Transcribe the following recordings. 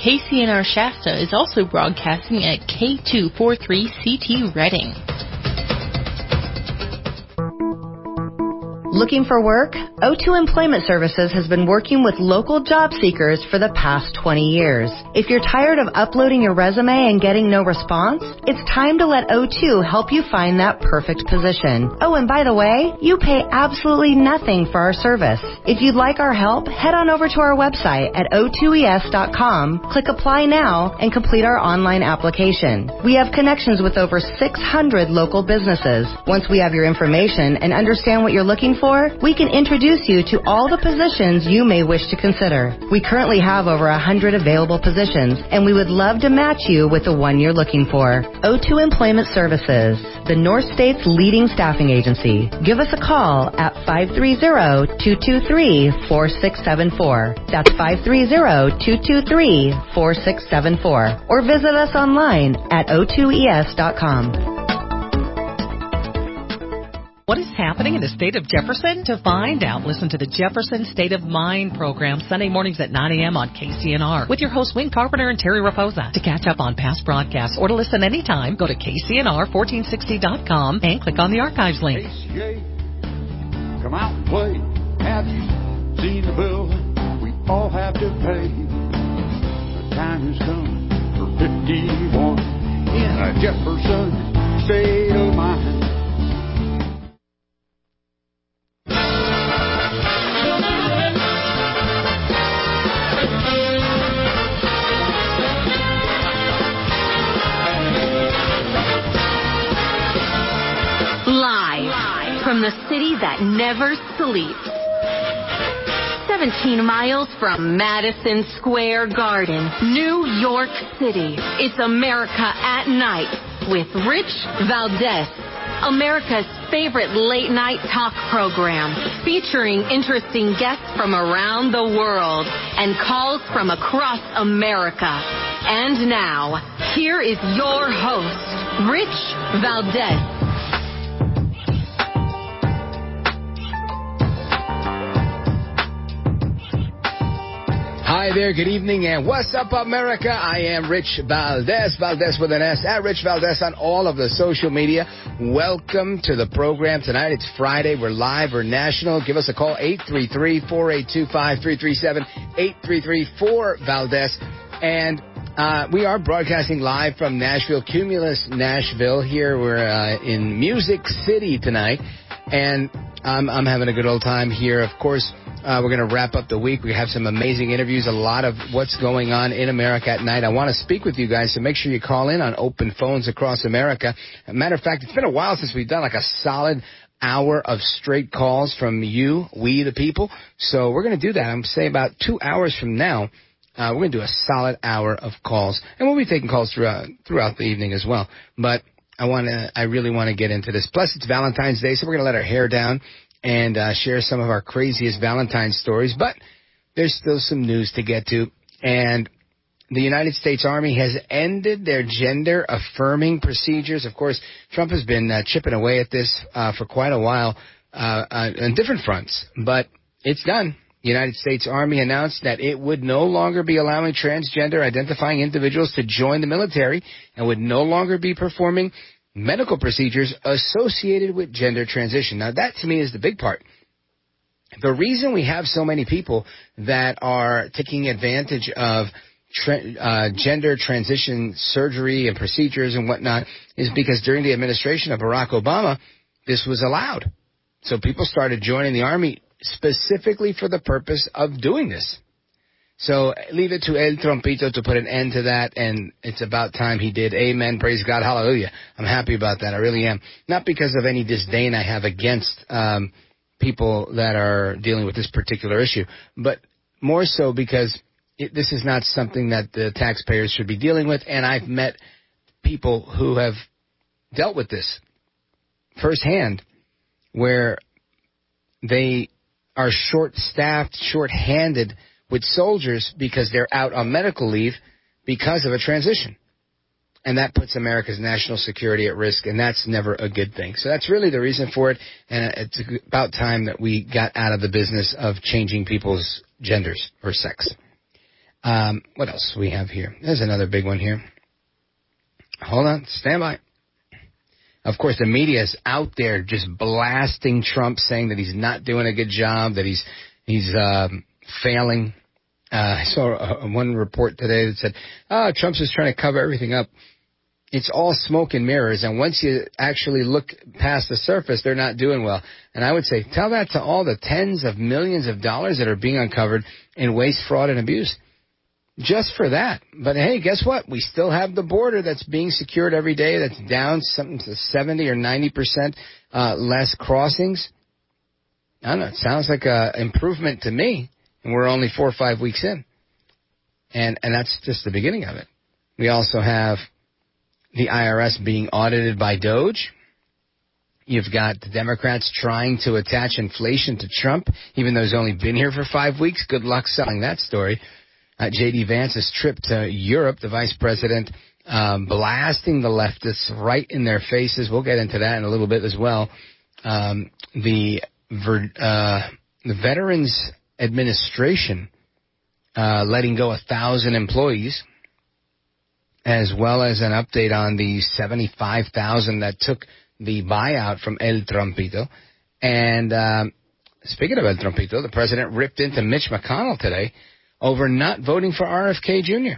KCNR Shasta is also broadcasting at K243CT Reading. Looking for work? O2 Employment Services has been working with local job seekers for the past 20 years. If you're tired of uploading your resume and getting no response, it's time to let O2 help you find that perfect position. Oh, and by the way, you pay absolutely nothing for our service. If you'd like our help, head on over to our website at o2es.com, click Apply Now, and complete our online application. We have connections with over 600 local businesses. Once we have your information and understand what you're looking for, we can introduce you to all the positions you may wish to consider. We currently have over 100 available positions, and we would love to match you with the one you're looking for. O2 Employment Services, the North State's leading staffing agency. Give us a call at 530-223-4674. That's 530-223-4674. Or visit us online at o2es.com. What is happening in the state of Jefferson? To find out, listen to the Jefferson State of Mind program Sunday mornings at 9 a.m. on KCNR with your hosts Wayne Carpenter and Terry Raposa. To catch up on past broadcasts or to listen anytime, go to KCNR1460.com and click on the archives link. ACA, come out and play. Have you seen the bill we all have to pay? The time has come for 51 in a Jefferson State of Mind. From the city that never sleeps. 17 miles from Madison Square Garden, New York City. It's America at Night with Rich Valdez. America's favorite late-night talk program featuring interesting guests from around the world and calls from across America. And now, here is your host, Rich Valdez. Hi there, good evening, and what's up, America? I am Rich Valdez, Valdez with an S, at Rich Valdez on all of the social media. Welcome to the program tonight. It's Friday. We're live. We're national. Give us a call, 833-482-5337, 833-4-Valdez. And we are broadcasting live from Nashville, Cumulus, Nashville. Here we're in Music City tonight, and I'm having a good old time here, of course. We're going to wrap up the week. We have some amazing interviews, a lot of what's going on in America at night. I want to speak with you guys, so make sure you call in on open phones across America. As a matter of fact, it's been a while since we've done like a solid hour of straight calls from you, we the people. So we're going to do that. I'm saying about 2 hours from now, we're going to do a solid hour of calls. And we'll be taking calls throughout the evening as well. But I really want to get into this. Plus, it's Valentine's Day, so we're going to let our hair down and share some of our craziest Valentine's stories. But there's still some news to get to. And the United States Army has ended their gender-affirming procedures. Of course, Trump has been chipping away at this for quite a while on different fronts. But it's done. The United States Army announced that it would no longer be allowing transgender-identifying individuals to join the military and would no longer be performing medical procedures associated with gender transition. Now, that to me is the big part. The reason we have so many people that are taking advantage of gender transition surgery and procedures and whatnot is because during the administration of Barack Obama, this was allowed. So people started joining the Army specifically for the purpose of doing this. So leave it to El Trompito to put an end to that, and it's about time he did. Amen. Praise God. Hallelujah. I'm happy about that. I really am. Not because of any disdain I have against people that are dealing with this particular issue, but more so because this is not something that the taxpayers should be dealing with, and I've met people who have dealt with this firsthand where they are short-staffed, short-handed with soldiers because they're out on medical leave because of a transition. And that puts America's national security at risk, and that's never a good thing. So that's really the reason for it, and it's about time that we got out of the business of changing people's genders or sex. What else do we have here? There's another big one here. Hold on. Stand by. Of course, the media is out there just blasting Trump, saying that he's not doing a good job, that he's failing. I saw one report today that said, Trump's just trying to cover everything up. It's all smoke and mirrors, and once you actually look past the surface, they're not doing well. And I would say, tell that to all the tens of millions of dollars that are being uncovered in waste, fraud, and abuse. Just for that. But hey, guess what? We still have the border that's being secured every day. That's down something to 70 or 90% less crossings. I don't know. It sounds like an improvement to me. And we're only 4 or 5 weeks in. And that's just the beginning of it. We also have the IRS being audited by DOJ. You've got the Democrats trying to attach inflation to Trump, even though he's only been here for 5 weeks. Good luck selling that story. J.D. Vance's trip to Europe, the vice president blasting the leftists right in their faces. We'll get into that in a little bit as well. The Veterans Administration letting go 1,000 employees, as well as an update on the 75,000 that took the buyout from El Trumpito. And speaking of El Trumpito, the president ripped into Mitch McConnell today over not voting for RFK Jr.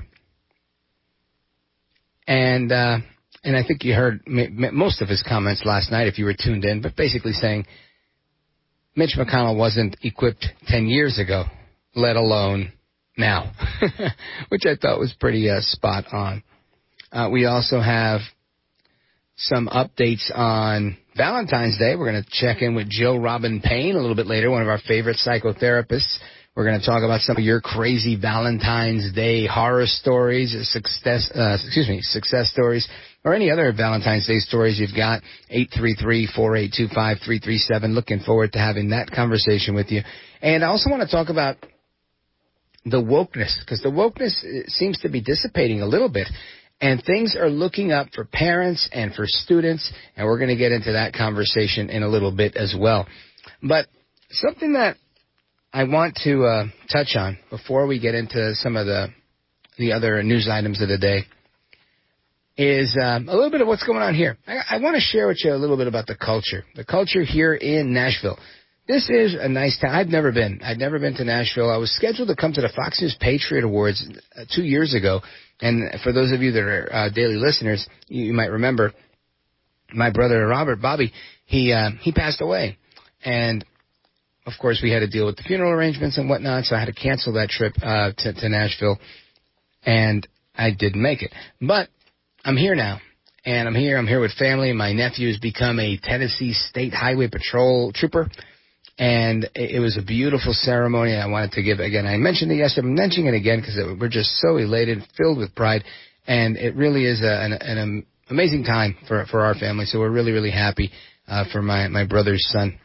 And I think you heard most of his comments last night if you were tuned in, but basically saying Mitch McConnell wasn't equipped 10 years ago, let alone now, which I thought was pretty spot on. We also have some updates on Valentine's Day. We're going to check in with Joe Robin Payne a little bit later, one of our favorite psychotherapists. We're going to talk about some of your crazy Valentine's Day horror stories, success stories, or any other Valentine's Day stories you've got. 833-482-5337. Looking forward to having that conversation with you. And I also want to talk about the wokeness, because the wokeness seems to be dissipating a little bit. And things are looking up for parents and for students, and we're going to get into that conversation in a little bit as well. But something that I want to touch on before we get into some of the other news items of the day is a little bit of what's going on here. I want to share with you a little bit about the culture here in Nashville. This is a nice town. I'd never been to Nashville. I was scheduled to come to the Fox News Patriot Awards 2 years ago. And for those of you that are daily listeners, you might remember my brother Robert, Bobby, he passed away. And of course, we had to deal with the funeral arrangements and whatnot, so I had to cancel that trip to Nashville, and I didn't make it. But I'm here now, and I'm here with family. My nephew's become a Tennessee State Highway Patrol trooper, and it was a beautiful ceremony. I wanted to give, again, I mentioned it yesterday, I'm mentioning it again because we're just so elated, filled with pride, and it really is an amazing time for our family, so we're really, really happy for my brother's son.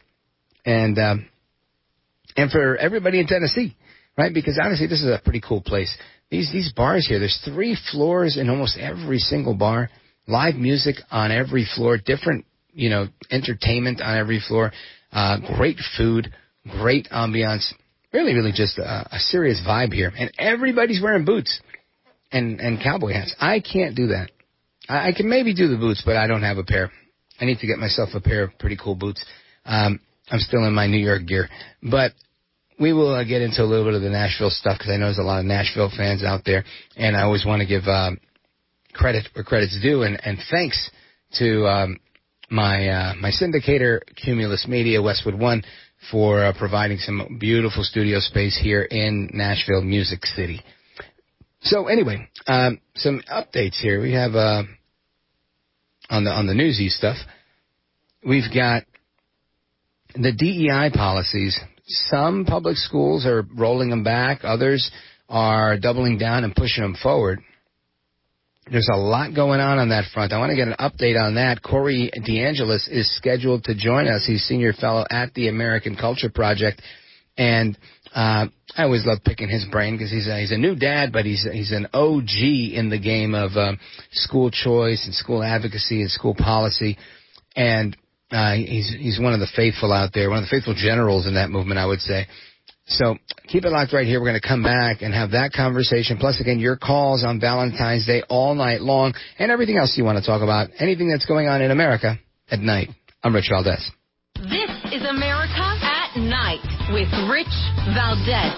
And for everybody in Tennessee, right? Because honestly, this is a pretty cool place. These bars here, there's 3 floors in almost every single bar, live music on every floor, different, entertainment on every floor, great food, great ambiance, really, really just a serious vibe here. And everybody's wearing boots and cowboy hats. I can't do that. I can maybe do the boots, but I don't have a pair. I need to get myself a pair of pretty cool boots. I'm still in my New York gear. But we will get into a little bit of the Nashville stuff because I know there's a lot of Nashville fans out there. And I always want to give credit where credit's due. And thanks to my syndicator, Cumulus Media, Westwood One, for providing some beautiful studio space here in Nashville, Music City. So anyway, some updates here. We have on the newsy stuff. We've got the DEI policies. Some public schools are rolling them back. Others are doubling down and pushing them forward. There's a lot going on that front. I want to get an update on that. Corey DeAngelis is scheduled to join us. He's senior fellow at the American Culture Project. And I always love picking his brain because he's a new dad, but he's an OG in the game of school choice and school advocacy and school policy. And he's one of the faithful out there, one of the faithful generals in that movement, I would say. So keep it locked right here. We're going to come back and have that conversation. Plus, again, your calls on Valentine's Day all night long and everything else you want to talk about, anything that's going on in America at night. I'm Rich Valdez. This is America at Night with Rich Valdez.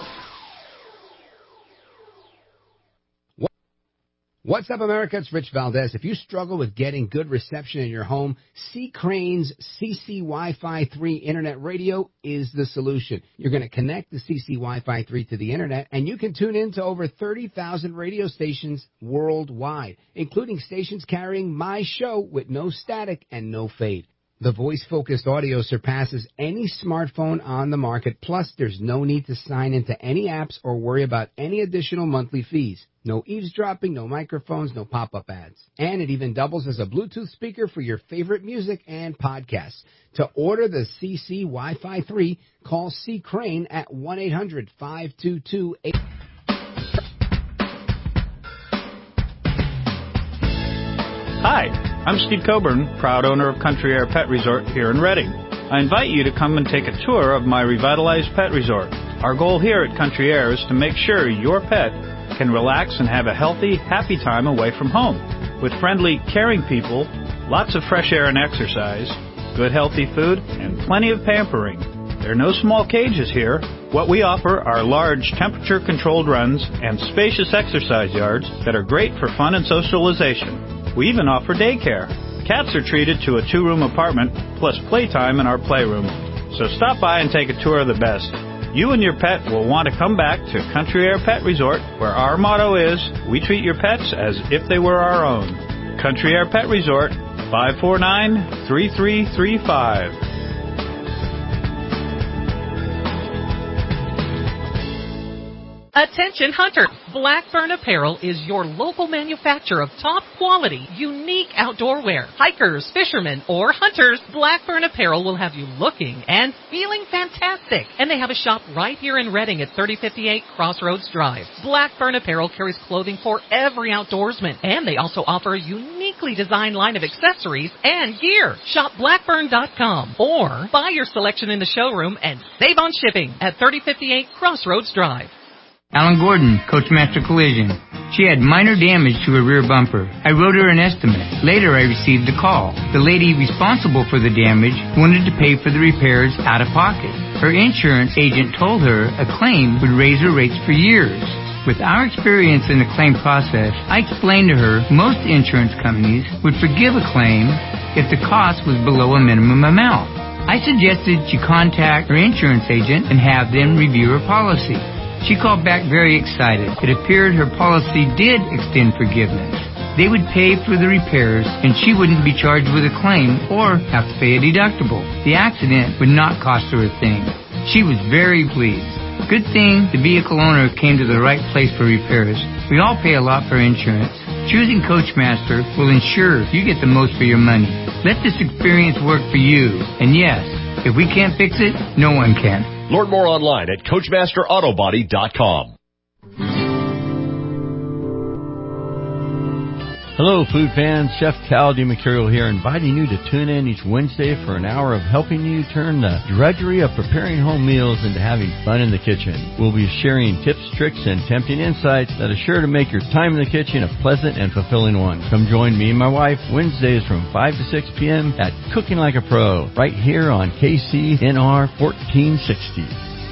What's up, America? It's Rich Valdez. If you struggle with getting good reception in your home, C. Crane's CC Wi-Fi 3 Internet Radio is the solution. You're going to connect the CC Wi-Fi 3 to the Internet, and you can tune in to over 30,000 radio stations worldwide, including stations carrying my show with no static and no fade. The voice-focused audio surpasses any smartphone on the market, plus there's no need to sign into any apps or worry about any additional monthly fees. No eavesdropping, no microphones, no pop-up ads. And it even doubles as a Bluetooth speaker for your favorite music and podcasts. To order the CC Wi-Fi 3, call C. Crane at 1-800-522-8... Hi, I'm Steve Coburn, proud owner of Country Air Pet Resort here in Reading. I invite you to come and take a tour of my revitalized pet resort. Our goal here at Country Air is to make sure your pet can relax and have a healthy, happy time away from home. With friendly, caring people, lots of fresh air and exercise, good healthy food, and plenty of pampering. There are no small cages here. What we offer are large temperature-controlled runs and spacious exercise yards that are great for fun and socialization. We even offer daycare. Cats are treated to a 2-room apartment plus playtime in our playroom. So stop by and take a tour of the best. You and your pet will want to come back to Country Air Pet Resort, where our motto is, we treat your pets as if they were our own. Country Air Pet Resort, 549-3335. Attention hunters! Blackburn Apparel is your local manufacturer of top quality, unique outdoor wear. Hikers, fishermen, or hunters, Blackburn Apparel will have you looking and feeling fantastic. And they have a shop right here in Reading at 3058 Crossroads Drive. Blackburn Apparel carries clothing for every outdoorsman, and they also offer a uniquely designed line of accessories and gear. Shop Blackburn.com or buy your selection in the showroom and save on shipping at 3058 Crossroads Drive. Alan Gordon, Coachmaster Collision. She had minor damage to her rear bumper. I wrote her an estimate. Later, I received a call. The lady responsible for the damage wanted to pay for the repairs out of pocket. Her insurance agent told her a claim would raise her rates for years. With our experience in the claim process, I explained to her most insurance companies would forgive a claim if the cost was below a minimum amount. I suggested she contact her insurance agent and have them review her policy. She called back very excited. It appeared her policy did extend forgiveness. They would pay for the repairs, and she wouldn't be charged with a claim or have to pay a deductible. The accident would not cost her a thing. She was very pleased. Good thing the vehicle owner came to the right place for repairs. We all pay a lot for insurance. Choosing Coachmaster will ensure you get the most for your money. Let this experience work for you. And yes, if we can't fix it, no one can. Learn more online at CoachmasterAutobody.com. Hello, food fans. Chef Cal DiMercurio here, inviting you to tune in each Wednesday for an hour of helping you turn the drudgery of preparing home meals into having fun in the kitchen. We'll be sharing tips, tricks, and tempting insights that are sure to make your time in the kitchen a pleasant and fulfilling one. Come join me and my wife Wednesdays from 5 to 6 p.m. at Cooking Like a Pro, right here on KCNR 1460.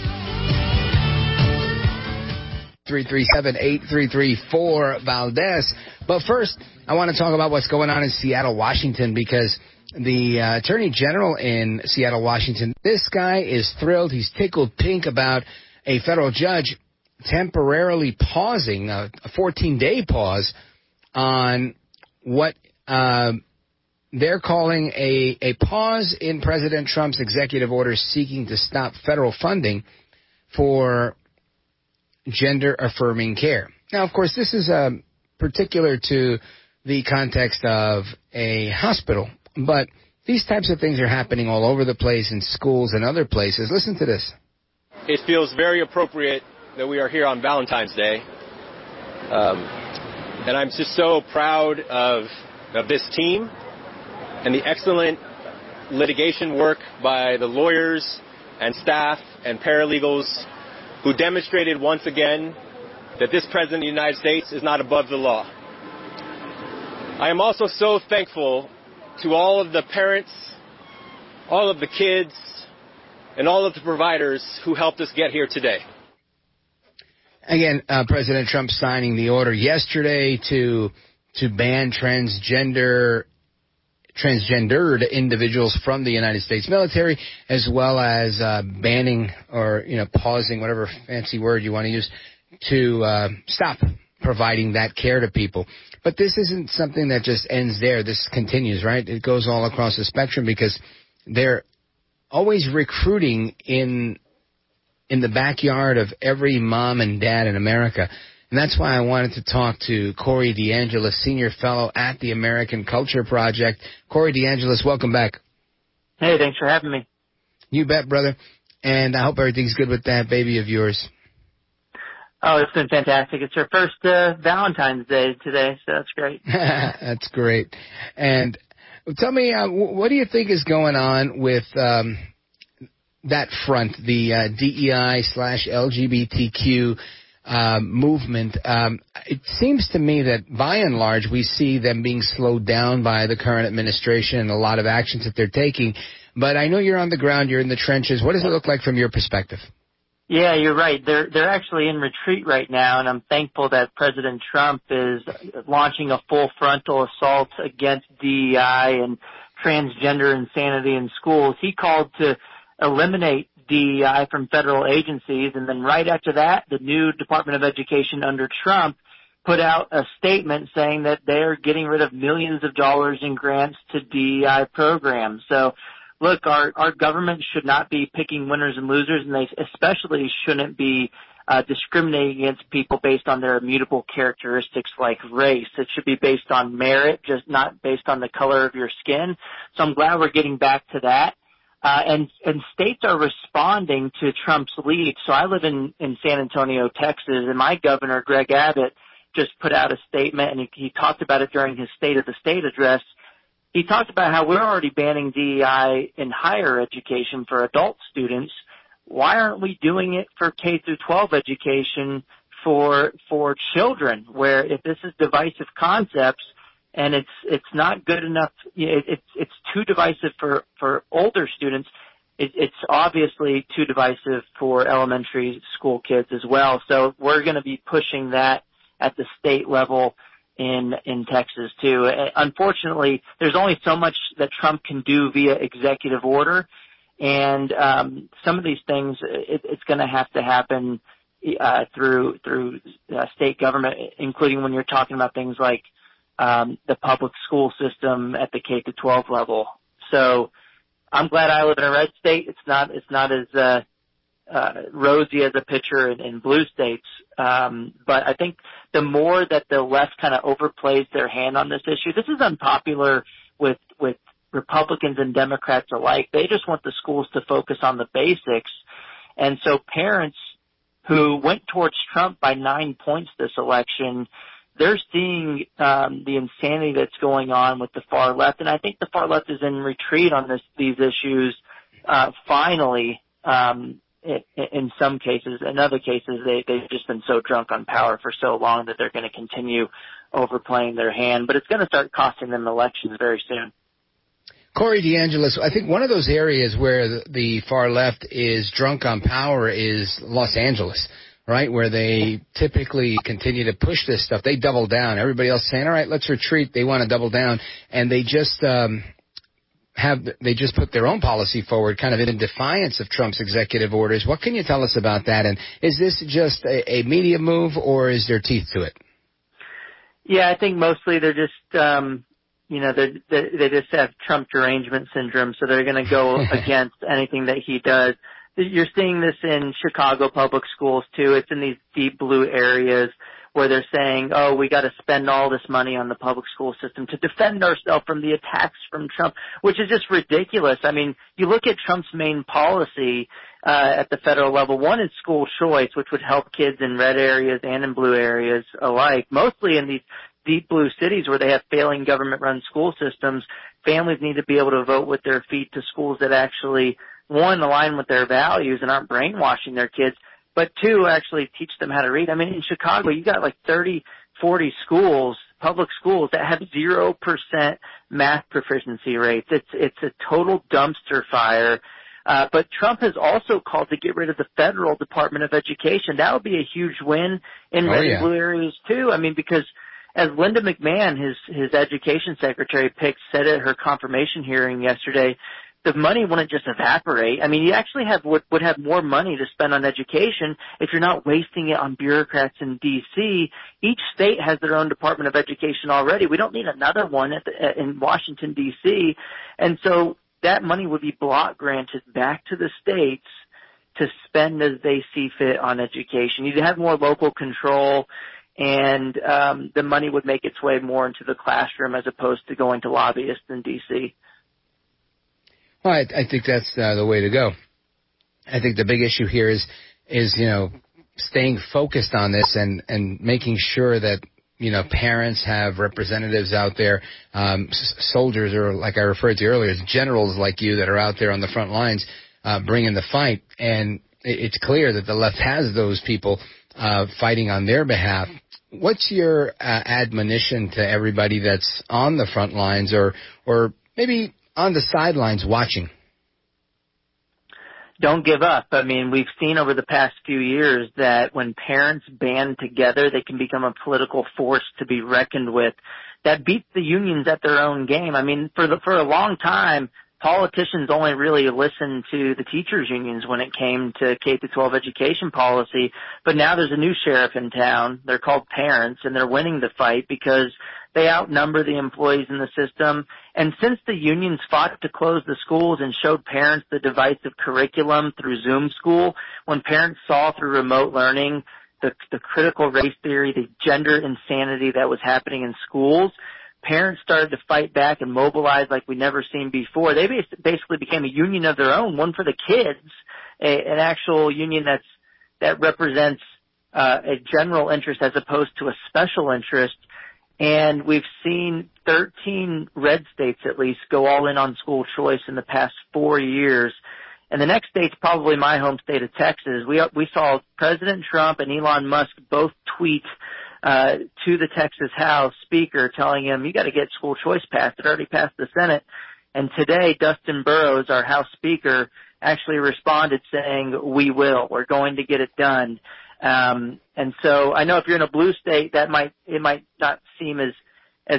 337-8334 Valdez. But first, I want to talk about what's going on in Seattle, Washington, because the Attorney General in Seattle, Washington, this guy is thrilled. He's tickled pink about a federal judge temporarily pausing, a 14-day pause, on what they're calling a pause in President Trump's executive order seeking to stop federal funding for gender-affirming care. Now, of course, this is particular to the context of a hospital, but these types of things are happening all over the place in schools and other places. Listen to this. It feels very appropriate that we are here on Valentine's Day, and I'm just so proud of this team and the excellent litigation work by the lawyers and staff and paralegals who demonstrated once again that this President of the United States is not above the law. I am also so thankful to all of the parents, all of the kids, and all of the providers who helped us get here today. Again, President Trump signing the order yesterday to ban transgendered individuals from the United States military, as well as banning or pausing, whatever fancy word you want to use, to stop providing that care to people. But this isn't something that just ends there. This continues, right? It goes all across the spectrum because they're always recruiting in the backyard of every mom and dad in America. And that's why I wanted to talk to Corey DeAngelis, Senior Fellow at the American Culture Project. Corey DeAngelis, welcome back. Hey, thanks for having me. You bet, brother. And I hope everything's good with that baby of yours. Oh, it's been fantastic. It's her first Valentine's Day today, so that's great. That's great. And tell me, what do you think is going on with that front, the DEI/LGBTQ movement? It seems to me that by and large we see them being slowed down by the current administration and a lot of actions that they're taking. But I know you're on the ground, you're in the trenches. What does it look like from your perspective? Yeah, you're right. They're actually in retreat right now, and I'm thankful that President Trump is launching a full frontal assault against DEI and transgender insanity in schools. He called to eliminate DEI from federal agencies, and then right after that, the new Department of Education under Trump put out a statement saying that they're getting rid of millions of dollars in grants to DEI programs. So, look, our government should not be picking winners and losers, and they especially shouldn't be discriminating against people based on their immutable characteristics like race. It should be based on merit, just not based on the color of your skin. So I'm glad we're getting back to that. And states are responding to Trump's lead. So I live in San Antonio, Texas, and my governor, Greg Abbott, just put out a statement, and he talked about it during his State of the State address. He talked about how we're already banning DEI in higher education for adult students. Why aren't we doing it for K through 12 education for children, where if this is divisive concepts and it's not good enough, it's too divisive for older students, it's obviously too divisive for elementary school kids as well. So we're going to be pushing that at the state level in Texas too. Unfortunately, there's only so much that Trump can do via executive order, and some of these things it's going to have to happen through state government, including when you're talking about things like the public school system at the K-12 level. So I'm glad I live in a red state. It's not as rosy as a picture in blue states. But I think the more that the left kind of overplays their hand on this issue, this is unpopular with Republicans and Democrats alike. They just want the schools to focus on the basics. And so parents who went towards Trump by 9 points this election, they're seeing the insanity that's going on with the far left. And I think the far left is in retreat on these issues finally. In some cases. In other cases, they've just been so drunk on power for so long that they're going to continue overplaying their hand. But it's going to start costing them elections very soon. Corey DeAngelis, I think one of those areas where the far left is drunk on power is Los Angeles, right, where they typically continue to push this stuff. They double down. Everybody else saying, all right, let's retreat. They want to double down. And they just put their own policy forward kind of in defiance of Trump's executive orders. What can you tell us about that? And is this just a media move, or is there teeth to it? Yeah, I think mostly they're just, they just have Trump derangement syndrome, so they're going to go against anything that he does. You're seeing this in Chicago public schools, too. It's in these deep blue areas where they're saying, oh, we got to spend all this money on the public school system to defend ourselves from the attacks from Trump, which is just ridiculous. I mean, you look at Trump's main policy at the federal level. One is school choice, which would help kids in red areas and in blue areas alike, mostly in these deep blue cities where they have failing government-run school systems. Families need to be able to vote with their feet to schools that actually, one, align with their values and aren't brainwashing their kids. but 2, actually teach them how to read. I mean, in Chicago, you got like 30, 40 schools, public schools, that have 0% math proficiency rates. It's a total dumpster fire. But Trump has also called to get rid of the federal Department of Education. That would be a huge win in red and blue areas too. I mean, because as Linda McMahon, his education secretary, said at her confirmation hearing yesterday, the money wouldn't just evaporate. I mean, you actually would have more money to spend on education if you're not wasting it on bureaucrats in D.C. Each state has their own Department of Education already. We don't need another one in Washington, D.C. And so that money would be block granted back to the states to spend as they see fit on education. You'd have more local control, and the money would make its way more into the classroom as opposed to going to lobbyists in D.C. Well, I think that's the way to go. I think the big issue here is staying focused on this and making sure that parents have representatives out there, soldiers, or like I referred to earlier, generals like you that are out there on the front lines bringing the fight. And it's clear that the left has those people fighting on their behalf. What's your admonition to everybody that's on the front lines or maybe on the sidelines watching? Don't give up. I mean, we've seen over the past few years that when parents band together, they can become a political force to be reckoned with that beats the unions at their own game. I mean, for a long time, politicians only really listened to the teachers' unions when it came to K-12 education policy. But now there's a new sheriff in town. They're called parents, and they're winning the fight because they outnumber the employees in the system. And since the unions fought to close the schools and showed parents the divisive curriculum through Zoom school, when parents saw through remote learning the critical race theory, the gender insanity that was happening in schools, parents started to fight back and mobilize like we never seen before. They basically became a union of their own, one for the kids, an actual union that represents a general interest as opposed to a special interest. And we've seen 13 red states at least go all in on school choice in the past 4 years. And the next state's probably my home state of Texas. We saw President Trump and Elon Musk both tweet to the Texas House Speaker telling him, you got to get school choice passed. It already passed the Senate. And today, Dustin Burrows, our House Speaker, actually responded saying, we will. We're going to get it done. And so I know if you're in a blue state, it might not seem as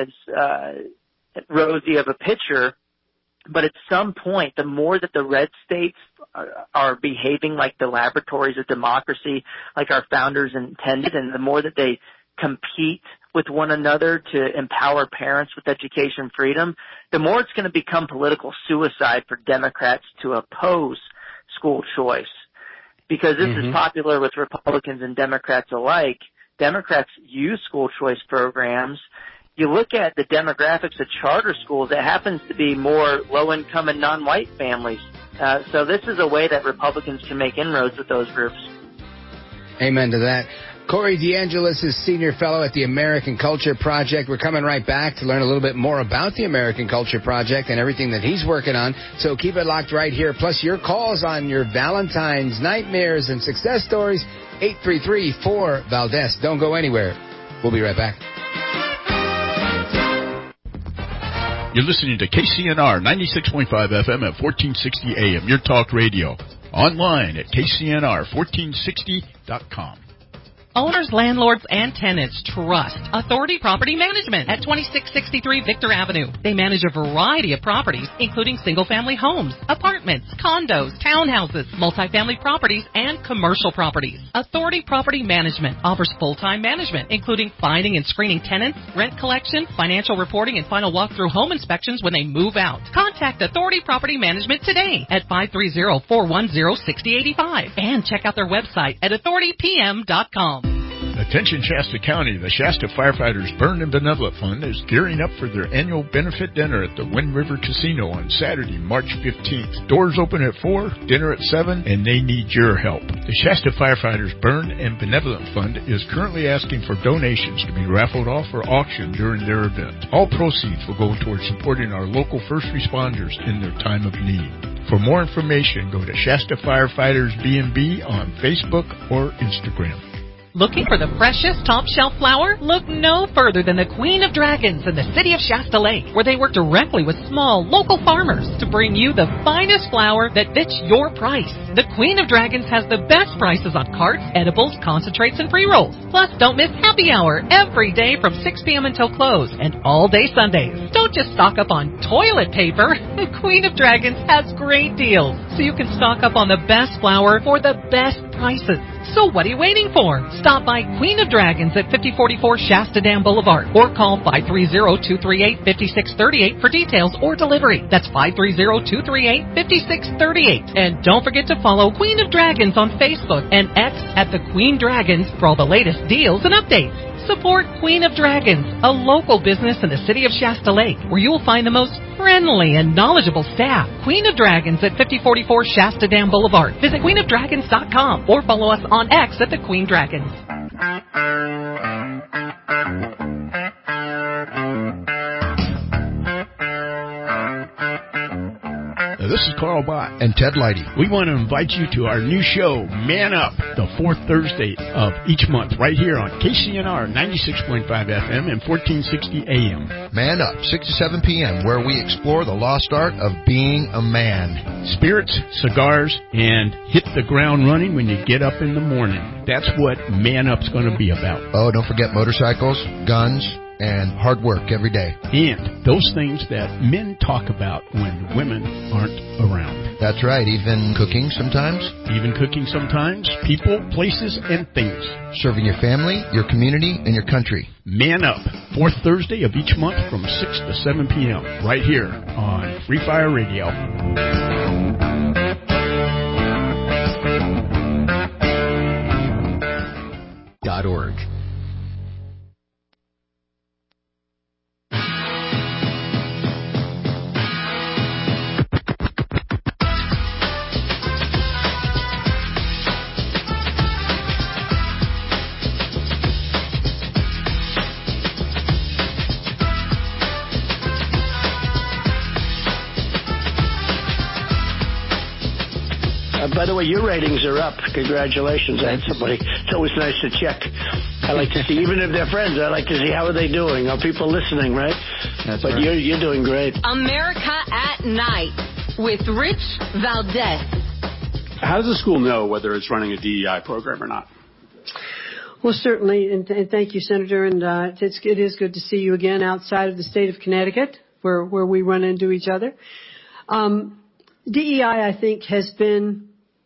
rosy of a picture, but at some point, the more that the red states are behaving like the laboratories of democracy, like our founders intended, and the more that they compete with one another to empower parents with education freedom, the more it's going to become political suicide for Democrats to oppose school choice. Because this is popular with Republicans and Democrats alike. Democrats use school choice programs. You look at the demographics of charter schools, it happens to be more low-income and non-white families. So this is a way that Republicans can make inroads with those groups. Amen to that. Corey DeAngelis is Senior Fellow at the American Culture Project. We're coming right back to learn a little bit more about the American Culture Project and everything that he's working on. So keep it locked right here. Plus your calls on your Valentine's nightmares and success stories. 833-4-VALDEZ. Don't go anywhere. We'll be right back. You're listening to KCNR 96.5 FM at 1460 AM, your talk radio. Online at KCNR1460.com. Owners, landlords, and tenants trust Authority Property Management at 2663 Victor Avenue. They manage a variety of properties, including single-family homes, apartments, condos, townhouses, multifamily properties, and commercial properties. Authority Property Management offers full-time management, including finding and screening tenants, rent collection, financial reporting, and final walkthrough home inspections when they move out. Contact Authority Property Management today at 530-410-6085 and check out their website at authoritypm.com. Attention Shasta County, the Shasta Firefighters Burn and Benevolent Fund is gearing up for their annual benefit dinner at the Wind River Casino on Saturday, March 15th. Doors open at 4, dinner at 7, and they need your help. The Shasta Firefighters Burn and Benevolent Fund is currently asking for donations to be raffled off or auctioned during their event. All proceeds will go towards supporting our local first responders in their time of need. For more information, go to Shasta Firefighters B&B on Facebook or Instagram. Looking for the freshest top-shelf flour? Look no further than the Queen of Dragons in the city of Shasta Lake, where they work directly with small, local farmers to bring you the finest flour that fits your price. The Queen of Dragons has the best prices on carts, edibles, concentrates, and pre-rolls. Plus, don't miss happy hour every day from 6 p.m. until close, and all day Sundays. Don't just stock up on toilet paper. Queen of Dragons has great deals, so you can stock up on the best flour for the best prices. So what are you waiting for? Stop by Queen of Dragons at 5044 Shasta Dam Boulevard or call 530-238-5638 for details or delivery. That's 530-238-5638. And don't forget to follow Queen of Dragons on Facebook and X at the Queen Dragons for all the latest deals and updates. Support Queen of Dragons, a local business in the city of Shasta Lake, where you will find the most friendly and knowledgeable staff. Queen of Dragons at 5044 Shasta Dam Boulevard. Visit queenofdragons.com or follow us on X at the Queen Dragons. This is Carl Bott and Ted Leidy. We want to invite you to our new show, Man Up, the fourth Thursday of each month, right here on KCNR 96.5 FM and 1460 AM. Man Up, 6 to 7 p.m., where we explore the lost art of being a man. Spirits, cigars, and hit the ground running when you get up in the morning. That's what Man Up's going to be about. Oh, don't forget motorcycles, guns, and hard work every day. And those things that men talk about when women aren't around. That's right, even cooking sometimes. Even cooking sometimes. People, places, and things. Serving your family, your community, and your country. Man Up, fourth Thursday of each month from 6 to 7 p.m. right here on Free Fire Radio. .org. By the way, your ratings are up. Congratulations. I had somebody. It's always nice to check. I like to see, even if they're friends, I like to see how are they doing. Are people listening, right? That's but right. You're doing great. America at Night with Rich Valdez. How does the school know whether it's running a DEI program or not? Well, certainly, and thank you, Senator. And it is good to see you again outside of the state of Connecticut, where we run into each other. DEI, I think, has been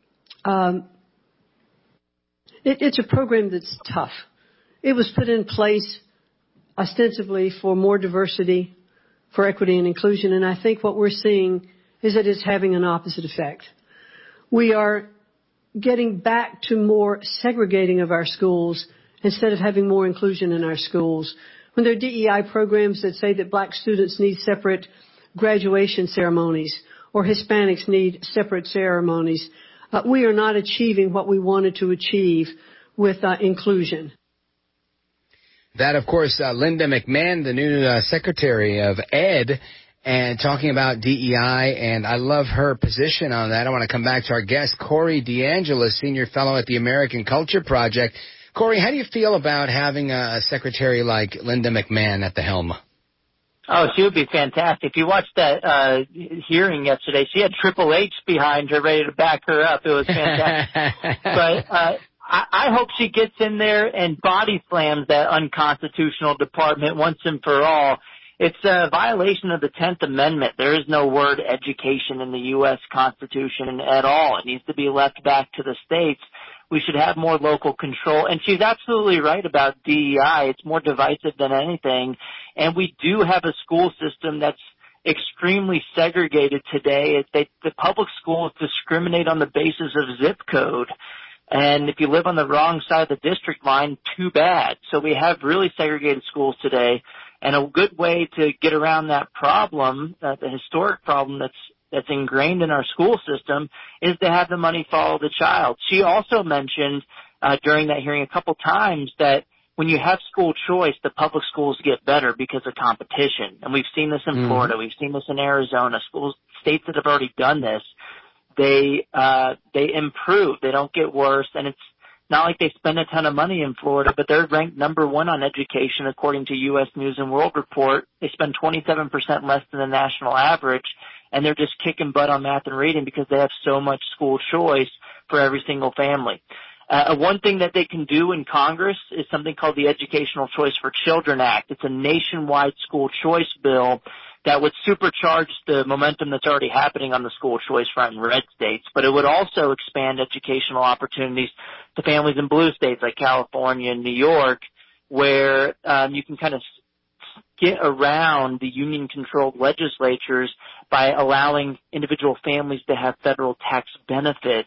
it's a program that's tough. It was put in place ostensibly for more diversity, for equity and inclusion, and I think what we're seeing is that it's having an opposite effect. We are getting back to more segregating of our schools instead of having more inclusion in our schools. When there are DEI programs that say that black students need separate graduation ceremonies or Hispanics need separate ceremonies, we are not achieving what we wanted to achieve with inclusion. That, of course, Linda McMahon, the new Secretary of Ed, and talking about DEI, and I love her position on that. I want to come back to our guest, Corey DeAngelis, Senior Fellow at the American Culture Project. Corey, how do you feel about having a secretary like Linda McMahon at the helm? Oh, she would be fantastic. If you watched that hearing yesterday, she had Triple H behind her ready to back her up. It was fantastic. But I hope she gets in there and body slams that unconstitutional department once and for all. It's a violation of the 10th Amendment. There is no word education in the U.S. Constitution at all. It needs to be left back to the states. We should have more local control. And she's absolutely right about DEI. It's more divisive than anything. And we do have a school system that's extremely segregated today. The public schools discriminate on the basis of zip code. And if you live on the wrong side of the district line, too bad. So we have really segregated schools today. And a good way to get around that problem, the historic problem that's ingrained in our school system, is to have the money follow the child. She also mentioned during that hearing a couple times that when you have school choice, the public schools get better because of competition. And we've seen this in Florida. We've seen this in Arizona. states that have already done this, they improve. They don't get worse, and it's not like they spend a ton of money in Florida, but they're ranked number one on education according to U.S. News and World Report. They spend 27% less than the national average, and they're just kicking butt on math and reading because they have so much school choice for every single family. One thing that they can do in Congress is something called the Educational Choice for Children Act. It's a nationwide school choice bill that would supercharge the momentum that's already happening on the school choice front in red states, but it would also expand educational opportunities to families in blue states like California and New York, where you can kind of get around the union-controlled legislatures by allowing individual families to have federal tax benefits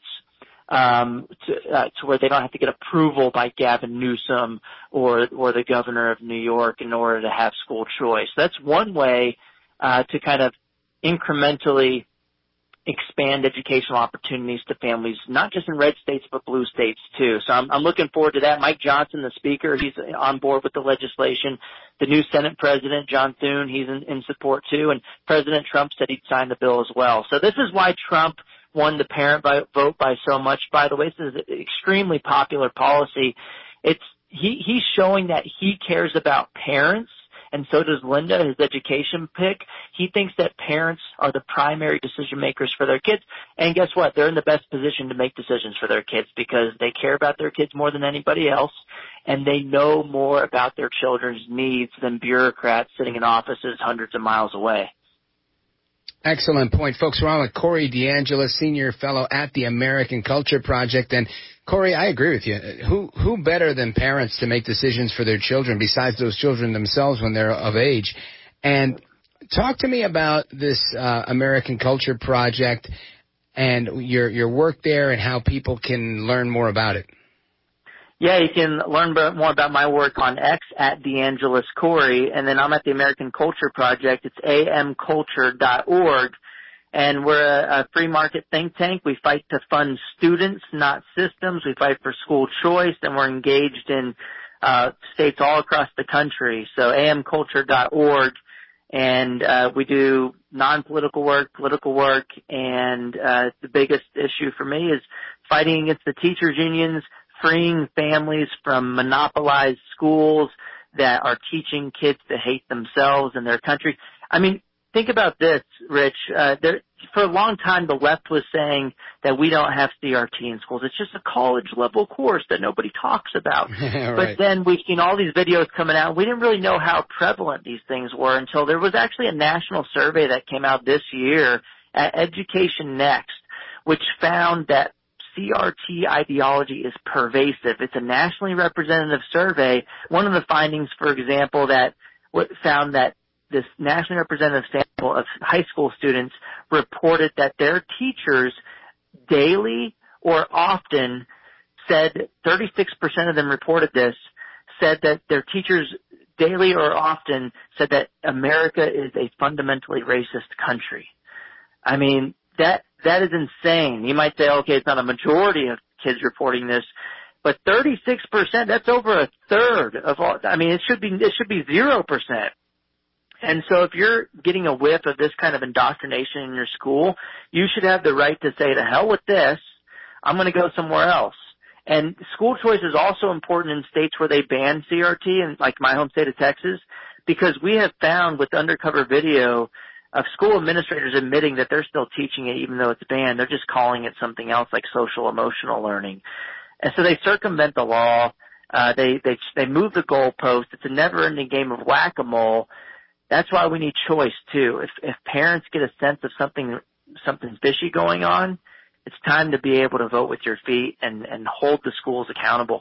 to where they don't have to get approval by Gavin Newsom or the governor of New York in order to have school choice. That's one way to kind of incrementally expand educational opportunities to families, not just in red states, but blue states too. So I'm looking forward to that. Mike Johnson, the speaker, he's on board with the legislation. The new Senate president, John Thune, he's in support too. And President Trump said he'd sign the bill as well. So this is why Trump won the parent vote by so much. By the way, this is an extremely popular policy. He's showing that he cares about parents, and so does Linda, his education pick. He thinks that parents are the primary decision makers for their kids. And guess what? They're in the best position to make decisions for their kids because they care about their kids more than anybody else, and they know more about their children's needs than bureaucrats sitting in offices hundreds of miles away. Excellent point. Folks, we're on with Corey DeAngelis, Senior Fellow at the American Culture Project. And, Corey, I agree with you. Who better than parents to make decisions for their children besides those children themselves when they're of age? And talk to me about this American Culture Project and your work there and how people can learn more about it. Yeah, you can learn more about my work on X at DeAngelis Corey, and then I'm at the American Culture Project. It's amculture.org, and we're a free market think tank. We fight to fund students, not systems. We fight for school choice, and we're engaged in states all across the country. So amculture.org, and we do non-political work, political work, and the biggest issue for me is fighting against the teachers' unions, freeing families from monopolized schools that are teaching kids to hate themselves and their country. I mean, think about this, Rich. For a long time, the left was saying that we don't have CRT in schools. It's just a college-level course that nobody talks about. Right. But then we've seen all these videos coming out. We didn't really know how prevalent these things were until there was actually a national survey that came out this year at Education Next, which found that CRT ideology is pervasive. It's a nationally representative survey. One of the findings, for example, that found that this nationally representative sample of high school students reported that their teachers daily or often said, 36% of them reported this, said that their teachers daily or often said that America is a fundamentally racist country. I mean, that is insane. You might say, okay, it's not a majority of kids reporting this, but 36%, that's over a third of all. I mean, it should be 0%. And so if you're getting a whiff of this kind of indoctrination in your school, you should have the right to say, to hell with this, I'm going to go somewhere else. And school choice is also important in states where they ban CRT, and like my home state of Texas, because we have found with undercover video of school administrators admitting that they're still teaching it even though it's banned. They're just calling it something else like social emotional learning. And so they circumvent the law. They move the goalpost. It's a never-ending game of whack-a-mole. That's why we need choice too. If parents get a sense of something fishy going on, it's time to be able to vote with your feet and hold the schools accountable.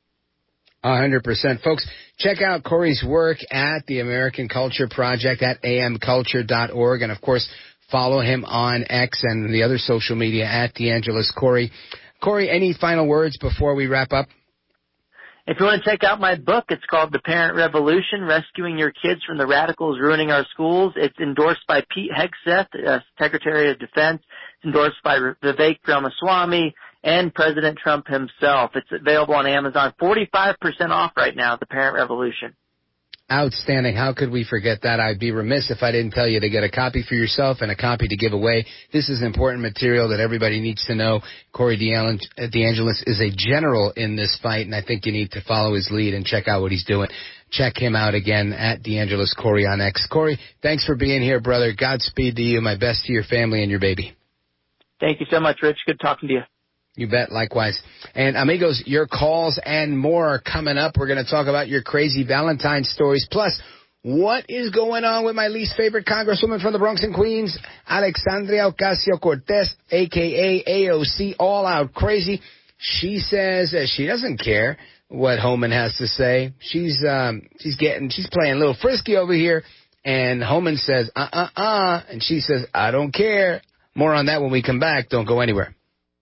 100%. Folks, check out Corey's work at the American Culture Project at amculture.org. And, of course, follow him on X and the other social media at DeAngelis Corey. Corey, any final words before we wrap up? If you want to check out my book, it's called The Parent Revolution, Rescuing Your Kids from the Radicals Ruining Our Schools. It's endorsed by Pete Hegseth, Secretary of Defense. It's endorsed by Vivek Ramaswamy and President Trump himself. It's available on Amazon. 45% off right now, The Parent Revolution. Outstanding. How could we forget that? I'd be remiss if I didn't tell you to get a copy for yourself and a copy to give away. This is important material that everybody needs to know. Corey DeAngelis is a general in this fight, and I think you need to follow his lead and check out what he's doing. Check him out again at DeAngelis Corey on X. Corey, thanks for being here, brother. Godspeed to you. My best to your family and your baby. Thank you so much, Rich. Good talking to you. You bet, likewise. And amigos, your calls and more are coming up. We're going to talk about your crazy Valentine stories. Plus, what is going on with my least favorite congresswoman from the Bronx and Queens, Alexandria Ocasio-Cortez, a.k.a. AOC, all out crazy. She says she doesn't care what Homan has to say. She's playing a little frisky over here. And Homan says, and she says, I don't care. More on that when we come back. Don't go anywhere.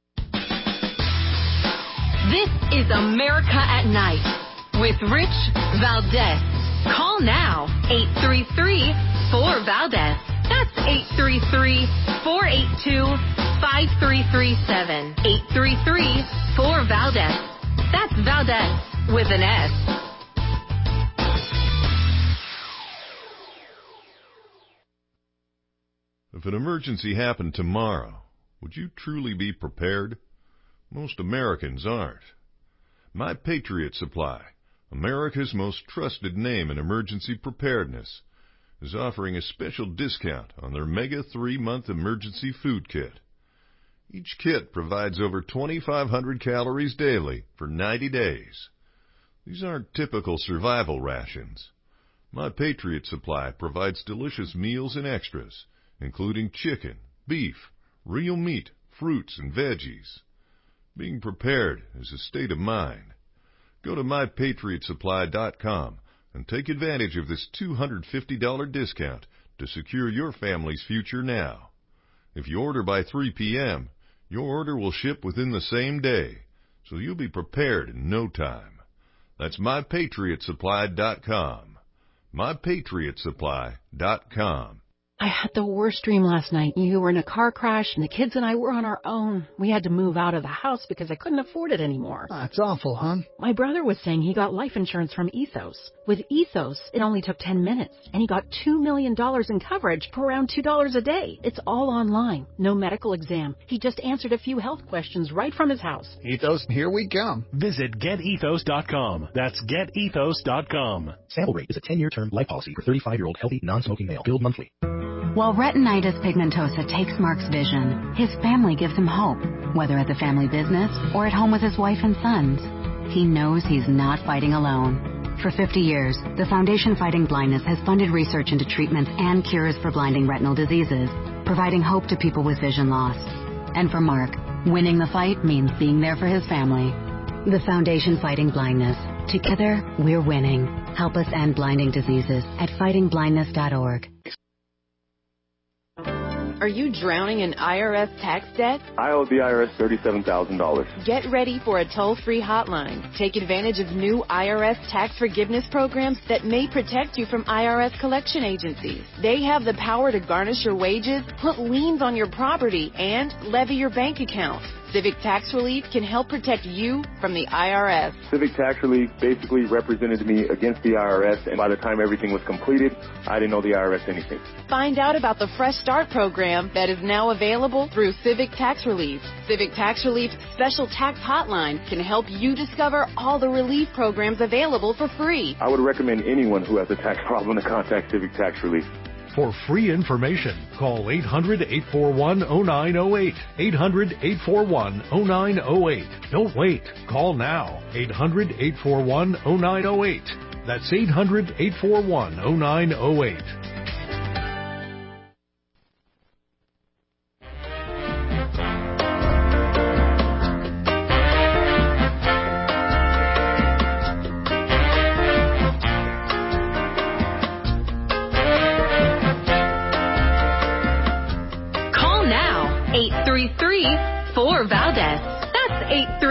This is America at Night with Rich Valdez. Call now, 833-4VALDEZ. That's 833-482-5337. 833-4VALDEZ. That's Valdez with an S. If an emergency happened tomorrow, would you truly be prepared? Most Americans aren't. My Patriot Supply, America's most trusted name in emergency preparedness, is offering a special discount on their Mega 3-month emergency food kit. Each kit provides over 2,500 calories daily for 90 days. These aren't typical survival rations. My Patriot Supply provides delicious meals and extras, including chicken, beef, real meat, fruits, and veggies. Being prepared is a state of mind. Go to MyPatriotSupply.com and take advantage of this $250 discount to secure your family's future now. If you order by 3 p.m., your order will ship within the same day, so you'll be prepared in no time. That's MyPatriotSupply.com. MyPatriotSupply.com. I had the worst dream last night. You were in a car crash, and the kids and I were on our own. We had to move out of the house because I couldn't afford it anymore. That's awful, hon. My brother was saying he got life insurance from Ethos. With Ethos, it only took 10 minutes, and he got $2 million in coverage for around $2 a day. It's all online. No medical exam. He just answered a few health questions right from his house. Ethos, here we come. Visit GetEthos.com. That's GetEthos.com. Sample rate is a 10-year term life policy for 35-year-old healthy, non-smoking male. Billed monthly. While retinitis pigmentosa takes Mark's vision, his family gives him hope, whether at the family business or at home with his wife and sons. He knows he's not fighting alone. For 50 years, the Foundation Fighting Blindness has funded research into treatments and cures for blinding retinal diseases, providing hope to people with vision loss. And for Mark, winning the fight means being there for his family. The Foundation Fighting Blindness. Together, we're winning. Help us end blinding diseases at fightingblindness.org. Are you drowning in IRS tax debt? I owe the IRS $37,000. Get ready for a toll-free hotline. Take advantage of new IRS tax forgiveness programs that may protect you from IRS collection agencies. They have the power to garnish your wages, put liens on your property, and levy your bank account. Civic Tax Relief can help protect you from the IRS. Civic Tax Relief basically represented me against the IRS, and by the time everything was completed, I didn't owe the IRS anything. Find out about the Fresh Start program that is now available through Civic Tax Relief. Civic Tax Relief's special tax hotline can help you discover all the relief programs available for free. I would recommend anyone who has a tax problem to contact Civic Tax Relief. For free information, call 800-841-0908. 800-841-0908. Don't wait. Call now. 800-841-0908. That's 800-841-0908. Valdez. That's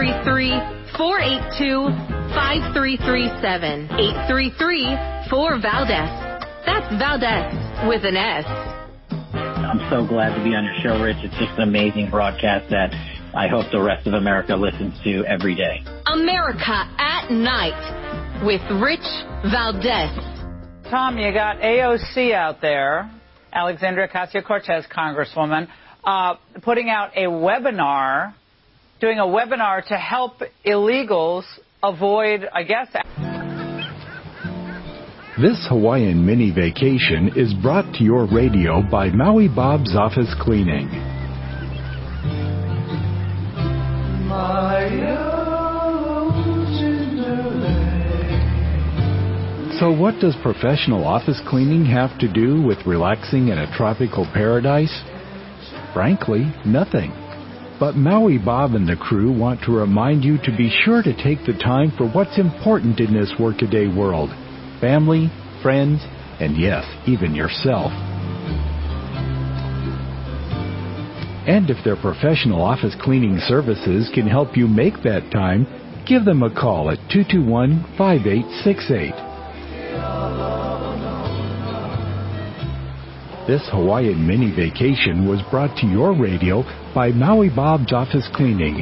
833-482-5337. 833-4VALDEZ. That's Valdez with an S. I'm so glad to be on your show, Rich. It's just an amazing broadcast that I hope the rest of America listens to every day. America at Night with Rich Valdez. Tom, you got AOC out there, Alexandria Ocasio-Cortez, Congresswoman, putting out a webinar, doing a webinar to help illegals avoid, I guess. This Hawaiian mini vacation is brought to your radio by Maui Bob's Office Cleaning. So what does professional office cleaning have to do with relaxing in a tropical paradise? Frankly, nothing. But Maui Bob and the crew want to remind you to be sure to take the time for what's important in this workaday world. Family, friends, and yes, even yourself. And if their professional office cleaning services can help you make that time, give them a call at 221-5868. This Hawaiian mini vacation was brought to your radio by Maui Bob's Office Cleaning,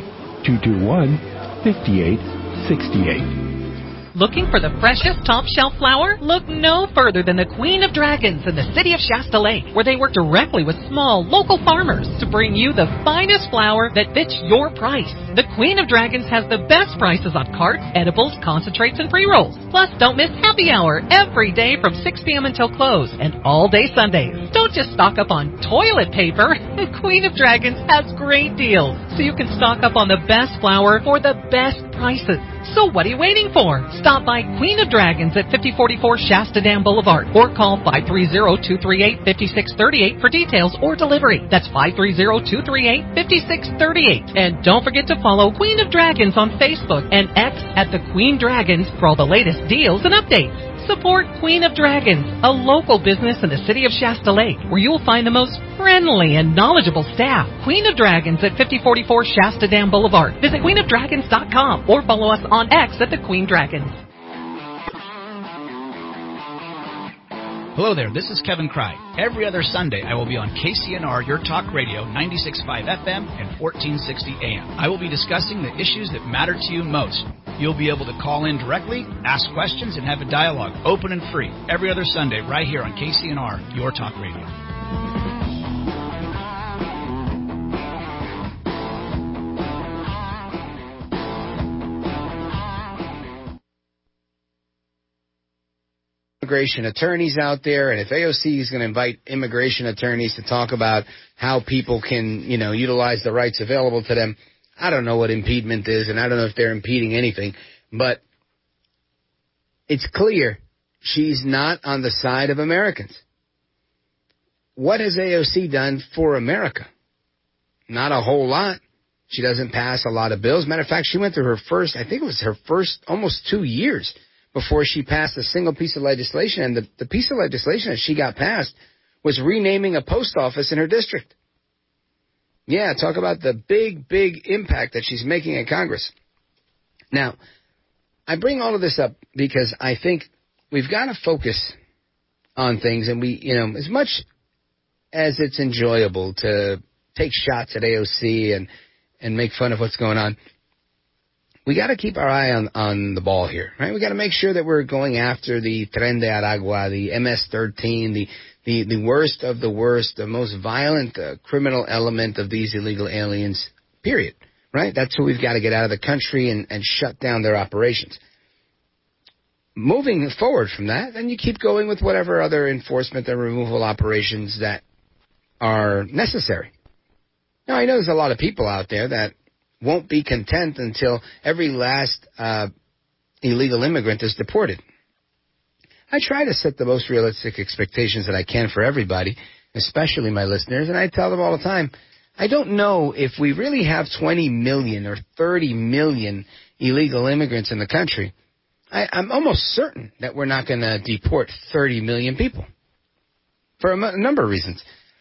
221-5868. Looking for the freshest top-shelf flour? Look no further than the Queen of Dragons in the city of Shasta Lake, where they work directly with small, local farmers to bring you the finest flour that fits your price. The Queen of Dragons has the best prices on carts, edibles, concentrates, and pre-rolls. Plus, don't miss happy hour every day from 6 p.m. until close, and all day Sundays. Don't just stock up on toilet paper. The Queen of Dragons has great deals, so you can stock up on the best flour for the best prices. So what are you waiting for? Stop by Queen of Dragons at 5044 Shasta Dam Boulevard or call 530-238-5638 for details or delivery. That's 530-238-5638. And don't forget to follow Queen of Dragons on Facebook and X at the Queen Dragons for all the latest deals and updates. Support Queen of Dragons, a local business in the city of Shasta Lake, where you'll find the most friendly and knowledgeable staff. Queen of Dragons at 5044 Shasta Dam Boulevard. Visit queenofdragons.com or follow us on X at the Queen Dragons. Hello there, this is Kevin Cry. Every other Sunday, I will be on KCNR, Your Talk Radio, 96.5 FM and 1460 AM. I will be discussing the issues that matter to you most. You'll be able to call in directly, ask questions, and have a dialogue, open and free, every other Sunday right here on KCNR, Your Talk Radio. Immigration attorneys out there, and if AOC is going to invite immigration attorneys to talk about how people can, utilize the rights available to them, I don't know what impediment is, and I don't know if they're impeding anything, but it's clear she's not on the side of Americans. What has AOC done for America? Not a whole lot. She doesn't pass a lot of bills. Matter of fact, she went through her first almost 2 years before she passed a single piece of legislation. And the piece of legislation that she got passed was renaming a post office in her district. Yeah, talk about the big, big impact that she's making in Congress. Now, I bring all of this up because I think we've got to focus on things. And we, as much as it's enjoyable to take shots at AOC and make fun of what's going on, we got to keep our eye on the ball here, right? We got to make sure that we're going after the Tren de Aragua, the MS-13, the worst of the worst, the most violent criminal element of these illegal aliens, period, right? That's who we've got to get out of the country and shut down their operations. Moving forward from that, then you keep going with whatever other enforcement and removal operations that are necessary. Now, I know there's a lot of people out there that won't be content until every last illegal immigrant is deported. I try to set the most realistic expectations that I can for everybody, especially my listeners, and I tell them all the time, I don't know if we really have 20 million or 30 million illegal immigrants in the country. I'm almost certain that we're not going to deport 30 million people for a number of reasons.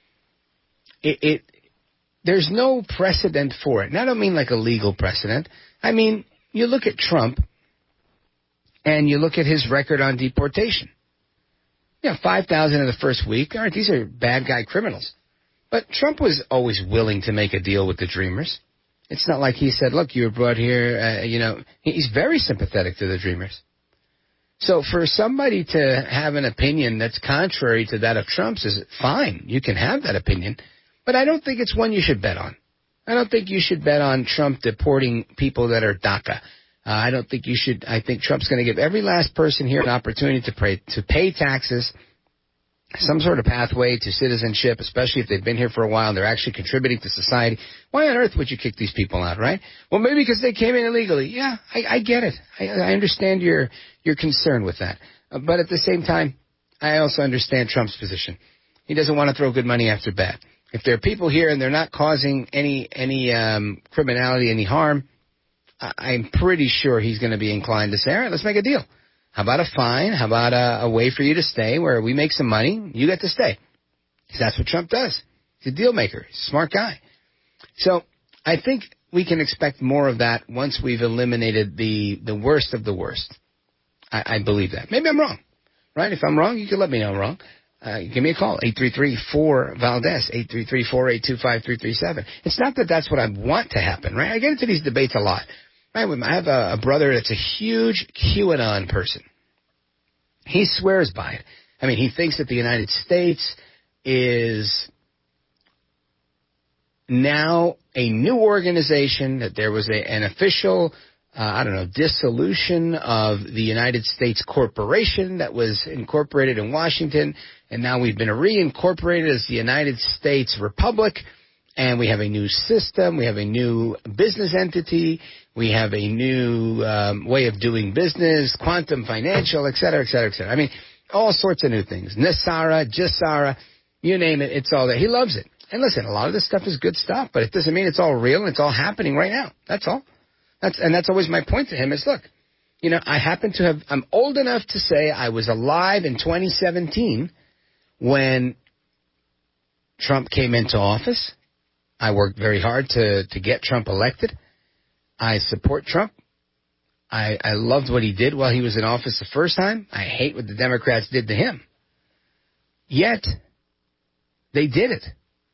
There's no precedent for it. And I don't mean like a legal precedent. I mean, you look at Trump and you look at his record on deportation. 5,000 in the first week. All right, these are bad guy criminals. But Trump was always willing to make a deal with the Dreamers. It's not like he said, look, you were brought here, he's very sympathetic to the Dreamers. So for somebody to have an opinion that's contrary to that of Trump's is fine. You can have that opinion. But I don't think it's one you should bet on. I don't think you should bet on Trump deporting people that are DACA. I don't think you should. I think Trump's going to give every last person here an opportunity to pay taxes, some sort of pathway to citizenship, especially if they've been here for a while and they're actually contributing to society. Why on earth would you kick these people out, right? Well, maybe because they came in illegally. Yeah, I get it. I understand your concern with that. But at the same time, I also understand Trump's position. He doesn't want to throw good money after bad. If there are people here and they're not causing any criminality, any harm, I'm pretty sure he's going to be inclined to say, all right, let's make a deal. How about a fine? How about a way for you to stay where we make some money? You get to stay. Because that's what Trump does. He's a deal maker. He's a smart guy. So I think we can expect more of that once we've eliminated the worst of the worst. I believe that. Maybe I'm wrong. Right? If I'm wrong, you can let me know I'm wrong. Give me a call, 833-4-VALDEZ, 833-482-5337. It's not that that's what I want to happen, right? I get into these debates a lot. Right? I have a brother that's a huge QAnon person. He swears by it. I mean, he thinks that the United States is now a new organization, that there was an official dissolution of the United States corporation that was incorporated in Washington, and now we've been reincorporated as the United States Republic, and we have a new system, we have a new business entity, we have a new way of doing business, quantum financial, et cetera, et cetera, et cetera. I mean, all sorts of new things. NESARA, GESARA, you name it, it's all there. He loves it. And listen, a lot of this stuff is good stuff, but it doesn't mean it's all real and it's all happening right now. That's all. That's always my point to him is, look, I'm old enough to say I was alive in 2017 when Trump came into office. I worked very hard to get Trump elected. I support Trump. I loved what he did while he was in office the first time. I hate what the Democrats did to him. Yet, they did it.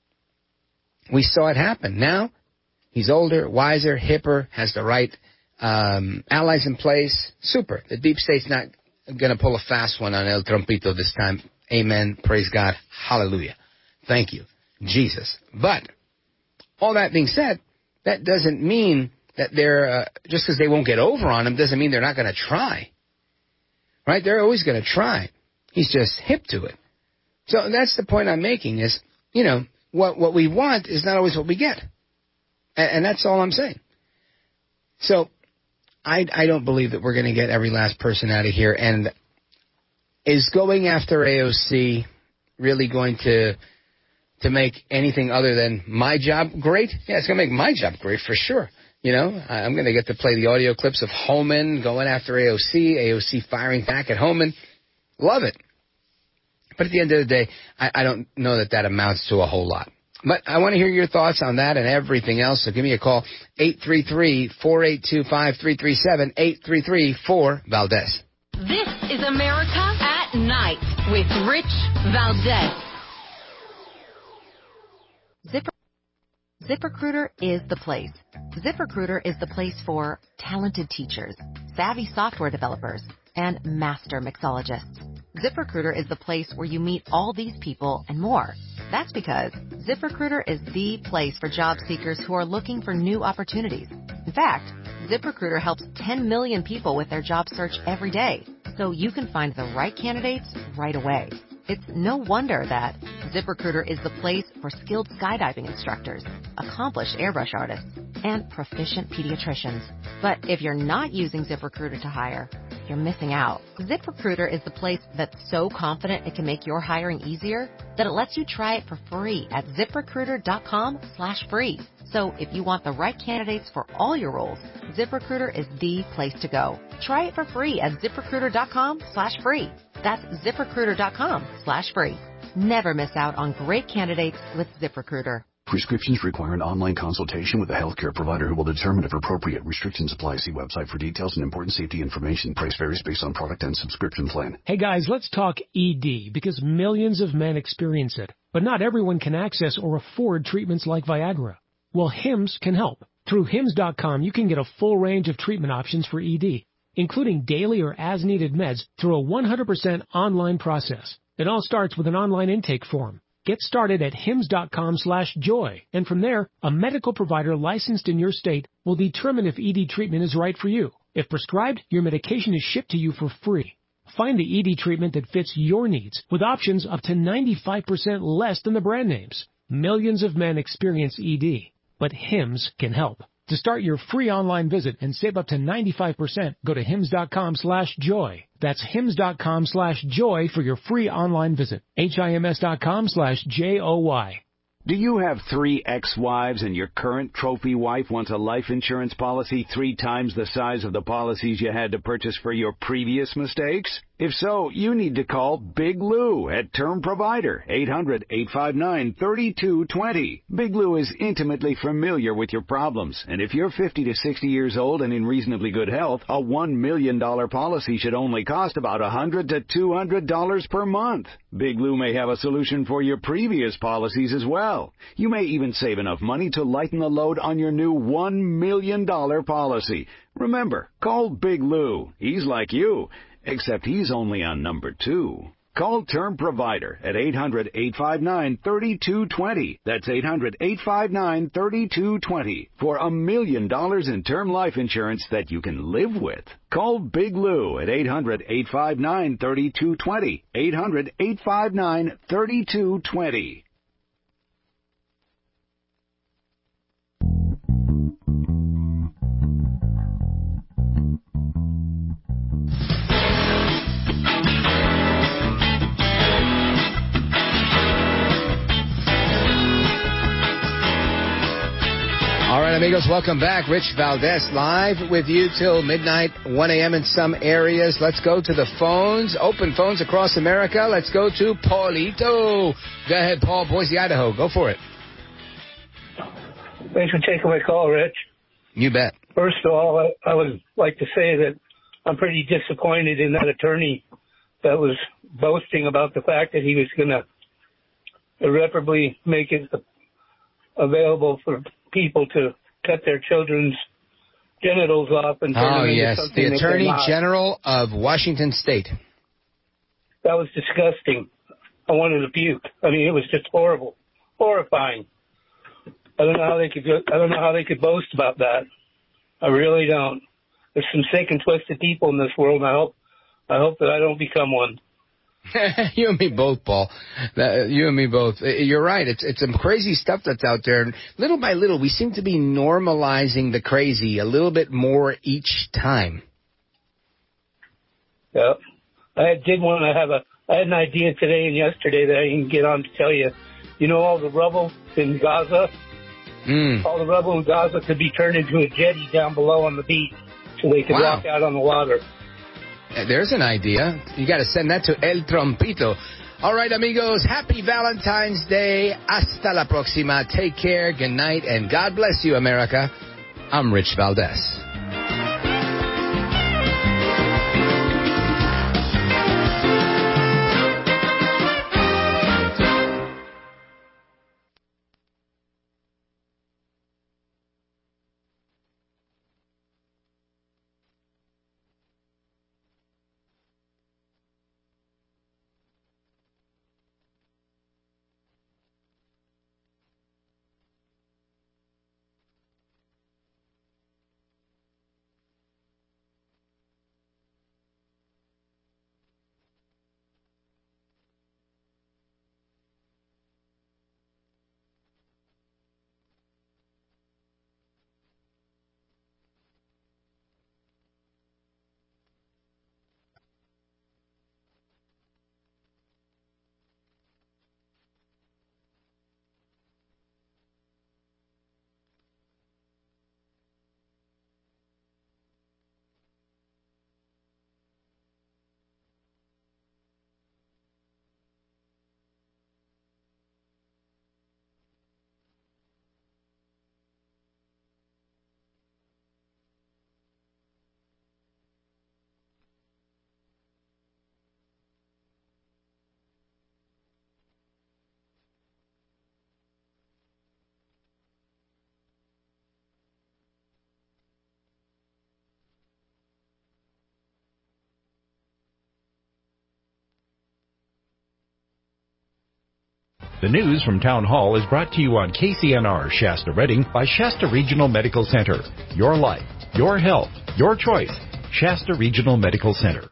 We saw it happen. Now, he's older, wiser, hipper, has the right allies in place. Super. The deep state's not going to pull a fast one on El Trumpito this time. Amen. Praise God. Hallelujah. Thank you, Jesus. But all that being said, that doesn't mean that they're, just because they won't get over on him, doesn't mean they're not going to try. Right? They're always going to try. He's just hip to it. So that's the point I'm making is, what we want is not always what we get. And that's all I'm saying. So I don't believe that we're going to get every last person out of here. And is going after AOC really going to make anything other than my job great? Yeah, it's going to make my job great for sure. I'm going to get to play the audio clips of Homan going after AOC firing back at Homan. Love it. But at the end of the day, I don't know that amounts to a whole lot. But I want to hear your thoughts on that and everything else. So give me a call, 833-482-5337, 833-4-VALDEZ. This is America at Night with Rich Valdez. ZipRecruiter is the place. ZipRecruiter is the place for talented teachers, savvy software developers, and master mixologists. ZipRecruiter is the place where you meet all these people and more. That's because ZipRecruiter is the place for job seekers who are looking for new opportunities. In fact, ZipRecruiter helps 10 million people with their job search every day, so you can find the right candidates right away. It's no wonder that ZipRecruiter is the place for skilled skydiving instructors, accomplished airbrush artists, and proficient pediatricians. But if you're not using ZipRecruiter to hire, you're missing out. ZipRecruiter is the place that's so confident it can make your hiring easier that it lets you try it for free at ZipRecruiter.com/free. So if you want the right candidates for all your roles, ZipRecruiter is the place to go. Try it for free at ZipRecruiter.com/free. That's ZipRecruiter.com/free. Never miss out on great candidates with ZipRecruiter. Prescriptions require an online consultation with a healthcare provider who will determine if appropriate. Restrictions apply. See website for details and important safety information. Price varies based on product and subscription plan. Hey guys, let's talk ED because millions of men experience it. But not everyone can access or afford treatments like Viagra. Well, Hims can help. Through Hims.com, you can get a full range of treatment options for ED. including daily or as-needed meds, through a 100% online process. It all starts with an online intake form. Get started at hims.com/joy, and from there, a medical provider licensed in your state will determine if ED treatment is right for you. If prescribed, your medication is shipped to you for free. Find the ED treatment that fits your needs with options up to 95% less than the brand names. Millions of men experience ED, but Hims can help. To start your free online visit and save up to 95%, go to hims.com/joy. That's hims.com/joy for your free online visit. HIMS.com/JOY. Do you have 3 ex-wives and your current trophy wife wants a life insurance policy 3 times the size of the policies you had to purchase for your previous mistakes? If so, you need to call Big Lou at Term Provider, 800-859-3220. Big Lou is intimately familiar with your problems, and if you're 50 to 60 years old and in reasonably good health, a $1 million policy should only cost about $100 to $200 per month. Big Lou may have a solution for your previous policies as well. You may even save enough money to lighten the load on your new $1 million policy. Remember, call Big Lou. He's like you, except he's only on number 2. Call Term Provider at 800-859-3220. That's 800-859-3220 for $1 million in term life insurance that you can live with. Call Big Lou at 800-859-3220. 800-859-3220. All right, amigos, welcome back. Rich Valdez live with you till midnight, 1 a.m. in some areas. Let's go to the phones, open phones across America. Let's go to Paulito. Go ahead, Paul, Boise, Idaho. Go for it. Thanks for taking my call, Rich. You bet. First of all, I would like to say that I'm pretty disappointed in that attorney that was boasting about the fact that he was going to irreparably make it available for people to cut their children's genitals off and turn them into something. The Attorney General of Washington State. That was disgusting. I wanted to puke. I mean, it was just horrible, horrifying. I don't know how they could boast about that. I really don't. There's some sick and twisted people in this world, and I hope that I don't become one. You and me both, Paul. You and me both. You're right. It's some crazy stuff that's out there. And little by little, we seem to be normalizing the crazy a little bit more each time. Yeah. I had an idea today and yesterday that I didn't get on to tell you. You know all the rubble in Gaza? All the rubble in Gaza could be turned into a jetty down below on the beach so they could walk out on the water. There's an idea. You got to send that to El Trompito. All right, amigos, happy Valentine's Day. Hasta la próxima. Take care, good night, and God bless you, America. I'm Rich Valdez. The news from Town Hall is brought to you on KCNR Shasta Redding by Shasta Regional Medical Center. Your life, your health, your choice. Shasta Regional Medical Center.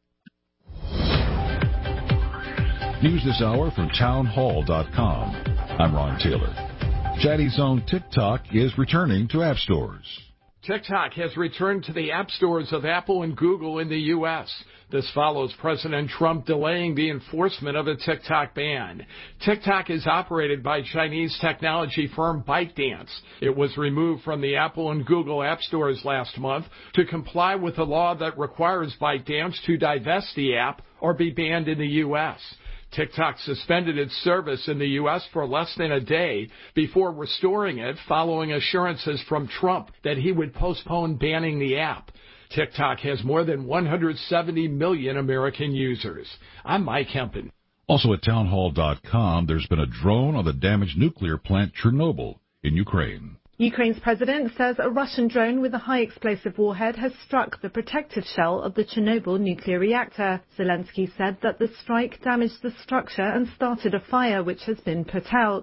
News this hour from townhall.com. I'm Ron Taylor. Chinese owned TikTok is returning to app stores. TikTok has returned to the app stores of Apple and Google in the U.S. This follows President Trump delaying the enforcement of a TikTok ban. TikTok is operated by Chinese technology firm ByteDance. It was removed from the Apple and Google app stores last month to comply with a law that requires ByteDance to divest the app or be banned in the U.S. TikTok suspended its service in the U.S. for less than a day before restoring it following assurances from Trump that he would postpone banning the app. TikTok has more than 170 million American users. I'm Mike Hempen. Also at townhall.com, there's been a drone on the damaged nuclear plant Chernobyl in Ukraine. Ukraine's president says a Russian drone with a high explosive warhead has struck the protective shell of the Chernobyl nuclear reactor. Zelensky said that the strike damaged the structure and started a fire which has been put out.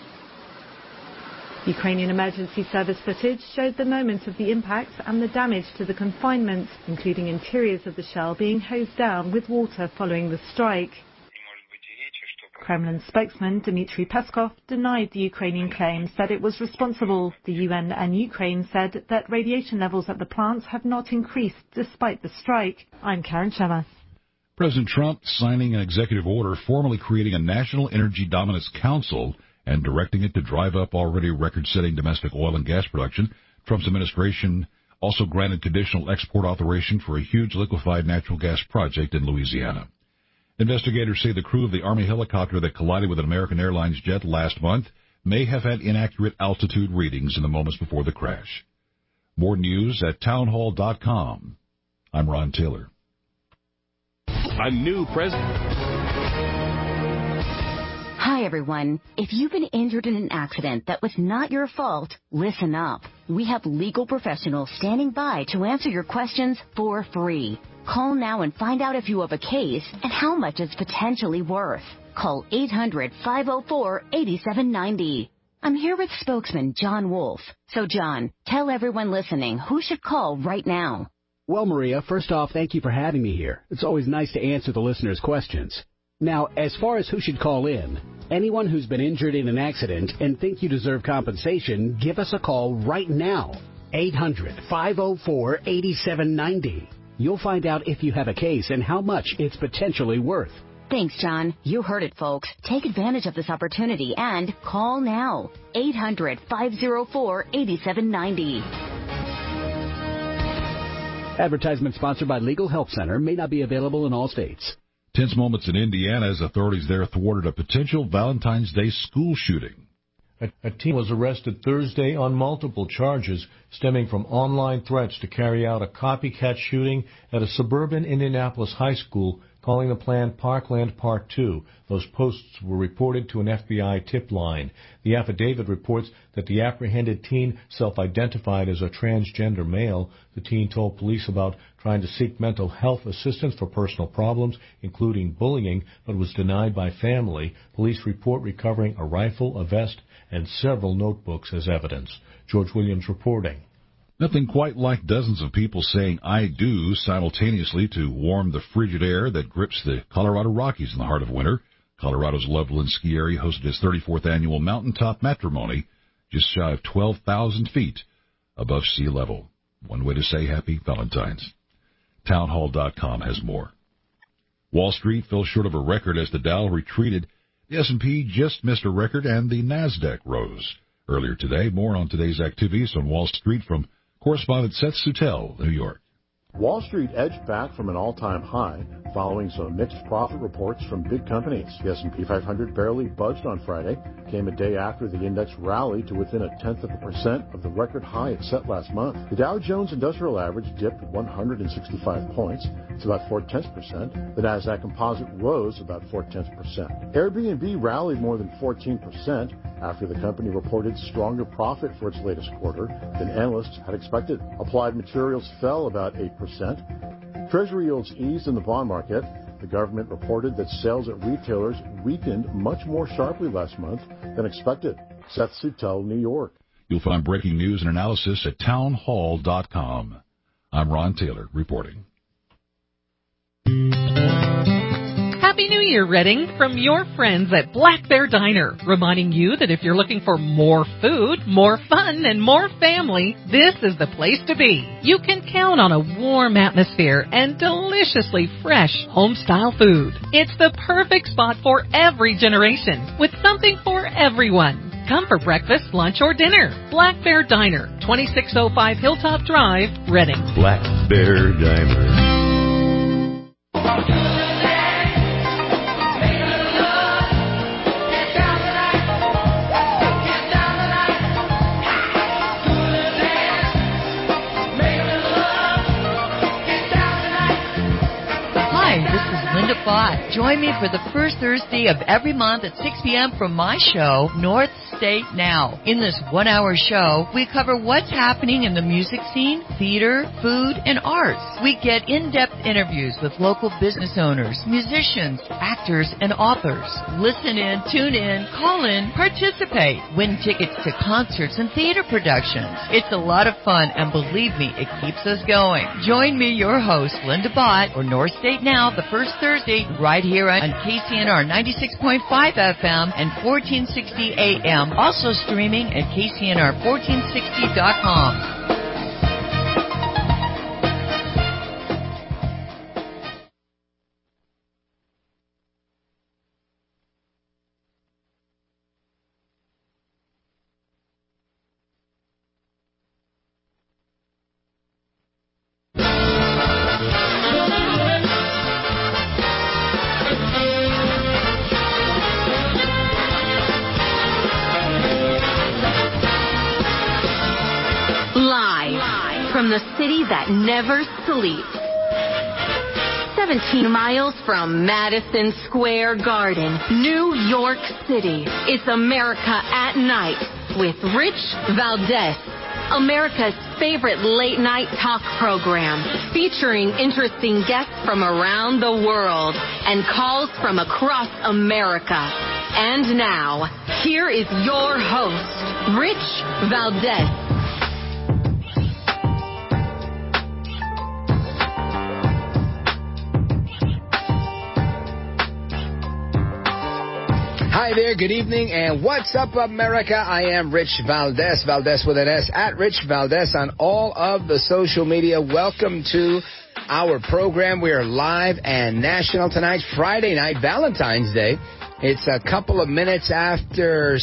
Ukrainian emergency service footage showed the moment of the impact and the damage to the confinement, including interiors of the shell being hosed down with water following the strike. Kremlin spokesman Dmitry Peskov denied the Ukrainian claims that it was responsible. The UN and Ukraine said that radiation levels at the plants have not increased despite the strike. I'm Karen Shermer. President Trump signing an executive order formally creating a National Energy Dominance Council and directing it to drive up already record-setting domestic oil and gas production. Trump's administration also granted conditional export authorization for a huge liquefied natural gas project in Louisiana. Investigators say the crew of the Army helicopter that collided with an American Airlines jet last month may have had inaccurate altitude readings in the moments before the crash. More news at townhall.com. I'm Ron Taylor. A new president. Hi, everyone. If you've been injured in an accident that was not your fault, listen up. We have legal professionals standing by to answer your questions for free. Call now and find out if you have a case and how much it's potentially worth. Call 800-504-8790. I'm here with spokesman John Wolf. So, John, tell everyone listening who should call right now. Well, Maria, first off, thank you for having me here. It's always nice to answer the listeners' questions. Now, as far as who should call in, anyone who's been injured in an accident and think you deserve compensation, give us a call right now. 800-504-8790. You'll find out if you have a case and how much it's potentially worth. Thanks, John. You heard it, folks. Take advantage of this opportunity and call now. 800-504-8790. Advertisement sponsored by Legal Help Center, may not be available in all states. Tense moments in Indiana as authorities there thwarted a potential Valentine's Day school shooting. A teen was arrested Thursday on multiple charges stemming from online threats to carry out a copycat shooting at a suburban Indianapolis high school, calling the plan Parkland Part 2. Those posts were reported to an FBI tip line. The affidavit reports that the apprehended teen self-identified as a transgender male. The teen told police about trying to seek mental health assistance for personal problems, including bullying, but was denied by family. Police report recovering a rifle, a vest, and several notebooks as evidence. George Williams reporting. Nothing quite like dozens of people saying "I do" simultaneously to warm the frigid air that grips the Colorado Rockies in the heart of winter. Colorado's Loveland ski area hosted its 34th annual Mountaintop Matrimony, just shy of 12,000 feet above sea level. One way to say happy Valentine's. Townhall.com has more. Wall Street fell short of a record as the Dow retreated. The S&P just missed a record, and the Nasdaq rose. Earlier today, more on today's activities on Wall Street from correspondent Seth Sutel, New York. Wall Street edged back from an all-time high following some mixed profit reports from big companies. The S&P 500 barely budged on Friday, came a day after the index rallied to within 0.1% of the record high it set last month. The Dow Jones Industrial Average dipped 165 points. It's about 0.4%. The Nasdaq Composite rose about 0.4%. Airbnb rallied more than 14% after the company reported stronger profit for its latest quarter than analysts had expected. Applied Materials fell about 8%. Treasury yields eased in the bond market. The government reported that sales at retailers weakened much more sharply last month than expected. Seth Suttel, New York. You'll find breaking news and analysis at townhall.com. I'm Ron Taylor reporting. Happy New Year, Redding, from your friends at Black Bear Diner, reminding you that if you're looking for more food, more fun, and more family, this is the place to be. You can count on a warm atmosphere and deliciously fresh home-style food. It's the perfect spot for every generation, with something for everyone. Come for breakfast, lunch, or dinner. Black Bear Diner, 2605 Hilltop Drive, Redding. Black Bear Diner. Join me for the first Thursday of every month at 6 p.m. from my show, North State Now. In this one-hour show, we cover what's happening in the music scene, theater, food, and arts. We get in-depth interviews with local business owners, musicians, actors, and authors. Listen in, tune in, call in, participate, win tickets to concerts and theater productions. It's a lot of fun, and believe me, it keeps us going. Join me, your host, Linda Bott, or North State Now, the first Thursday, right here on KCNR 96.5 FM and 1460 AM. Also streaming at KCNR1460.com. From the city that never sleeps. 17 miles from Madison Square Garden, New York City. It's America at Night with Rich Valdez. America's favorite late-night talk program, featuring interesting guests from around the world and calls from across America. And now, here is your host, Rich Valdez. Hi there, good evening, and what's up, America? I am Rich Valdez, Valdez with an S, at Rich Valdez on all of the social media. Welcome to our program. We are live and national tonight, Friday night, Valentine's Day. It's a couple of minutes after,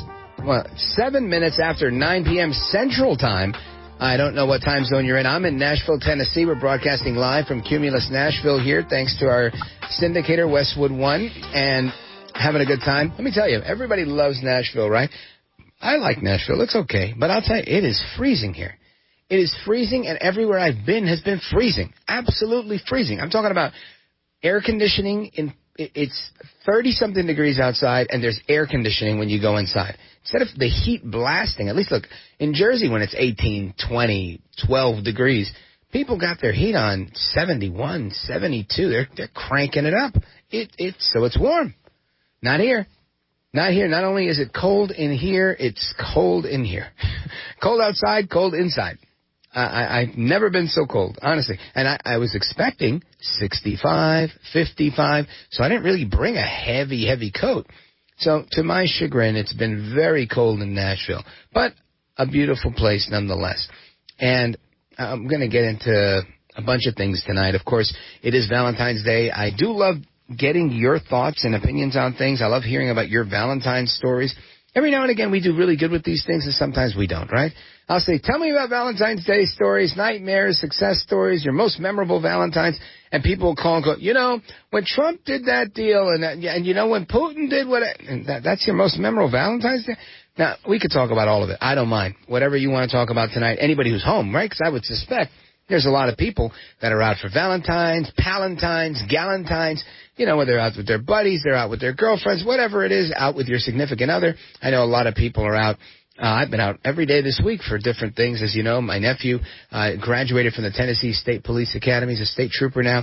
7 minutes after 9 p.m. Central Time. I don't know what time zone you're in. I'm in Nashville, Tennessee. We're broadcasting live from Cumulus Nashville here, thanks to our syndicator, Westwood One, and having a good time. Let me tell you, everybody loves Nashville, right? I like Nashville. It's okay. But I'll tell you, it is freezing here. It is freezing, and everywhere I've been has been freezing. Absolutely freezing. I'm talking about air conditioning. It's 30-something degrees outside, and there's air conditioning when you go inside. Instead of the heat blasting, at least look, in Jersey when it's 18, 20, 12 degrees, people got their heat on 71, 72. They're cranking it up. So it's warm. Not here. Not here. Not only is it cold in here, it's cold in here. Cold outside, cold inside. I've never been so cold, honestly. And I was expecting 65, 55, so I didn't really bring a heavy coat. So to my chagrin, it's been very cold in Nashville, but a beautiful place nonetheless. And I'm going to get into a bunch of things tonight. Of course, it is Valentine's Day. I do love getting your thoughts and opinions on things. I love hearing about your Valentine's stories. Every now and again, we do really good with these things, and sometimes we don't, right? I'll say, tell me about Valentine's Day stories, nightmares, success stories, your most memorable Valentine's, and people will call and go, you know, when Trump did that deal, and you know, when Putin did that's your most memorable Valentine's Day? Now, we could talk about all of it. I don't mind. Whatever you want to talk about tonight, anybody who's home, right? Because I would suspect there's a lot of people that are out for Valentine's, Palentines, Galentines, you know, whether they're out with their buddies, they're out with their girlfriends, whatever it is, out with your significant other. I know a lot of people are out. I've been out every day this week for different things. As you know, my nephew graduated from the Tennessee State Police Academy. He's a state trooper now.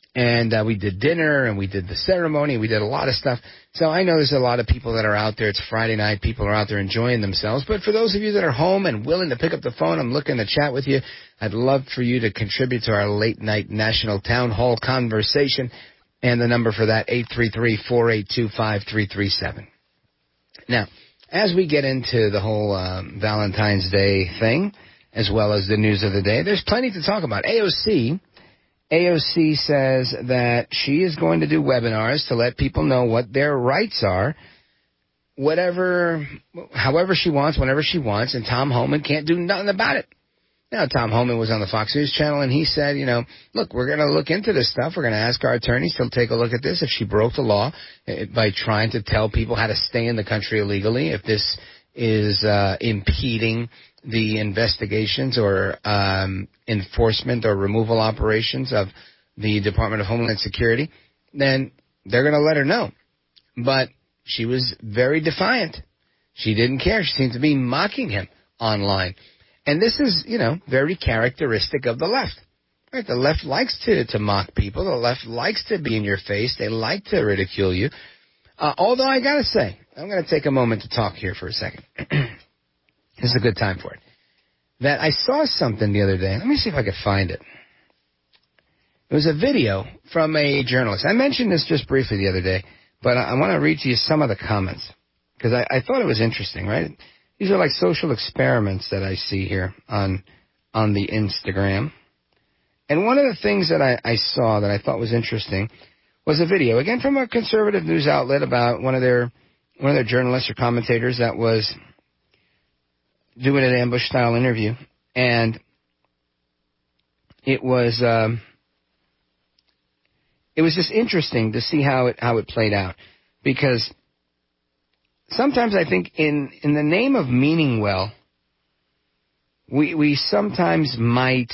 And we did dinner, and we did the ceremony. We did a lot of stuff. So I know there's a lot of people that are out there. It's Friday night. People are out there enjoying themselves. But for those of you that are home and willing to pick up the phone, I'm looking to chat with you. I'd love for you to contribute to our late-night national town hall conversation. And the number for that, 833-482-5337. Now, as we get into the whole Valentine's Day thing, as well as the news of the day, there's plenty to talk about. AOC says that she is going to do webinars to let people know what their rights are, however she wants, whenever she wants, and Tom Homan can't do nothing about it. Now, Tom Homan was on the Fox News channel, and he said, look, we're going to look into this stuff. We're going to ask our attorneys to take a look at this. If she broke the law by trying to tell people how to stay in the country illegally, if this is impeding the investigations or enforcement or removal operations of the Department of Homeland Security, then they're going to let her know. But she was very defiant. She didn't care. She seemed to be mocking him online. And this is, very characteristic of the left. Right? The left likes to mock people. The left likes to be in your face. They like to ridicule you. Although I got to say, I'm going to take a moment to talk here for a second. This is a good time for it. That I saw something the other day. Let me see if I could find it. It was a video from a journalist. I mentioned this just briefly the other day, but I want to read to you some of the comments because I thought it was interesting, right? These are like social experiments that I see here on the Instagram. And one of the things that I saw that I thought was interesting was a video, again, from a conservative news outlet about one of their journalists or commentators that was doing an ambush-style interview, and it was just interesting to see how it played out, because sometimes I think in the name of meaning well, we sometimes might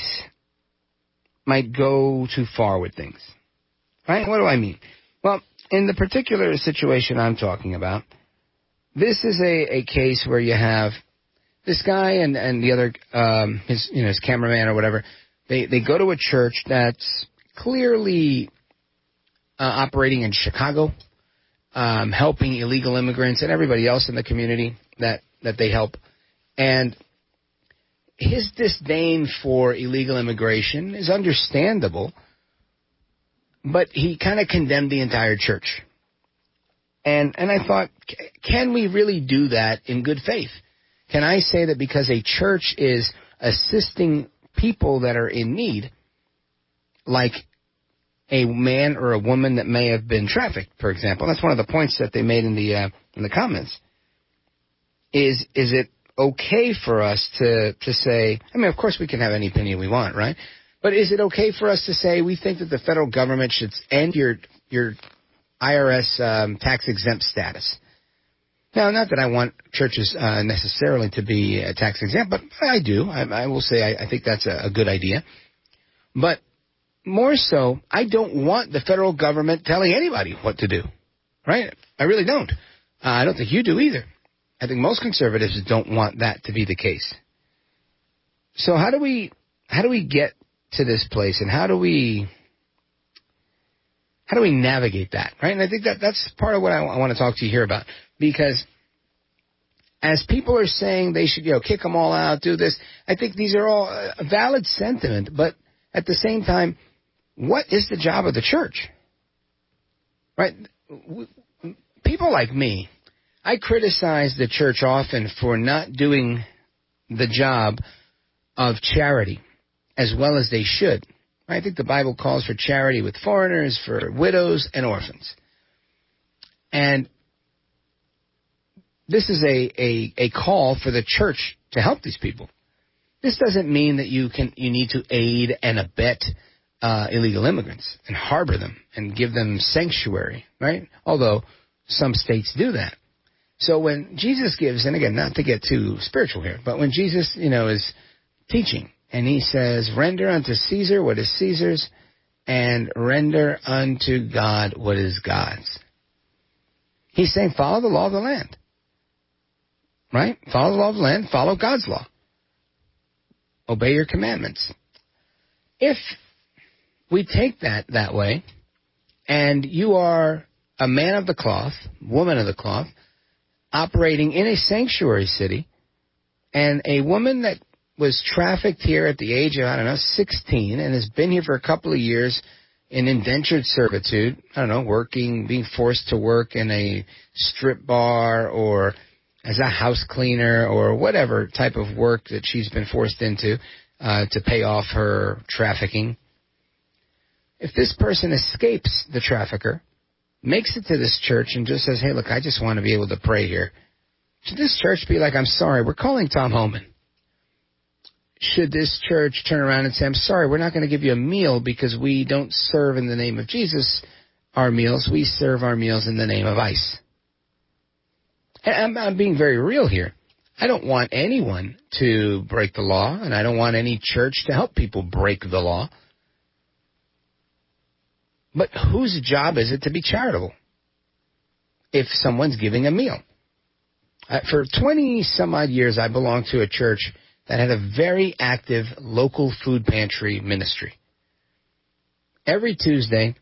go too far with things, right? What do I mean? Well, in the particular situation I'm talking about, this is a case where you have this guy and the other, his cameraman or whatever, they go to a church that's clearly operating in Chicago, helping illegal immigrants and everybody else in the community that they help. And his disdain for illegal immigration is understandable, but he kind of condemned the entire church. And I thought, can we really do that in good faith? Can I say that because a church is assisting people that are in need, like a man or a woman that may have been trafficked, for example? That's one of the points that they made in the comments. Is it okay for us to say, I mean, of course we can have any opinion we want, right? But is it okay for us to say we think that the federal government should end your IRS tax-exempt status? Now, not that I want churches necessarily to be tax-exempt, but I do. I will say I think that's a good idea. But more so, I don't want the federal government telling anybody what to do, right? I really don't. I don't think you do either. I think most conservatives don't want that to be the case. So how do we get to this place, and how do we navigate that, right? And I think that's part of what I want to talk to you here about, because as people are saying they should, kick them all out, do this, I think these are all a valid sentiment, but at the same time, what is the job of the church? Right? People like me, I criticize the church often for not doing the job of charity as well as they should. I think the Bible calls for charity with foreigners, for widows and orphans. And this is a call for the church to help these people. This doesn't mean that you need to aid and abet illegal immigrants and harbor them and give them sanctuary, right? Although some states do that. So when Jesus gives, and again, not to get too spiritual here, but when Jesus, is teaching and he says, render unto Caesar what is Caesar's and render unto God what is God's. He's saying follow the law of the land, right? Follow the law of the land, follow God's law. Obey your commandments. If we take that way, and you are a man of the cloth, woman of the cloth, operating in a sanctuary city, and a woman that was trafficked here at the age of, 16, and has been here for a couple of years in indentured servitude, working, being forced to work in a strip bar or as a house cleaner or whatever type of work that she's been forced into to pay off her trafficking. If this person escapes the trafficker, makes it to this church and just says, hey, look, I just want to be able to pray here, should this church be like, I'm sorry, we're calling Tom Homan? Should this church turn around and say, I'm sorry, we're not going to give you a meal because we don't serve in the name of Jesus our meals, we serve our meals in the name of ICE? And I'm being very real here. I don't want anyone to break the law, and I don't want any church to help people break the law. But whose job is it to be charitable if someone's giving a meal? For 20-some-odd years, I belonged to a church that had a very active local food pantry ministry. Every Tuesday,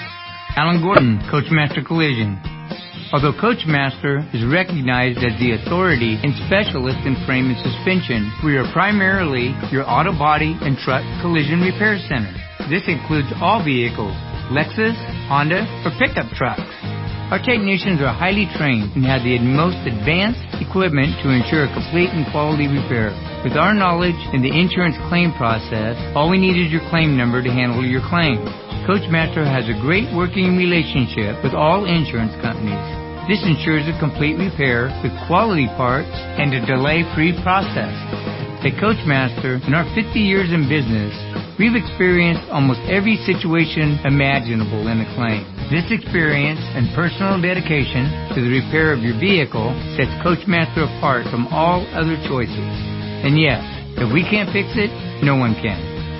Alan Gordon, Coachmaster Collision. Although Coachmaster is recognized as the authority and specialist in frame and suspension, we are primarily your auto body and truck collision repair center. This includes all vehicles, Lexus, Honda, or pickup trucks. Our technicians are highly trained and have the most advanced equipment to ensure a complete and quality repair. With our knowledge in the insurance claim process, all we need is your claim number to handle your claim. Coachmaster has a great working relationship with all insurance companies. This ensures a complete repair with quality parts and a delay-free process. At Coachmaster, in our 50 years in business, we've experienced almost every situation imaginable in a claim. This experience and personal dedication to the repair of your vehicle sets Coachmaster apart from all other choices. And yes, if we can't fix it, no one can.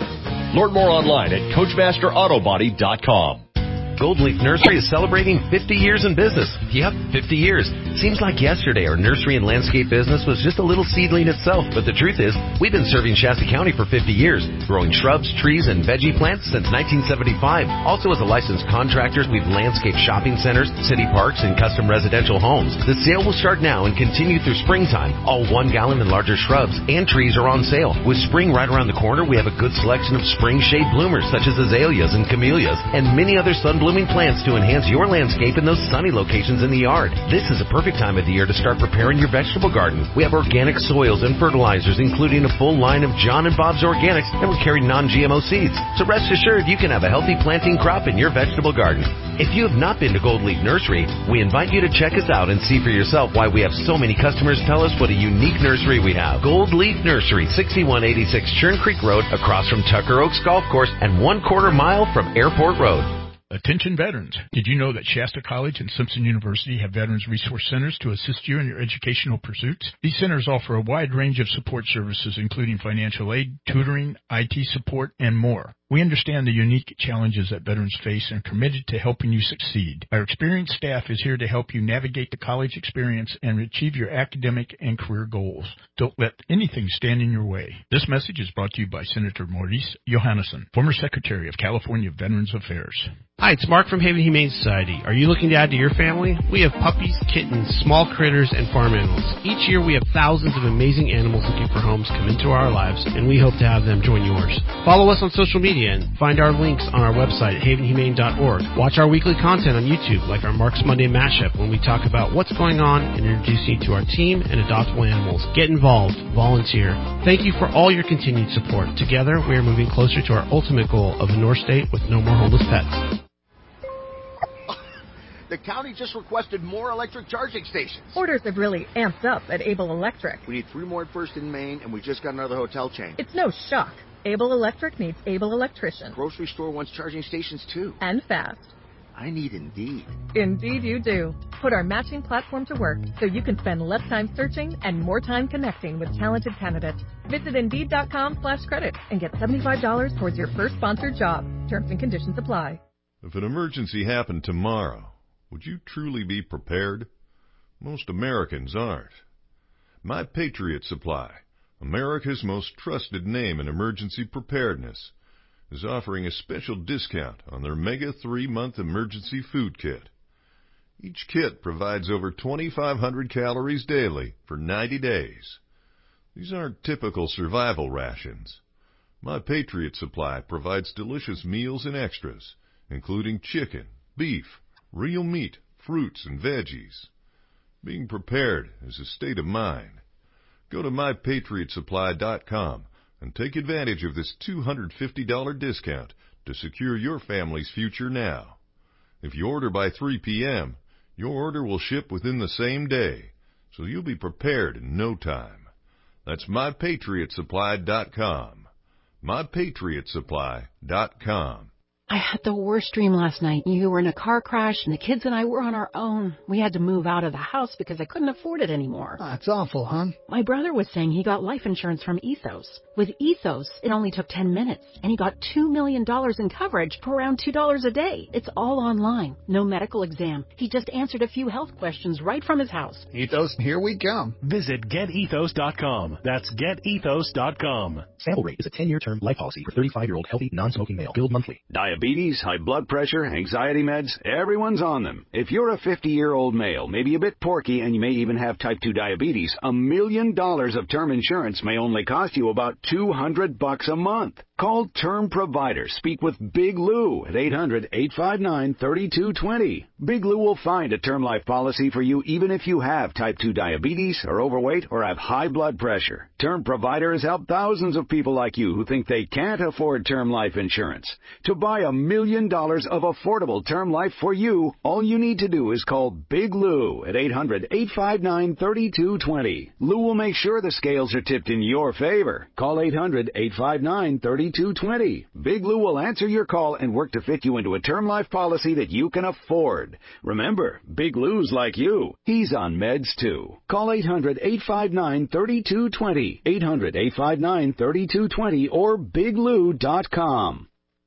Learn more online at CoachmasterAutobody.com. Gold Leaf Nursery is celebrating 50 years in business. Yep, 50 years. Seems like yesterday our nursery and landscape business was just a little seedling itself, but the truth is, we've been serving Shasta County for 50 years, growing shrubs, trees, and veggie plants since 1975. Also, as a licensed contractor, we've landscaped shopping centers, city parks, and custom residential homes. The sale will start now and continue through springtime. All 1 gallon and larger shrubs and trees are on sale. With spring right around the corner, we have a good selection of spring shade bloomers such as azaleas and camellias, and many other sun blooming plants to enhance your landscape in those sunny locations in the yard. This is a perfect time of the year to start preparing your vegetable garden. We have organic soils and fertilizers, including a full line of John and Bob's Organics, and we carry non-GMO seeds. So rest assured you can have a healthy planting crop in your vegetable garden. If you have not been to Gold Leaf Nursery, we invite you to check us out and see for yourself why we have so many customers tell us what a unique nursery we have. Gold Leaf Nursery, 6186 Churn Creek Road, across from Tucker Oaks Golf Course and 1/4 mile from Airport Road. Attention veterans. Did you know that Shasta College and Simpson University have Veterans Resource Centers to assist you in your educational pursuits? These centers offer a wide range of support services, including financial aid, tutoring, IT support, and more. We understand the unique challenges that veterans face and are committed to helping you succeed. Our experienced staff is here to help you navigate the college experience and achieve your academic and career goals. Don't let anything stand in your way. This message is brought to you by Senator Maurice Johannesson, former Secretary of California Veterans Affairs. Hi, it's Mark from Haven Humane Society. Are you looking to add to your family? We have puppies, kittens, small critters, and farm animals. Each year we have thousands of amazing animals looking for homes come into our lives, and we hope to have them join yours. Follow us on social media and find our links on our website at havenhumane.org. Watch our weekly content on YouTube, like our Mark's Monday Mashup, when we talk about what's going on and introduce you to our team and adoptable animals. Get involved. Volunteer. Thank you for all your continued support. Together, we are moving closer to our ultimate goal of a North State with no more homeless pets. The county just requested more electric charging stations. Orders have really amped up at Able Electric. We need 3 more at First and Main, and we just got another hotel chain. It's no shock. Able Electric needs able electricians. Grocery store wants charging stations, too. And fast. I need Indeed. Indeed you do. Put our matching platform to work so you can spend less time searching and more time connecting with talented candidates. Visit Indeed.com/credit and get $75 towards your first sponsored job. Terms and conditions apply. If an emergency happened tomorrow, would you truly be prepared? Most Americans aren't. My Patriot Supply, America's most trusted name in emergency preparedness. is offering a special discount on their Mega 3-month emergency food kit. Each kit provides over 2,500 calories daily for 90 days. These aren't typical survival rations. My Patriot Supply provides delicious meals and extras, including chicken, beef, real meat, fruits, and veggies. Being prepared is a state of mind. Go to MyPatriotSupply.com and take advantage of this $250 discount to secure your family's future now. If you order by 3 p.m., your order will ship within the same day, so you'll be prepared in no time. That's MyPatriotSupply.com. MyPatriotSupply.com. I had the worst dream last night. You were in a car crash, and the kids and I were on our own. We had to move out of the house because I couldn't afford it anymore. That's awful, hon. My brother was saying he got life insurance from Ethos. With Ethos, it only took 10 minutes, and he got $2 million in coverage for around $2 a day. It's all online. No medical exam. He just answered a few health questions right from his house. Ethos, here we come. Visit GetEthos.com. That's GetEthos.com. Sample rate is a 10-year term life policy for 35-year-old healthy, non-smoking male. Billed monthly. Diabetes, high blood pressure, anxiety meds, everyone's on them. If you're a 50-year-old male, maybe a bit porky, and you may even have type 2 diabetes, $1 million of term insurance may only cost you about $200 a month. Call Term Provider. Speak with Big Lou at 800-859-3220. Big Lou will find a term life policy for you even if you have type 2 diabetes, are overweight, or have high blood pressure. Term Provider has helped thousands of people like you who think they can't afford term life insurance. To buy $1 million of affordable term life for you, all you need to do is call Big Lou at 800-859-3220. Lou will make sure the scales are tipped in your favor. Call 800-859-3220. Big Lou will answer your call and work to fit you into a term life policy that you can afford. Remember, Big Lou's like you. He's on meds too. Call 800-859-3220. 800-859-3220 or BigLou.com.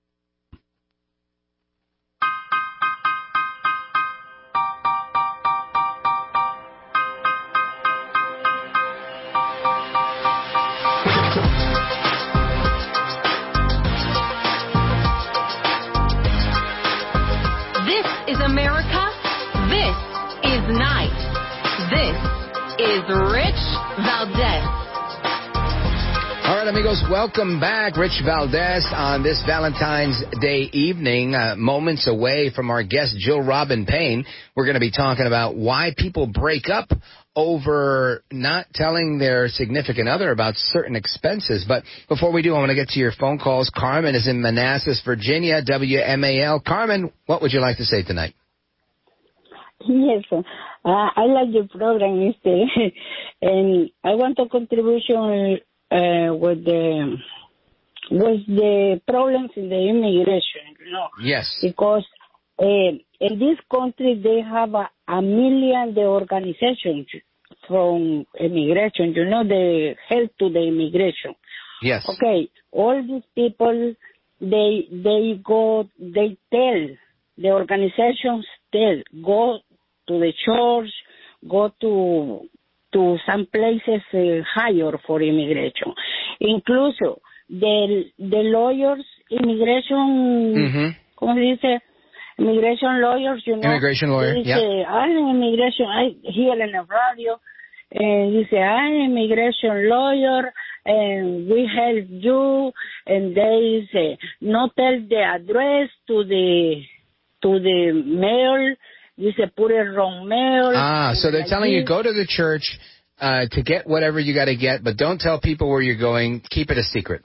America, this is Night. This is Rich Valdez. All right, amigos, welcome back. Rich Valdez on this Valentine's Day evening, moments away from our guest, Jill Robin Payne. We're going to be talking about why people break up over not telling their significant other about certain expenses. But before we do, I want to get to your phone calls. Carmen is in Manassas, Virginia, WMAL. Carmen, what would you like to say tonight? Yes, I like your program, Mr. And I want a contribution with the problems in the immigration, you know. Yes. Because in this country they have a million organizations from immigration, you know, the help to the immigration. Yes. Okay, all these people, they tell, the organizations tell, go to the church, go to some places higher for immigration. Incluso the lawyers, immigration, ¿cómo se dice? Immigration lawyers, you know. Immigration lawyer, yeah. I'm immigration, I hear in the radio, and you say, I'm immigration lawyer, and we help you, and they say, no tell the address to the mail, you say, put it wrong mail. So they're telling you, go to the church to get whatever you got to get, but don't tell people where you're going. Keep it a secret.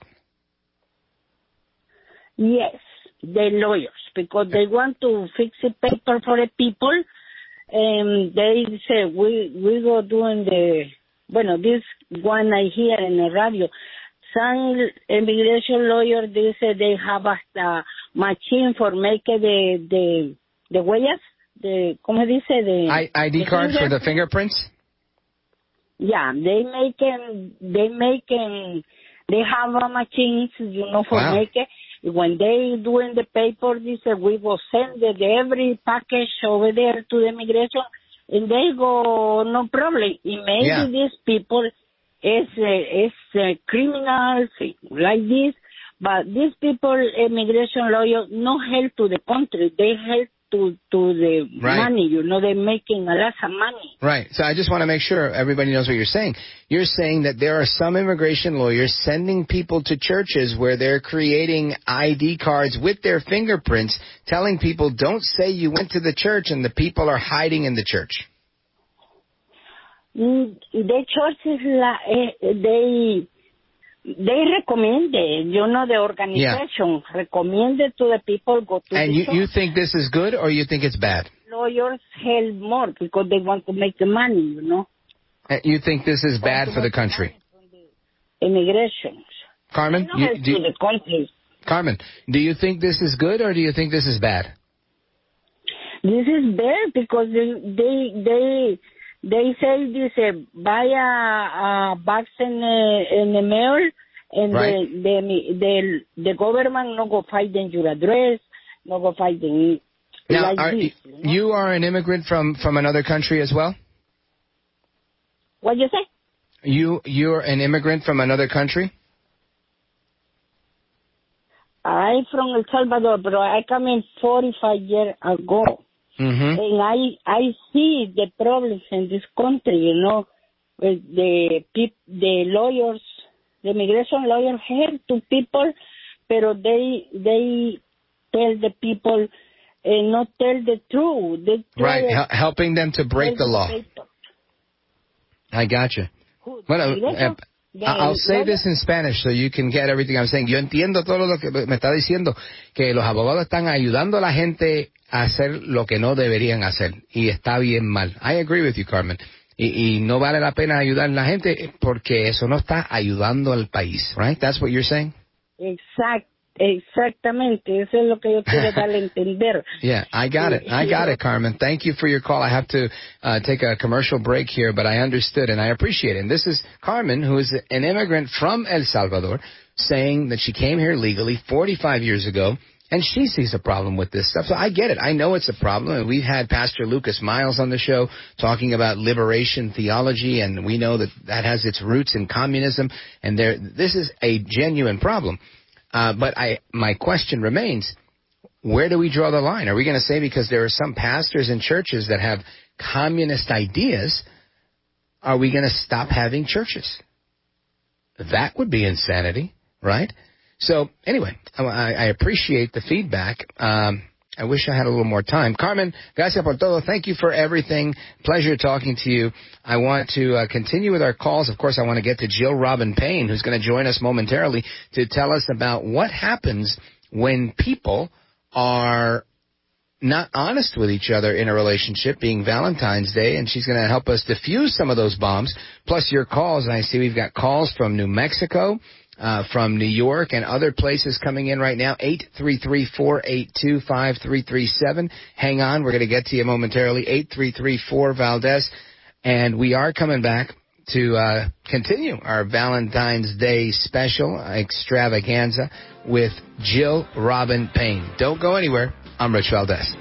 Yes, the lawyers, because they want to fix the paper for the people, and they say, we go doing this one I hear in the radio. Some immigration lawyers, they say they have a machine for making the huellas, ¿cómo se dice? ID cards for the fingerprints? Yeah, they have a machine, you know, for making. When they doing the paper, they say, we will send every package over there to the immigration, and they go, no problem. And maybe these people is criminals like this, But these people, immigration lawyers, no help to the country. They help to the money, they're making a lot of money. Right. So I just want to make sure everybody knows what you're saying. You're saying that there are some immigration lawyers sending people to churches where they're creating ID cards with their fingerprints, telling people, don't say you went to the church, and the people are hiding in the church. The churches, they recommend it, the organization recommended to the people go to the church. And you think this is good, or you think it's bad? Lawyers help more because they want to make the money, And you think this is bad for the country? Immigration. Carmen? The country. Carmen, do you think this is good, or do you think this is bad? This is bad because they say this, buy a vaccine in the mail, and the government no go find your address, no go find the now, like this. You are an immigrant from another country as well? What you say? You're an immigrant from another country? I'm from El Salvador, but I came in 45 years ago. Mm-hmm. And I see the problems in this country, with the lawyers, the immigration lawyers help to people, but they tell the people not tell the truth. Right, helping them to break the law. I gotcha. Well, I'll say this in Spanish so you can get everything I'm saying. Yo entiendo todo lo que me está diciendo, que los abogados están ayudando a la gente a hacer lo que no deberían hacer, y está bien mal. I agree with you, Carmen. Y no vale la pena ayudar a la gente porque eso no está ayudando al país, right? That's what you're saying? Exactamente. Eso es lo que yo quiero darle a entender. Yeah, I got it, Carmen. Thank you for your call. I have to take a commercial break here, but I understood and I appreciate it. And this is Carmen, who is an immigrant from El Salvador, saying that she came here legally 45 years ago, and she sees a problem with this stuff. So I get it. I know it's a problem. And we've had Pastor Lucas Miles on the show talking about liberation theology, and we know that has its roots in communism, and this is a genuine problem. But my question remains, where do we draw the line? Are we going to say because there are some pastors and churches that have communist ideas, are we going to stop having churches? That would be insanity, right? So anyway, I appreciate the feedback. I wish I had a little more time. Carmen, gracias por todo. Thank you for everything. Pleasure talking to you. I want to continue with our calls. Of course, I want to get to Jill Robin Payne, who's going to join us momentarily to tell us about what happens when people are not honest with each other in a relationship, being Valentine's Day, and she's going to help us diffuse some of those bombs, plus your calls. And I see we've got calls from New Mexico, from New York, and other places coming in right now. 833-482-5337. Hang on, we're going to get to you momentarily. 833-4-VALDEZ. And we are coming back to continue our Valentine's Day special extravaganza with Jill Robin Payne. Don't go anywhere. I'm Rich Valdez.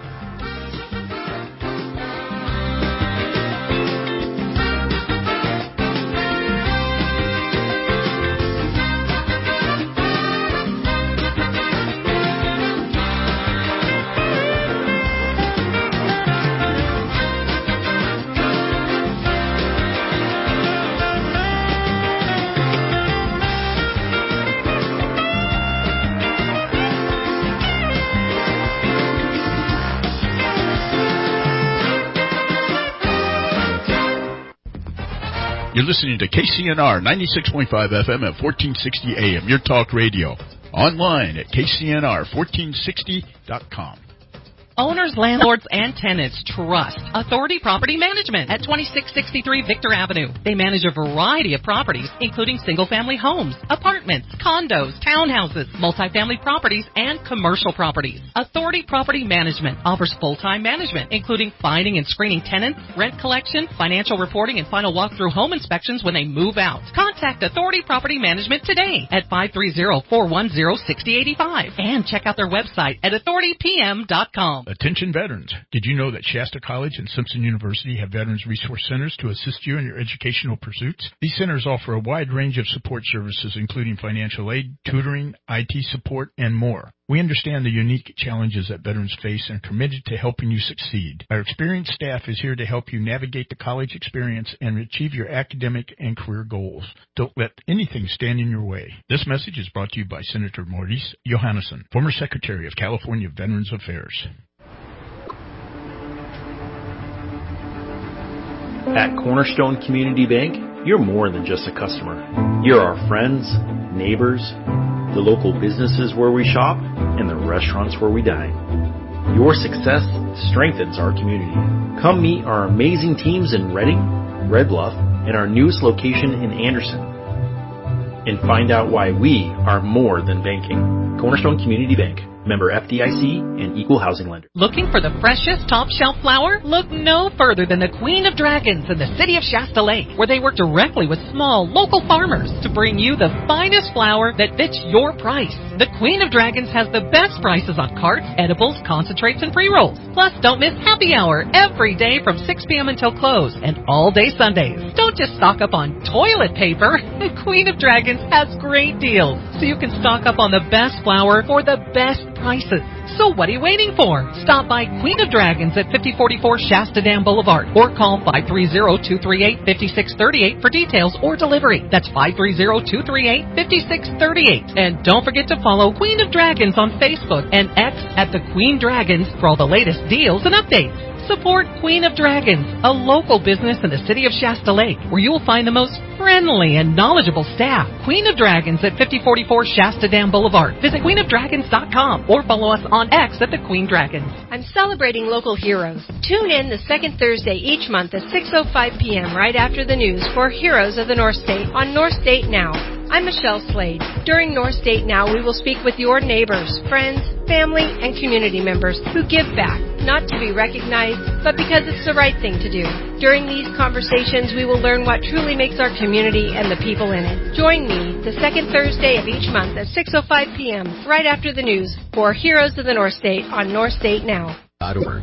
You're listening to KCNR 96.5 FM at 1460 AM, your talk radio. Online at KCNR1460.com. Owners, landlords, and tenants trust Authority Property Management at 2663 Victor Avenue. They manage a variety of properties, including single-family homes, apartments, condos, townhouses, multifamily properties, and commercial properties. Authority Property Management offers full-time management, including finding and screening tenants, rent collection, financial reporting, and final walkthrough home inspections when they move out. Contact Authority Property Management today at 530-410-6085 and check out their website at authoritypm.com. Attention veterans. Did you know that Shasta College and Simpson University have Veterans Resource Centers to assist you in your educational pursuits? These centers offer a wide range of support services, including financial aid, tutoring, IT support, and more. We understand the unique challenges that veterans face and are committed to helping you succeed. Our experienced staff is here to help you navigate the college experience and achieve your academic and career goals. Don't let anything stand in your way. This message is brought to you by Senator Maurice Johannesson, former Secretary of California Veterans Affairs. At Cornerstone Community Bank, you're more than just a customer. You're our friends, neighbors, the local businesses where we shop, and the restaurants where we dine. Your success strengthens our community. Come meet our amazing teams in Redding, Red Bluff, and our newest location in Anderson. And find out why we are more than banking. Cornerstone Community Bank. Member FDIC and Equal Housing Lender. Looking for the freshest top shelf flour? Look no further than the Queen of Dragons in the city of Shasta Lake, where they work directly with small local farmers to bring you the finest flour that fits your price. The Queen of Dragons has the best prices on carts, edibles, concentrates, and pre-rolls. Plus, don't miss happy hour every day from 6 p.m. until close and all day Sundays. Don't just stock up on toilet paper. The Queen of Dragons has great deals, so you can stock up on the best flour for the best prices. So what are you waiting for? Stop by Queen of Dragons at 5044 Shasta Dam Boulevard or call 530-238-5638 for details or delivery. That's 530-238-5638. And don't forget to follow Queen of Dragons on Facebook and X at the Queen Dragons for all the latest deals and updates. Support Queen of Dragons, a local business in the city of Shasta Lake, where you will find the most friendly and knowledgeable staff. Queen of Dragons at 5044 Shasta Dam Boulevard. Visit queenofdragons.com or follow us on X at the Queen Dragons. I'm celebrating local heroes. Tune in the second Thursday each month at 6:05 p.m. right after the news for Heroes of the North State on North State Now. I'm Michelle Slade. During North State Now, we will speak with your neighbors, friends, family, and community members who give back, not to be recognized, but because it's the right thing to do. During these conversations, we will learn what truly makes our community and the people in it. Join me the second Thursday of each month at 6:05 p.m. right after the news for Heroes of the North State on North State Now. .org.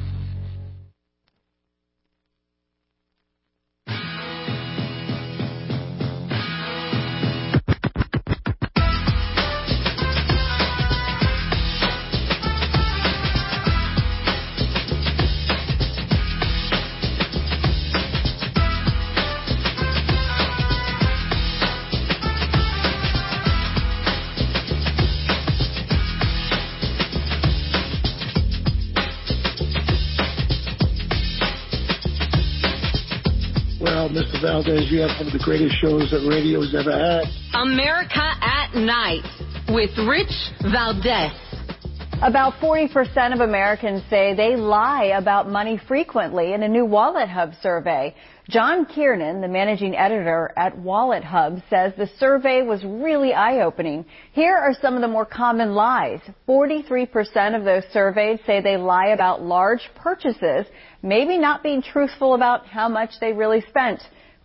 Mr. Valdez, you have one of the greatest shows that radio's ever had. America at Night with Rich Valdez. About 40% of Americans say they lie about money frequently in a new Wallet Hub survey. John Kiernan, the managing editor at Wallet Hub, says the survey was really eye-opening. Here are some of the more common lies. 43% of those surveyed say they lie about large purchases, maybe not being truthful about how much they really spent.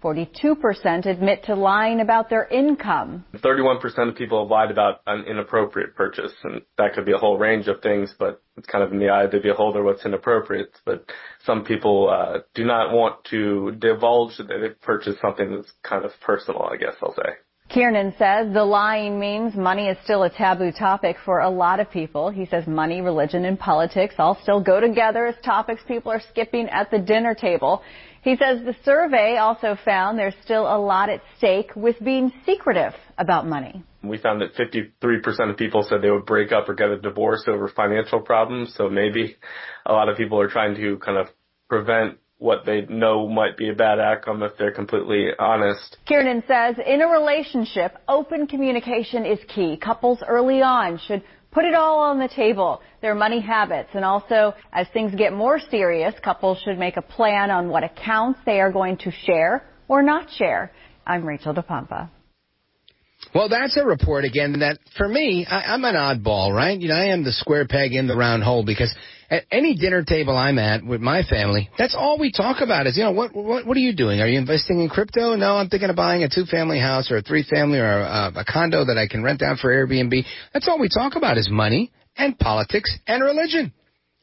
42% admit to lying about their income. 31% of people have lied about an inappropriate purchase, and that could be a whole range of things, but it's kind of in the eye of the beholder what's inappropriate. But some people do not want to divulge that they've purchased something that's kind of personal, I guess I'll say. Kiernan says the lying means money is still a taboo topic for a lot of people. He says money, religion, and politics all still go together as topics people are skipping at the dinner table. He says the survey also found there's still a lot at stake with being secretive about money. We found that 53% of people said they would break up or get a divorce over financial problems. So maybe a lot of people are trying to kind of prevent what they know might be a bad outcome if they're completely honest. Kiernan says in a relationship, open communication is key. Couples early on should put it all on the table, their money habits, and also as things get more serious, couples should make a plan on what accounts they are going to share or not share. I'm Rachel DePompa. Well, that's a report, again, that for me, I'm an oddball, right? You know, I am the square peg in the round hole because at any dinner table I'm at with my family, that's all we talk about is, you know, what are you doing? Are you investing in crypto? No, I'm thinking of buying a 2-family house or a 3-family or a condo that I can rent out for Airbnb. That's all we talk about is money and politics and religion.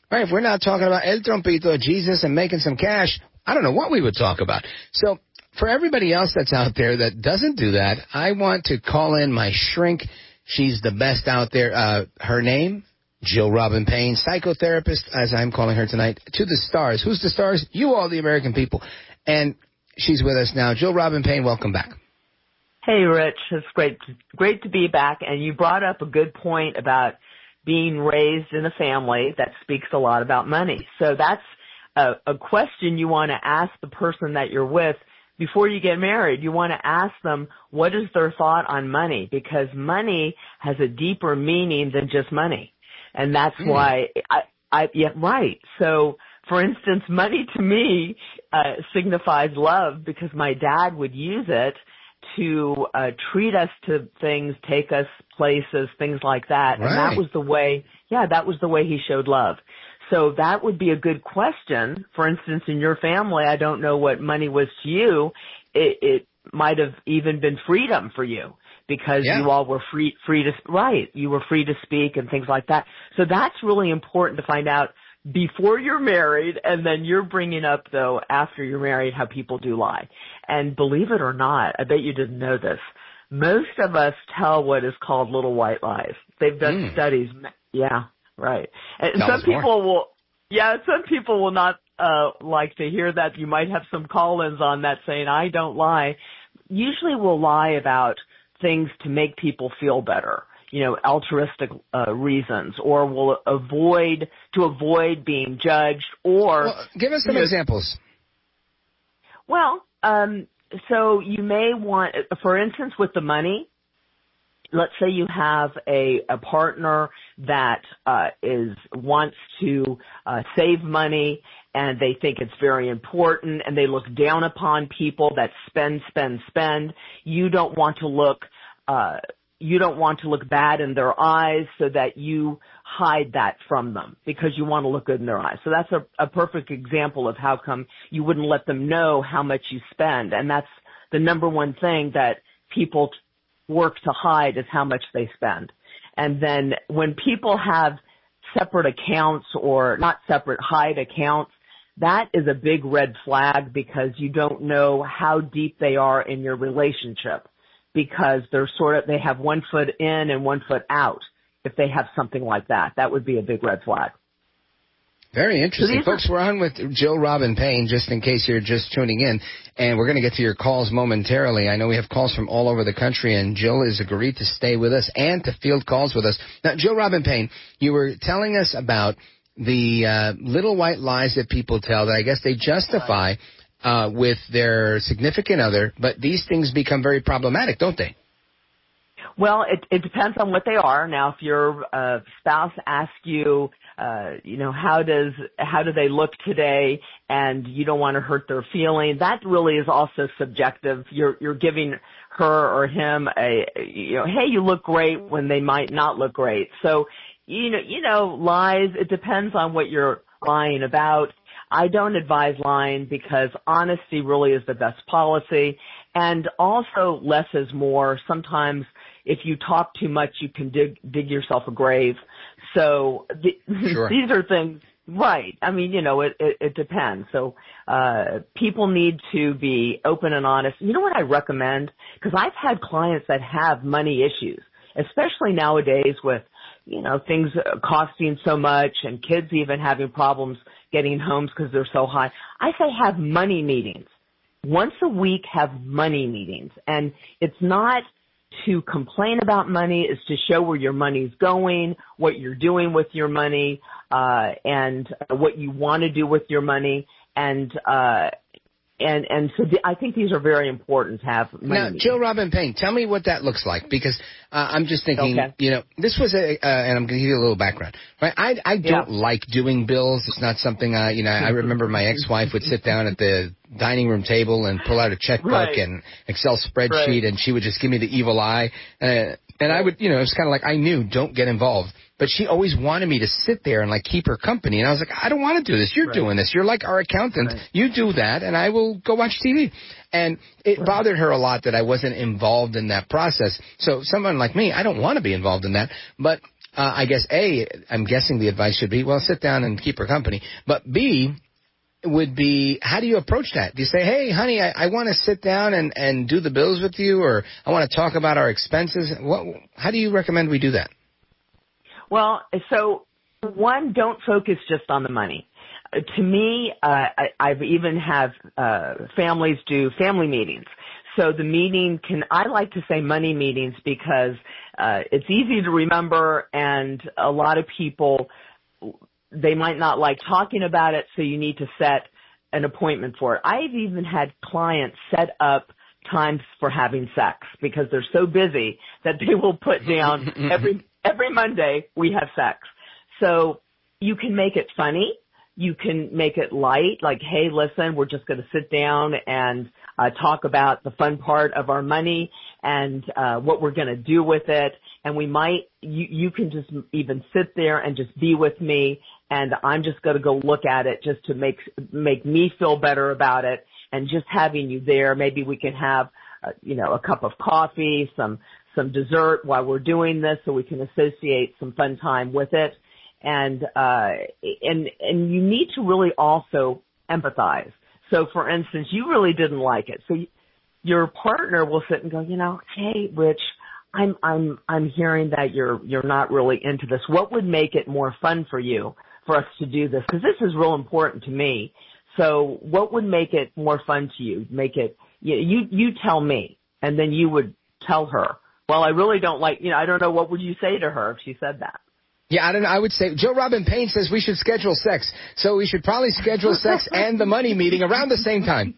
Right, if we're not talking about El Trompito, Jesus, and making some cash, I don't know what we would talk about. So for everybody else that's out there that doesn't do that, I want to call in my shrink. She's the best out there. Her name, Jill Robin Payne, psychotherapist, as I'm calling her tonight, to the stars. Who's the stars? You all, the American people. And she's with us now. Jill Robin Payne, welcome back. Hey, Rich. It's great to be back. And you brought up a good point about being raised in a family that speaks a lot about money. So that's a question you want to ask the person that you're with before you get married. You want to ask them, what is their thought on money? Because money has a deeper meaning than just money. And that's why yeah, right. So, for instance, money to me signifies love because my dad would use it to treat us to things, take us places, things like that. Right. And that was the way he showed love. So that would be a good question. For instance, in your family, I don't know what money was to you. It might have even been freedom for you because you all were free to, right. You were free to speak and things like that. So that's really important to find out before you're married, and then you're bringing up, though, after you're married, how people do lie. And believe it or not, I bet you didn't know this, most of us tell what is called little white lies. They've done studies. Yeah, right. And some people will not like to hear that. You might have some call-ins on that saying, I don't lie. Usually we'll lie about things to make people feel better. You know, altruistic reasons, or will avoid being judged, or give us some examples. Well, so you may want, for instance, with the money. Let's say you have a partner that wants to save money, and they think it's very important, and they look down upon people that spend. You don't want to look bad in their eyes, so that you hide that from them because you want to look good in their eyes. So that's a perfect example of how come you wouldn't let them know how much you spend. And that's the number one thing that people work to hide, is how much they spend. And then when people have separate accounts, or not separate, hide accounts, that is a big red flag because you don't know how deep they are in your relationship. Because they have 1 foot in and 1 foot out. If they have something like that, that would be a big red flag. Very interesting. Folks, we're on with Jill Robin Payne, just in case you're just tuning in, and we're going to get to your calls momentarily. I know we have calls from all over the country, and Jill has agreed to stay with us and to field calls with us. Now, Jill Robin Payne, you were telling us about the little white lies that people tell that I guess they justify with their significant other, but these things become very problematic, don't they? Well, it depends on what they are. Now, if your spouse asks you, how do they look today, and you don't want to hurt their feeling, that really is also subjective. You're giving her or him hey, you look great, when they might not look great. So, lies, it depends on what you're lying about. I don't advise lying because honesty really is the best policy, and also less is more. Sometimes if you talk too much, you can dig yourself a grave. So these are things, right? I mean, it depends. So people need to be open and honest. You know what I recommend? Because I've had clients that have money issues, especially nowadays with things costing so much, and kids even having problems getting homes because they're so high. I say have money meetings. Once a week, have money meetings. And it's not to complain about money, it's to show where your money's going, what you're doing with your money, and what you want to do with your money. And so I think these are very important to have money Now, meetings. Jill Robin Payne, tell me what that looks like, because I'm just thinking, this was and I'm going to give you a little background. Right? I don't like doing bills. It's not something I remember my ex-wife would sit down at the dining room table and pull out a checkbook and Excel spreadsheet, and she would just give me the evil eye. And I would, it was kind of like, I knew, don't get involved. But she always wanted me to sit there and keep her company. And I was like, I don't want to do this. You're doing this. You're like our accountant. You do that, and I will go watch TV. And it bothered her a lot that I wasn't involved in that process. So someone like me, I don't want to be involved in that. But I guess, A, I'm guessing the advice should be, well, sit down and keep her company. But B would be, how do you approach that? Do you say, hey, honey, I want to sit down and do the bills with you, or I want to talk about our expenses? How do you recommend we do that? Well, so one, don't focus just on the money. To me, I've even have families do family meetings. So the meeting I like to say money meetings because it's easy to remember, and a lot of people, they might not like talking about it, so you need to set an appointment for it. I've even had clients set up times for having sex because they're so busy that they will put down every Monday we have sex. So you can make it funny. You can make it light, like, hey, listen, we're just going to sit down and talk about the fun part of our money and what we're going to do with it. And you can just even sit there and just be with me, and I'm just going to go look at it just to make me feel better about it. And just having you there, maybe we can have, a cup of coffee, some dessert while we're doing this, so we can associate some fun time with it. And you need to really also empathize. So, for instance, you really didn't like it. So your partner will sit and go, hey, Rich, I'm hearing that you're not really into this. What would make it more fun for you for us to do this? Because this is real important to me. So what would make it more fun to you? Make it, you tell me, and then you would tell her, well, I really don't like, I don't know, what would you say to her if she said that? Yeah, I don't know. I would say Joe Robin Payne says we should schedule sex. So we should probably schedule sex and the money meeting around the same time.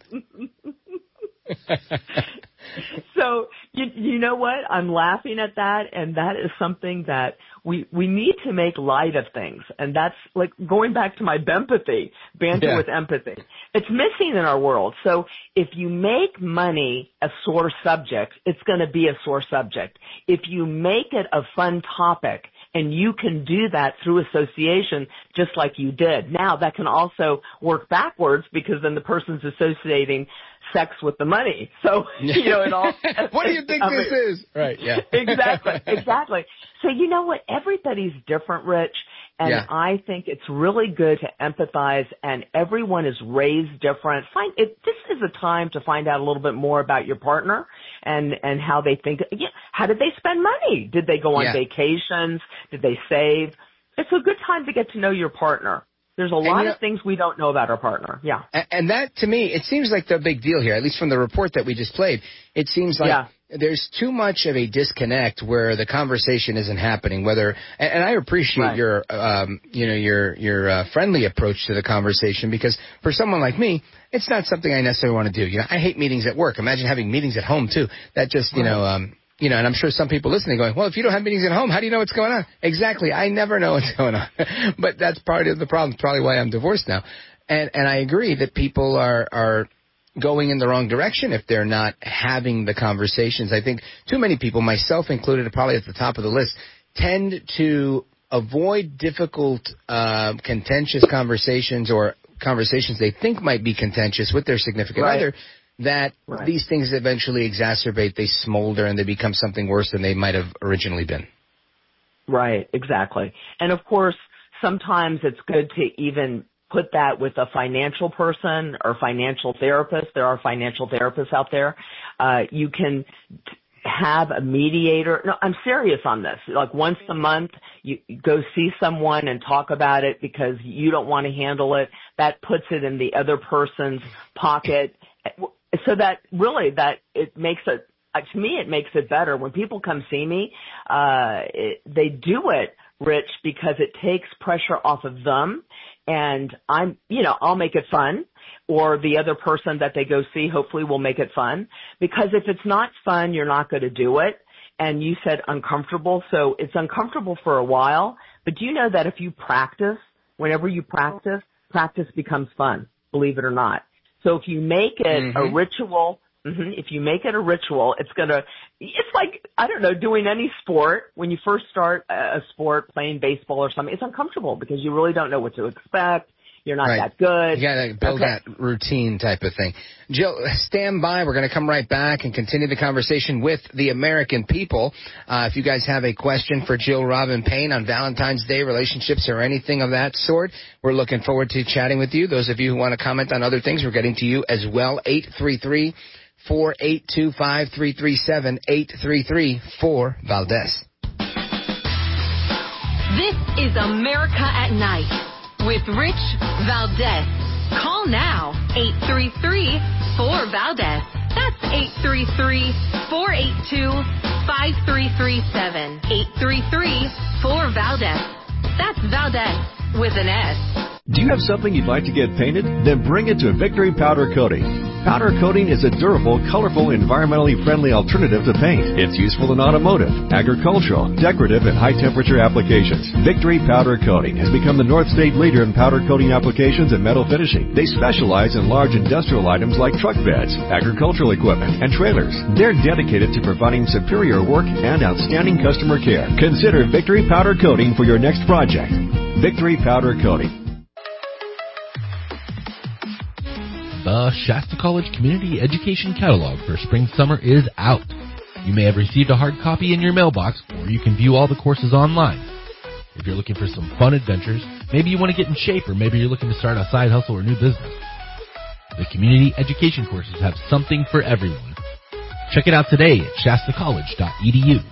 So you know what? I'm laughing at that, and that is something that we need to make light of things. And that's like going back to my Bempathy, banter with empathy. It's missing in our world. So if you make money a sore subject, it's going to be a sore subject. If you make it a fun topic, and you can do that through association just like you did. Now, that can also work backwards because then the person's associating sex with the money. So, it all... What do you think this is? Right, yeah. Exactly. So, you know what? Everybody's different, Rich. And I think it's really good to empathize, and everyone is raised different. This is a time to find out a little bit more about your partner and how they think. How did they spend money? Did they go on vacations? Did they save? It's a good time to get to know your partner. There's a lot of things we don't know about our partner. Yeah. And that, to me, it seems like the big deal here, at least from the report that we just played. It seems like there's too much of a disconnect where the conversation isn't happening. And I appreciate your friendly approach to the conversation, because for someone like me, it's not something I necessarily want to do. I hate meetings at work. Imagine having meetings at home too. That just, and I'm sure some people listening going, well, if you don't have meetings at home, how do you know what's going on? Exactly. I never know what's going on. But that's part of the problem. It's probably why I'm divorced now. And I agree that people are going in the wrong direction if they're not having the conversations. I think too many people, myself included, probably at the top of the list, tend to avoid difficult, contentious conversations or conversations they think might be contentious with their significant other. That these things eventually exacerbate, they smolder, and they become something worse than they might have originally been. Right, exactly. And, of course, sometimes it's good to even put that with a financial person or financial therapist. There are financial therapists out there. You can have a mediator. No, I'm serious on this. Like once a month, you go see someone and talk about it because you don't want to handle it. That puts it in the other person's pocket. So that really, it makes it, to me, it makes it better. When people come see me, they do it, Rich, because it takes pressure off of them, and I'll make it fun, or the other person that they go see hopefully will make it fun. Because if it's not fun, you're not going to do it. And you said uncomfortable, so it's uncomfortable for a while. But do you know that if you practice, whenever you practice becomes fun, believe it or not. So if you make it a ritual, it's like, I don't know, doing any sport. When you first start a sport, playing baseball or something, it's uncomfortable because you really don't know what to expect. you're not that good. You got to build that routine type of thing. Jill, stand by. We're going to come right back and continue the conversation with the American people. If you guys have a question for Jill Robin Payne on Valentine's Day, relationships, or anything of that sort, we're looking forward to chatting with you. Those of you who want to comment on other things, we're getting to you as well. 833-482-5337-833-4-Valdez. This is America at Night with Rich Valdez. Call now, 833-4-VALDEZ. That's 833-482-5337. 833-4-VALDEZ. That's Valdez with an S. Do you have something you'd like to get painted? Then bring it to Victory Powder Coating. Powder coating is a durable, colorful, environmentally friendly alternative to paint. It's useful in automotive, agricultural, decorative, and high-temperature applications. Victory Powder Coating has become the North State leader in powder coating applications and metal finishing. They specialize in large industrial items like truck beds, agricultural equipment, and trailers. They're dedicated to providing superior work and outstanding customer care. Consider Victory Powder Coating for your next project. Victory Powder Coating. The Shasta College Community Education Catalog for Spring-Summer is out. You may have received a hard copy in your mailbox, or you can view all the courses online. If you're looking for some fun adventures, maybe you want to get in shape, or maybe you're looking to start a side hustle or new business, the community education courses have something for everyone. Check it out today at shastacollege.edu.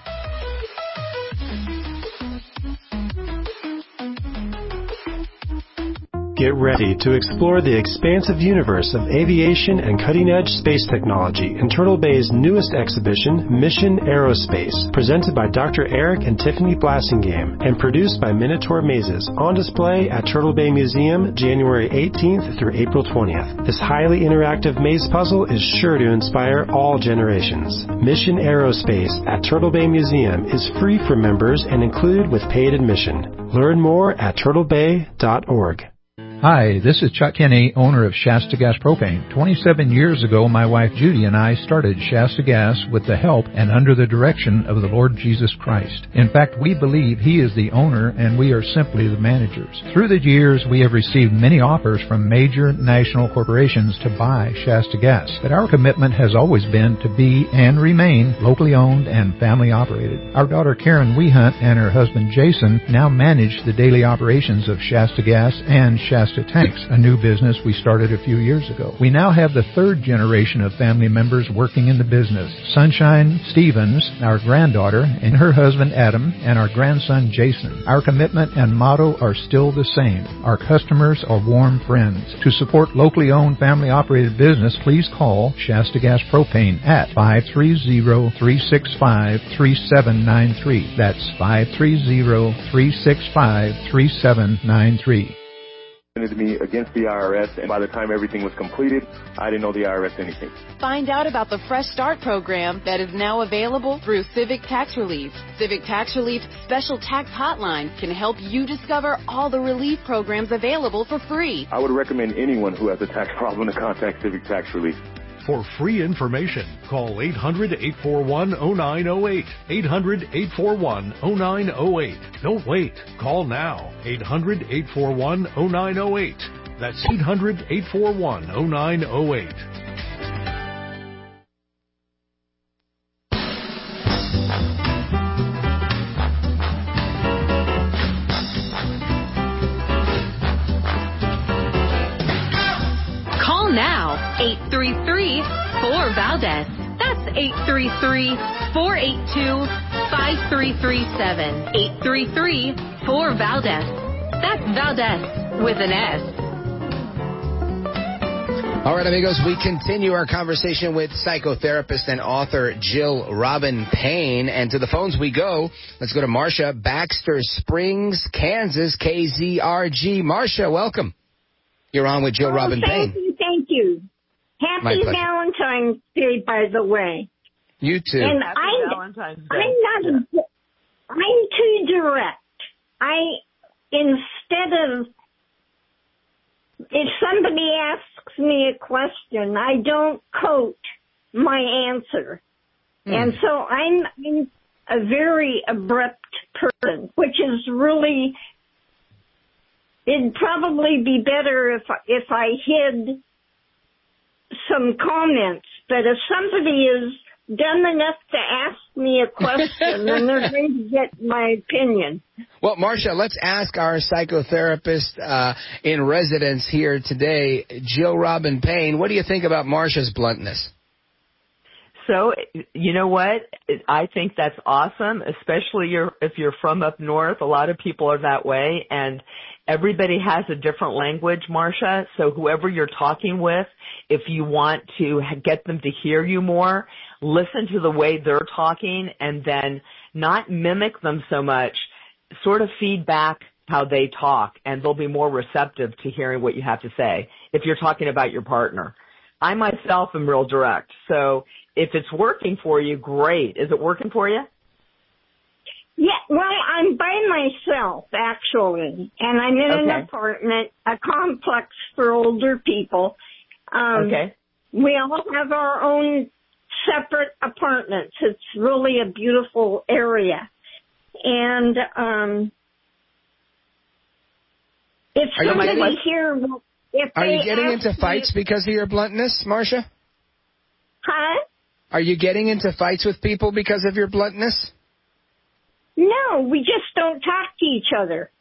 Get ready to explore the expansive universe of aviation and cutting-edge space technology in Turtle Bay's newest exhibition, Mission Aerospace, presented by Dr. Eric and Tiffany Blassingame and produced by Minotaur Mazes, on display at Turtle Bay Museum January 18th through April 20th. This highly interactive maze puzzle is sure to inspire all generations. Mission Aerospace at Turtle Bay Museum is free for members and included with paid admission. Learn more at turtlebay.org. Hi, this is Chuck Kinney, owner of Shasta Gas Propane. 27 years ago, my wife Judy and I started Shasta Gas with the help and under the direction of the Lord Jesus Christ. In fact, we believe He is the owner and we are simply the managers. Through the years, we have received many offers from major national corporations to buy Shasta Gas, but our commitment has always been to be and remain locally owned and family operated. Our daughter Karen Wehunt and her husband Jason now manage the daily operations of Shasta Gas and Shasta Tanks, a new business we started a few years ago. We now have the third generation of family members working in the business. Sunshine Stevens, our granddaughter, and her husband Adam, and our grandson Jason. Our commitment and motto are still the same. Our customers are warm friends. To support locally owned family operated business, please call Shasta Gas Propane at 530-365-3793. That's 530-365-3793. To me against the IRS, and by the time everything was completed, I didn't know the IRS anything. Find out about the Fresh Start program that is now available through Civic Tax Relief. Civic Tax Relief's special tax hotline can help you discover all the relief programs available for free. I would recommend anyone who has a tax problem to contact Civic Tax Relief. For free information, call 800-841-0908. 800-841-0908. Don't wait. Call now. 800-841-0908. That's 800-841-0908. Call now, 833-4-VALDEZ. That's 833-482-5337. 833-4-VALDEZ. That's Valdez with an S. All right, amigos, we continue our conversation with psychotherapist and author Jill Robin Payne. And to the phones we go. Let's go to Marcia, Baxter Springs, Kansas, KZRG. Marcia, welcome. You're on with Jill Robin Payne. Thank you. Happy Valentine's Day, by the way. You too. And Happy Valentine's Day. I'm too direct. Instead of, if somebody asks me a question, I don't quote my answer. And so I'm a very abrupt person, which is really, it'd probably be better if I hid some comments. But if somebody is dumb enough to ask me a question, then they're going to get my opinion. Well, Marcia, let's ask our psychotherapist in residence here today, Jill Robin Payne. What do you think about Marcia's bluntness? So, you know what? I think that's awesome, especially if you're from up north. A lot of people are that way, and everybody has a different language, Marcia. So whoever you're talking with, if you want to get them to hear you more, listen to the way they're talking and then not mimic them so much, sort of feedback how they talk, and they'll be more receptive to hearing what you have to say if you're talking about your partner. I myself am real direct, so if it's working for you, great. Is it working for you? Yeah, well, I'm by myself, actually, and I'm in an apartment, a complex for older people. Okay. We all have our own separate apartments. It's really a beautiful area. And if somebody here... Are you getting into fights because of your bluntness, Marcia? Huh? Are you getting into fights with people because of your bluntness? No, we just don't talk to each other.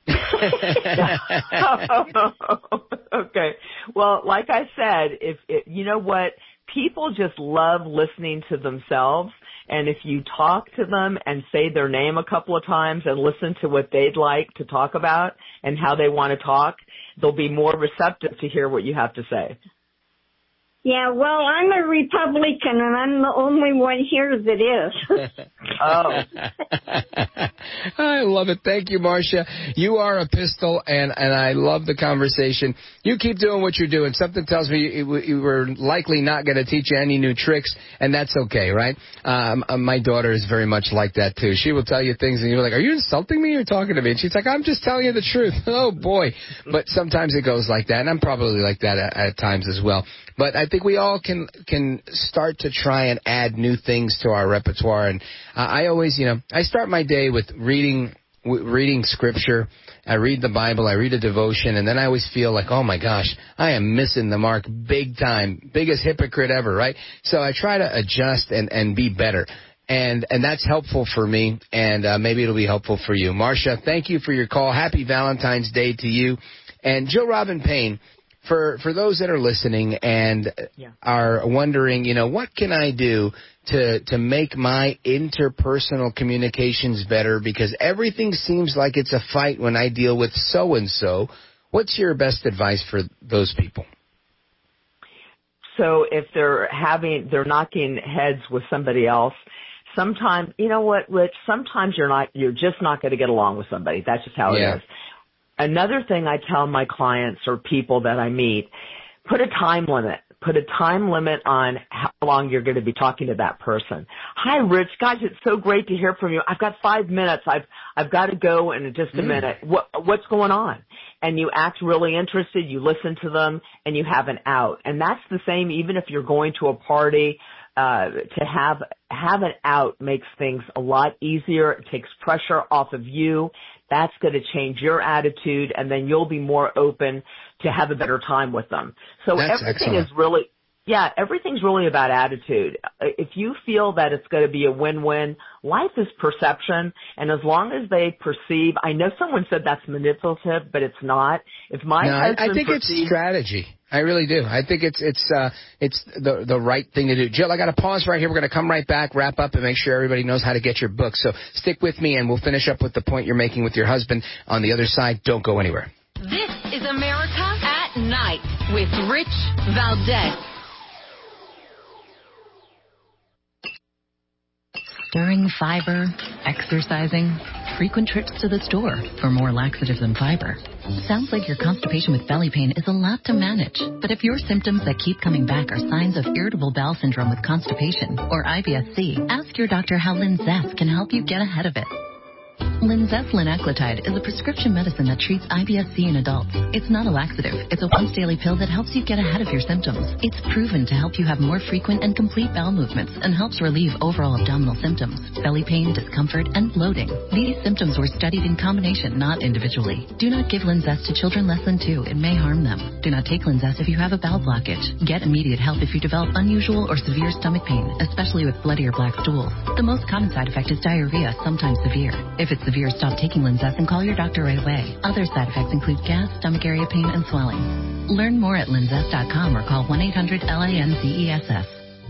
Okay. Well, like I said, you know what? People just love listening to themselves. And if you talk to them and say their name a couple of times and listen to what they'd like to talk about and how they want to talk, they'll be more receptive to hear what you have to say. Yeah, well, I'm a Republican, and I'm the only one here that is. Oh. I love it. Thank you, Marcia. You are a pistol, and I love the conversation. You keep doing what you're doing. Something tells me you were likely not going to teach you any new tricks, and that's okay, right? My daughter is very much like that, too. She will tell you things, and you're like, are you insulting me or talking to me? And she's like, I'm just telling you the truth. Oh, boy. But sometimes it goes like that, and I'm probably like that at times as well. But I think we all can start to try and add new things to our repertoire. And I always, I start my day with reading scripture. I read the Bible. I read a devotion. And then I always feel like, oh, my gosh, I am missing the mark big time. Biggest hypocrite ever, right? So I try to adjust and be better. And that's helpful for me, and maybe it'll be helpful for you. Marcia, thank you for your call. Happy Valentine's Day to you. And Jill Robin Payne, for those that are listening and are wondering, what can I do to make my interpersonal communications better? Because everything seems like it's a fight when I deal with so-and-so. What's your best advice for those people? So if they're knocking heads with somebody else, sometimes, you know what, Rich, sometimes you're just not going to get along with somebody. That's just how it is. Another thing I tell my clients or people that I meet, put a time limit. Put a time limit on how long you're going to be talking to that person. Hi, Rich. Gosh, it's so great to hear from you. I've got 5 minutes. I've got to go in just a minute. What's going on? And you act really interested. You listen to them, and you have an out. And that's the same even if you're going to a party. To have an out makes things a lot easier. It takes pressure off of you. That's going to change your attitude, and then you'll be more open to have a better time with them. So that's everything excellent. Everything's really about attitude. If you feel that it's going to be a win-win, life is perception, and as long as they perceive, I know someone said that's manipulative, but it's not. If I think it's strategy. I really do. I think it's the right thing to do. Jill, I got to pause right here. We're going to come right back, wrap up, and make sure everybody knows how to get your book. So stick with me, and we'll finish up with the point you're making with your husband on the other side. Don't go anywhere. This is America at Night with Rich Valdez. Stirring fiber, exercising, frequent trips to the store for more laxatives and fiber. Sounds like your constipation with belly pain is a lot to manage. But if your symptoms that keep coming back are signs of irritable bowel syndrome with constipation or IBS-C, ask your doctor how Linzess can help you get ahead of it. Linzess linaclotide is a prescription medicine that treats IBS-C in adults. It's not a laxative. It's a once-daily pill that helps you get ahead of your symptoms. It's proven to help you have more frequent and complete bowel movements and helps relieve overall abdominal symptoms, belly pain, discomfort, and bloating. These symptoms were studied in combination, not individually. Do not give Linzess to children less than 2. It may harm them. Do not take Linzess if you have a bowel blockage. Get immediate help if you develop unusual or severe stomach pain, especially with bloody or black stools. The most common side effect is diarrhea, sometimes severe. If it's severe, stop taking Linzess and call your doctor right away. Other side effects include gas, stomach area pain, and swelling. Learn more at linzess.com or call 1-800-LINZESS.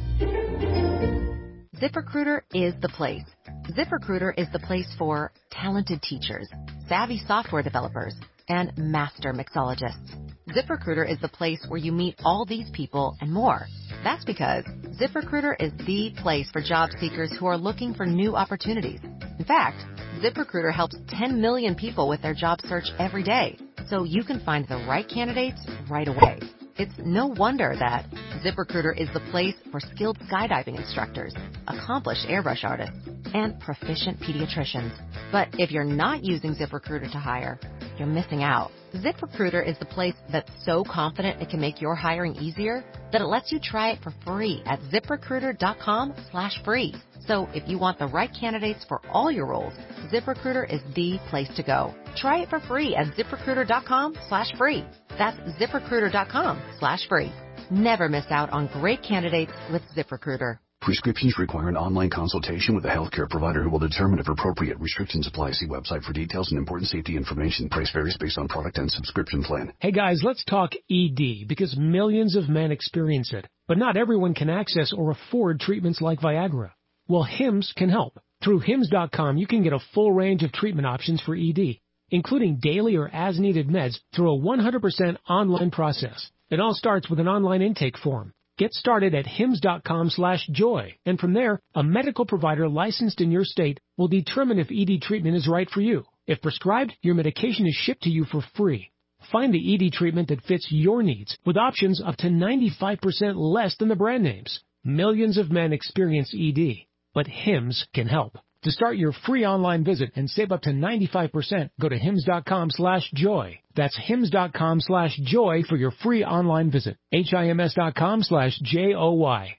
ZipRecruiter is the place. ZipRecruiter is the place for talented teachers, savvy software developers, and master mixologists. ZipRecruiter is the place where you meet all these people and more. That's because ZipRecruiter is the place for job seekers who are looking for new opportunities. In fact, ZipRecruiter helps 10 million people with their job search every day, so you can find the right candidates right away. It's no wonder that ZipRecruiter is the place for skilled skydiving instructors, accomplished airbrush artists, and proficient pediatricians. But if you're not using ZipRecruiter to hire, you're missing out. ZipRecruiter is the place that's so confident it can make your hiring easier that it lets you try it for free at ZipRecruiter.com/free. So if you want the right candidates for all your roles, ZipRecruiter is the place to go. Try it for free at ZipRecruiter.com/free. That's ZipRecruiter.com/free. Never miss out on great candidates with ZipRecruiter. Prescriptions require an online consultation with a healthcare provider who will determine if appropriate. Restrictions apply. See website for details and important safety information. Price varies based on product and subscription plan. Hey guys, let's talk ED because millions of men experience it. But not everyone can access or afford treatments like Viagra. Well, Hims can help. Through Hims.com, you can get a full range of treatment options for ED, including daily or as-needed meds through a 100% online process. It all starts with an online intake form. Get started at hims.com/joy, and from there, a medical provider licensed in your state will determine if ED treatment is right for you. If prescribed, your medication is shipped to you for free. Find the ED treatment that fits your needs with options up to 95% less than the brand names. Millions of men experience ED, but Hims can help. To start your free online visit and save up to 95%, go to hims.com/joy. That's hims.com/joy for your free online visit. HIMS.com/JOY.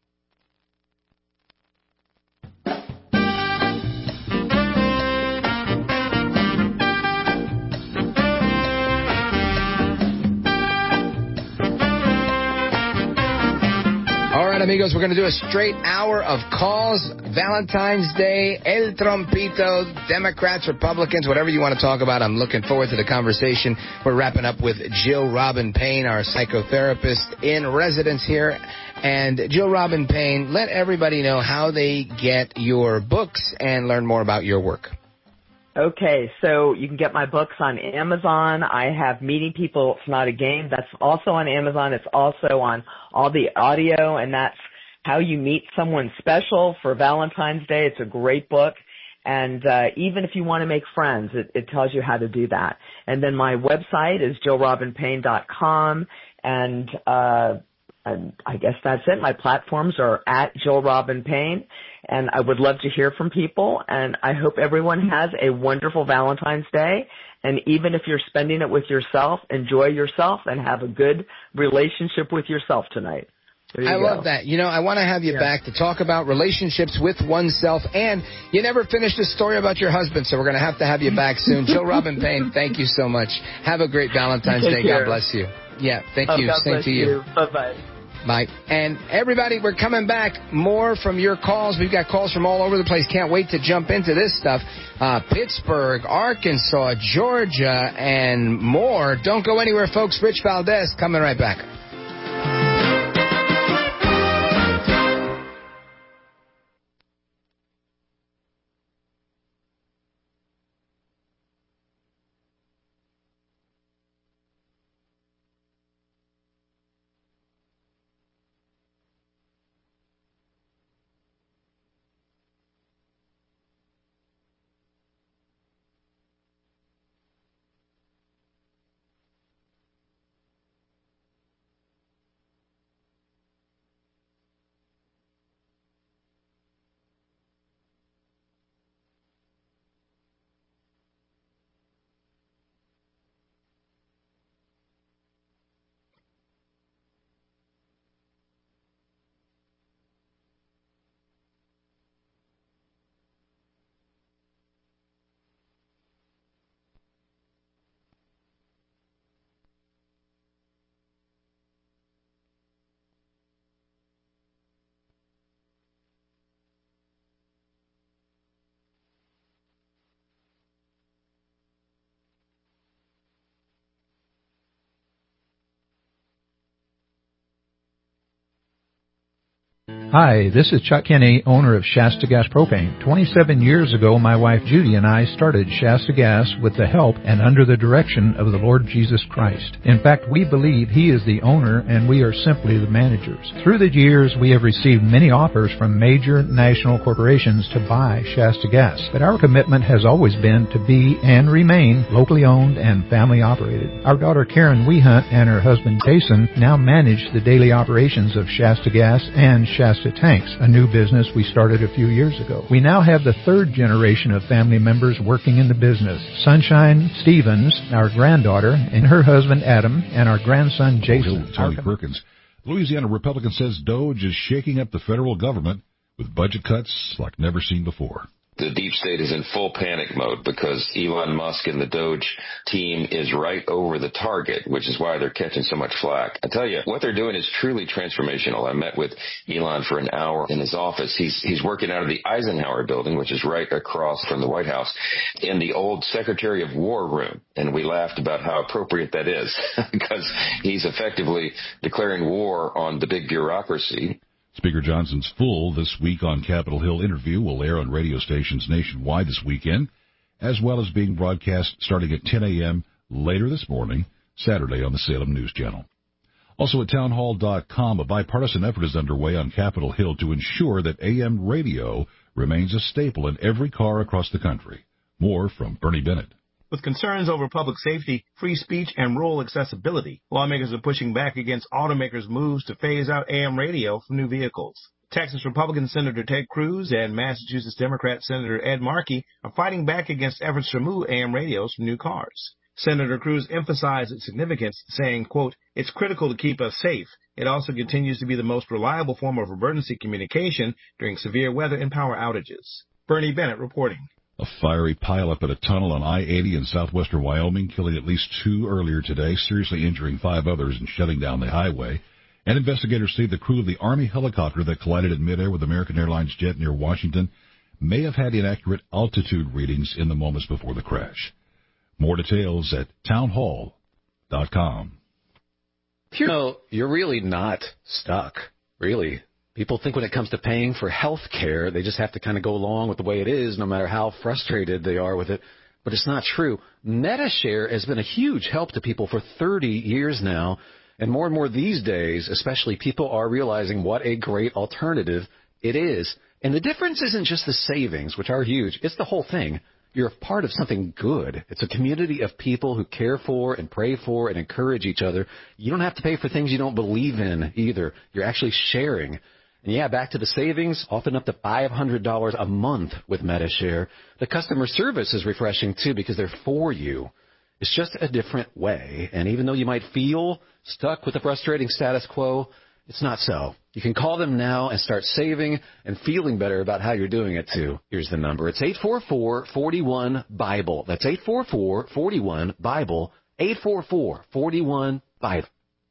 All right, amigos, we're going to do a straight hour of calls. Valentine's Day, El Trompito, Democrats, Republicans, whatever you want to talk about. I'm looking forward to the conversation. We're wrapping up with Jill Robin Payne, our psychotherapist in residence here. And Jill Robin Payne, let everybody know how they get your books and learn more about your work. Okay, so you can get my books on Amazon. I have Meeting People, It's Not a Game. That's also on Amazon. It's also on all the audio, and that's How You Meet Someone Special for Valentine's Day. It's a great book. And even if you want to make friends, it tells you how to do that. And then my website is JillRobinPayne.com, and I guess that's it. My platforms are at Jill Robin Payne, and I would love to hear from people, and I hope everyone has a wonderful Valentine's Day. And even if you're spending it with yourself, enjoy yourself and have a good relationship with yourself tonight. I love that. You know, I want to have you back to talk about relationships with oneself, and you never finished a story about your husband, so we're going to have you back soon. Jill Robin Payne, thank you so much. Have a great Valentine's Day. God bless you. Yeah, thank you. God Same bless to you. Bye-bye. Bye. And everybody, we're coming back more from your calls. We've got calls from all over the place. Can't wait to jump into this stuff. Pittsburgh, Arkansas, Georgia, and more. Don't go anywhere, folks. Rich Valdez coming right back. Hi, this is Chuck Kinney, owner of Shasta Gas Propane. 27 years ago, my wife Judy and I started Shasta Gas with the help and under the direction of the Lord Jesus Christ. In fact, we believe He is the owner and we are simply the managers. Through the years, we have received many offers from major national corporations to buy Shasta Gas, but our commitment has always been to be and remain locally owned and family operated. Our daughter Karen Wehunt and her husband Jason now manage the daily operations of Shasta Gas and Shasta Tanks, a new business we started a few years ago. We now have the third generation of family members working in the business. Sunshine Stevens, our granddaughter, and her husband Adam, and our grandson Jason. Tony Perkins. Louisiana Republican says DOGE is shaking up the federal government with budget cuts like never seen before. The deep state is in full panic mode because Elon Musk and the DOGE team is right over the target, which is why they're catching so much flack. I tell you, what they're doing is truly transformational. I met with Elon for an hour in his office. He's working out of the Eisenhower building, which is right across from the White House, in the old Secretary of War room. And we laughed about how appropriate that is because he's effectively declaring war on the big bureaucracy. Speaker Johnson's full This Week on Capitol Hill interview will air on radio stations nationwide this weekend, as well as being broadcast starting at 10 a.m. later this morning, Saturday on the Salem News Channel. Also at townhall.com, a bipartisan effort is underway on Capitol Hill to ensure that AM radio remains a staple in every car across the country. More from Bernie Bennett. With concerns over public safety, free speech, and rural accessibility, lawmakers are pushing back against automakers' moves to phase out AM radio from new vehicles. Texas Republican Senator Ted Cruz and Massachusetts Democrat Senator Ed Markey are fighting back against efforts to remove AM radios from new cars. Senator Cruz emphasized its significance, saying, quote, "It's critical to keep us safe. It also continues to be the most reliable form of emergency communication during severe weather and power outages." Bernie Bennett reporting. A fiery pileup at a tunnel on I-80 in southwestern Wyoming, killing at least 2 earlier today, seriously injuring 5 others and shutting down the highway. And investigators say the crew of the Army helicopter that collided in midair with American Airlines jet near Washington may have had inaccurate altitude readings in the moments before the crash. More details at townhall.com. You know, you're really not stuck, really. People think when it comes to paying for health care, they just have to kind of go along with the way it is, no matter how frustrated they are with it. But it's not true. MediShare has been a huge help to people for 30 years now. And more these days, especially, people are realizing what a great alternative it is. And the difference isn't just the savings, which are huge. It's the whole thing. You're a part of something good. It's a community of people who care for and pray for and encourage each other. You don't have to pay for things you don't believe in either. You're actually sharing. And yeah, back to the savings, often up to $500 a month with MediShare. The customer service is refreshing, too, because they're for you. It's just a different way. And even though you might feel stuck with the frustrating status quo, it's not so. You can call them now and start saving and feeling better about how you're doing it, too. Here's the number. It's 844-41-BIBLE. That's 844-41-BIBLE. 844-41-BIBLE.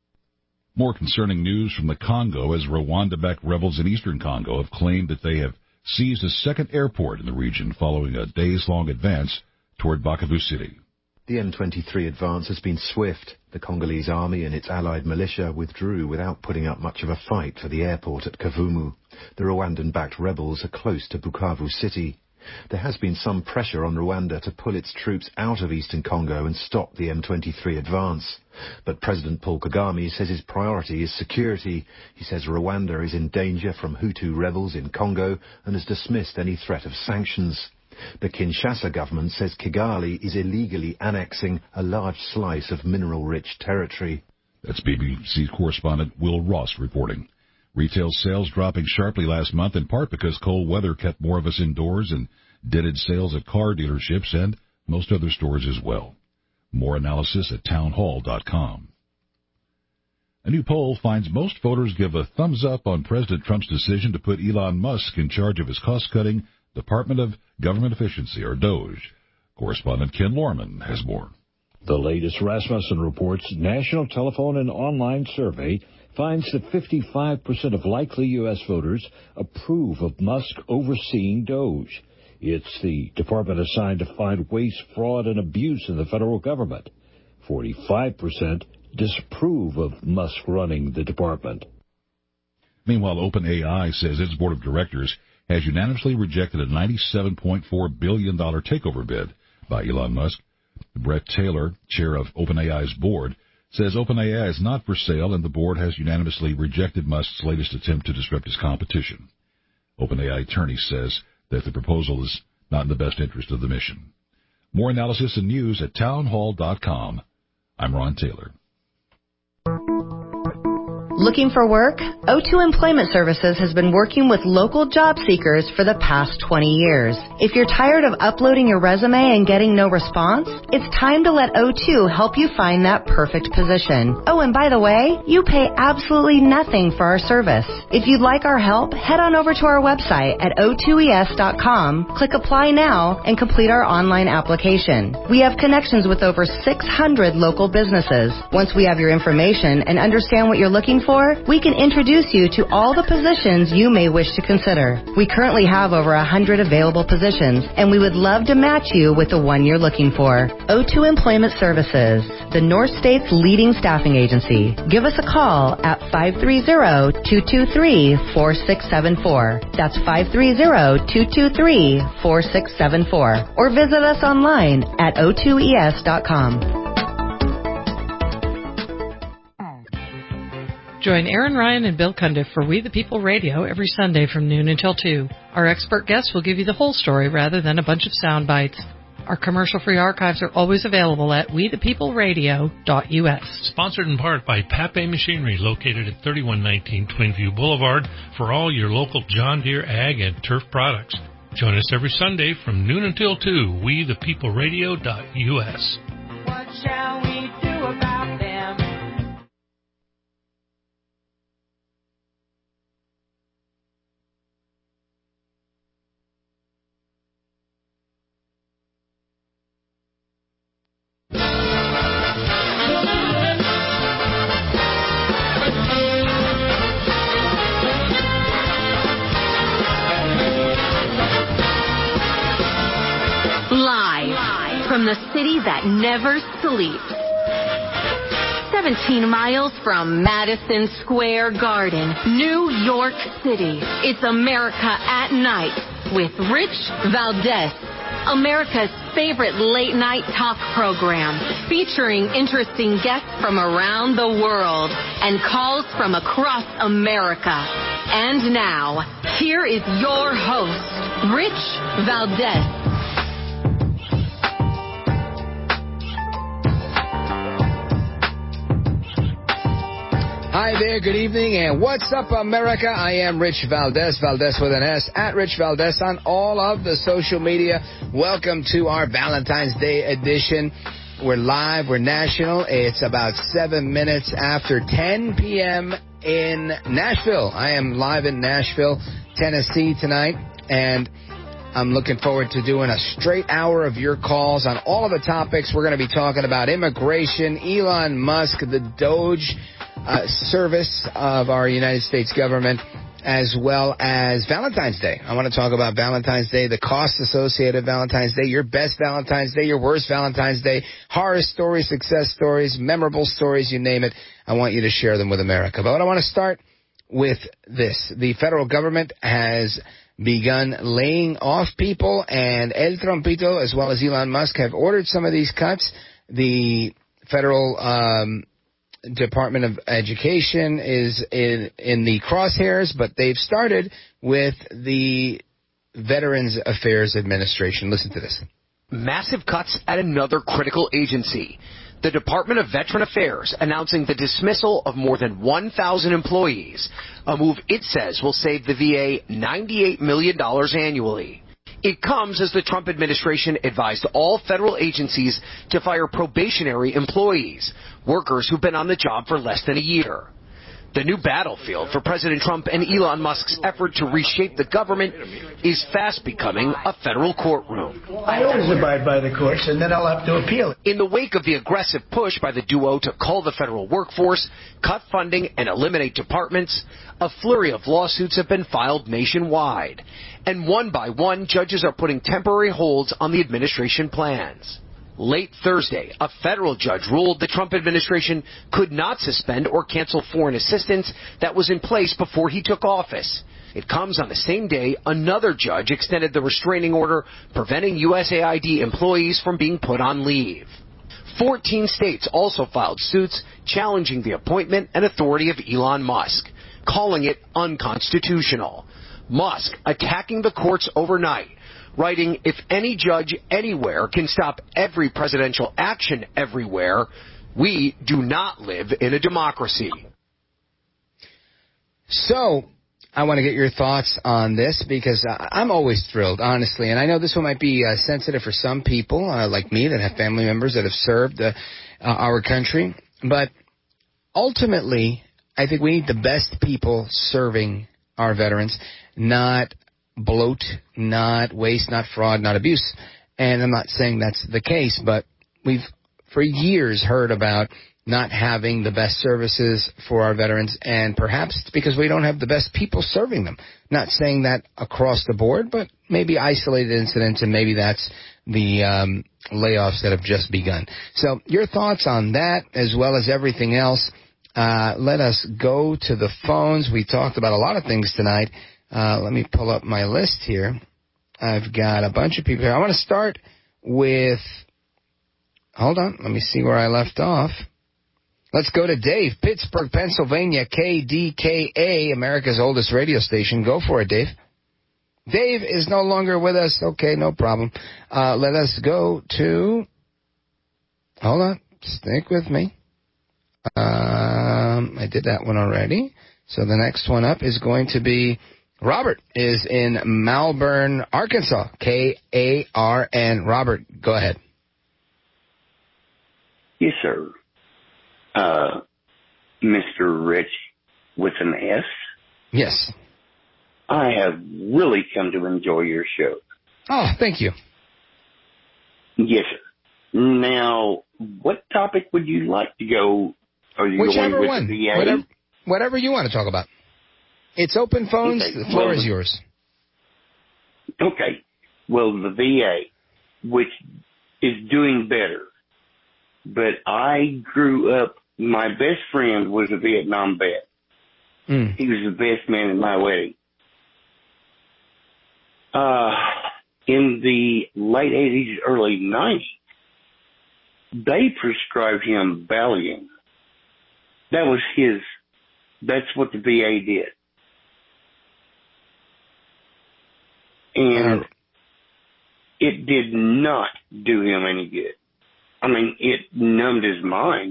More concerning news from the Congo as Rwanda-backed rebels in eastern Congo have claimed that they have seized a second airport in the region following a days-long advance toward Bukavu City. The M23 advance has been swift. The Congolese army and its allied militia withdrew without putting up much of a fight for the airport at Kavumu. The Rwandan-backed rebels are close to Bukavu City. There has been some pressure on Rwanda to pull its troops out of eastern Congo and stop the M23 advance. But President Paul Kagame says his priority is security. He says Rwanda is in danger from Hutu rebels in Congo and has dismissed any threat of sanctions. The Kinshasa government says Kigali is illegally annexing a large slice of mineral-rich territory. That's BBC correspondent Will Ross reporting. Retail sales dropping sharply last month, in part because cold weather kept more of us indoors and dented sales at car dealerships and most other stores as well. More analysis at townhall.com. A new poll finds most voters give a thumbs up on President Trump's decision to put Elon Musk in charge of his cost-cutting Department of Government Efficiency, or DOGE. Correspondent Ken Lorman has more. The latest Rasmussen Reports National Telephone and Online Survey finds that 55% of likely U.S. voters approve of Musk overseeing DOGE. It's the department assigned to find waste, fraud, and abuse in the federal government. 45% disapprove of Musk running the department. Meanwhile, OpenAI says its board of directors has unanimously rejected a $97.4 billion takeover bid by Elon Musk. Brett Taylor, chair of OpenAI's board, says OpenAI is not for sale, and the board has unanimously rejected Musk's latest attempt to disrupt his competition. OpenAI attorney says that the proposal is not in the best interest of the mission. More analysis and news at townhall.com. I'm Ron Taylor. Looking for work? O2 Employment Services has been working with local job seekers for the past 20 years. If you're tired of uploading your resume and getting no response, it's time to let O2 help you find that perfect position. Oh, and by the way, you pay absolutely nothing for our service. If you'd like our help, head on over to our website at o2es.com, click Apply Now, and complete our online application. We have connections with over 600 local businesses. Once we have your information and understand what you're looking for, we can introduce you to all the positions you may wish to consider. We currently have over 100 available positions, and we would love to match you with the one you're looking for. O2 Employment Services, the North State's leading staffing agency. Give us a call at 530-223-4674. That's 530-223-4674. Or visit us online at o2es.com. Join Aaron Ryan and Bill Cundiff for We the People Radio every Sunday from noon until 2. Our expert guests will give you the whole story rather than a bunch of sound bites. Our commercial-free archives are always available at wethepeopleradio.us. Sponsored in part by Pape Machinery, located at 3119 Twinview Boulevard, for all your local John Deere ag and turf products. Join us every Sunday from noon until 2, wethepeopleradio.us. What shall we do about them? From the city that never sleeps. 17 miles from Madison Square Garden, New York City. It's America at Night with Rich Valdez. America's favorite late-night talk program, featuring interesting guests from around the world and calls from across America. And now, here is your host, Rich Valdez. Hi there, good evening, and what's up, America? I am Rich Valdez, Valdez with an S, at Rich Valdez on all of the social media. Welcome to our Valentine's Day edition. We're live, we're national. It's about 7 minutes after 10 p.m. in Nashville. I am live in Nashville, Tennessee tonight, and I'm looking forward to doing a straight hour of your calls on all of the topics. We're going to be talking about immigration, Elon Musk, the Doge service of our United States government, as well as Valentine's Day. I want to talk about Valentine's Day, the costs associated with Valentine's Day, your best Valentine's Day, your worst Valentine's Day, horror stories, success stories, memorable stories, you name it. I want you to share them with America. But I want to start with this. The federal government has begun laying off people, and El Trompito, as well as Elon Musk, have ordered some of these cuts. The federal Department of Education is in the crosshairs, but they've started with the Veterans Affairs Administration. Listen to this. Massive cuts at another critical agency. The Department of Veteran Affairs announcing the dismissal of more than 1,000 employees, a move it says will save the VA $98 million annually. It comes as the Trump administration advised all federal agencies to fire probationary employees, workers who've been on the job for less than a year. The new battlefield for President Trump and Elon Musk's effort to reshape the government is fast becoming a federal courtroom. I always abide by the courts, and then I'll have to appeal it. In the wake of the aggressive push by the duo to cull the federal workforce, cut funding, and eliminate departments, a flurry of lawsuits have been filed nationwide. And one by one, judges are putting temporary holds on the administration plans. Late Thursday, a federal judge ruled the Trump administration could not suspend or cancel foreign assistance that was in place before he took office. It comes on the same day another judge extended the restraining order preventing USAID employees from being put on leave. 14 states also filed suits challenging the appointment and authority of Elon Musk, calling it unconstitutional. Musk attacking the courts overnight, writing, "If any judge anywhere can stop every presidential action everywhere, we do not live in a democracy." So, I want to get your thoughts on this because I'm always thrilled, honestly. And I know this one might be sensitive for some people like me that have family members that have served our country. But ultimately, I think we need the best people serving our veterans, not bloat, not waste, not fraud, not abuse. And I'm not saying that's the case, but we've for years heard about not having the best services for our veterans, and perhaps it's because we don't have the best people serving them. Not saying that across the board, but maybe isolated incidents, and maybe that's the layoffs that have just begun. So your thoughts on that as well as everything else. Let us go to the phones. We talked about a lot of things tonight. Let me pull up my list here. I've got a bunch of people here. I want to start with, hold on, let me see where I left off. Let's go to Dave, Pittsburgh, Pennsylvania, KDKA, America's oldest radio station. Go for it, Dave. Dave is no longer with us. Okay, no problem. Let us go to, hold on, stick with me. I did that one already. So the next one up is going to be Robert is in Malvern, Arkansas, KARN. Robert, go ahead. Yes, sir. Mr. Rich with an S? Yes. I have really come to enjoy your show. Oh, thank you. Yes, sir. Now, what topic would you like to go? Are you Whichever going with one. the VA? Whatever you want to talk about. It's open phones. Okay. The floor is yours. Okay. Well, the VA, which is doing better, but I grew up, my best friend was a Vietnam vet. He was the best man in my wedding. In the late 80s, early 90s, they prescribed him Valium. That's what the VA did. And it did not do him any good. I mean, it numbed his mind.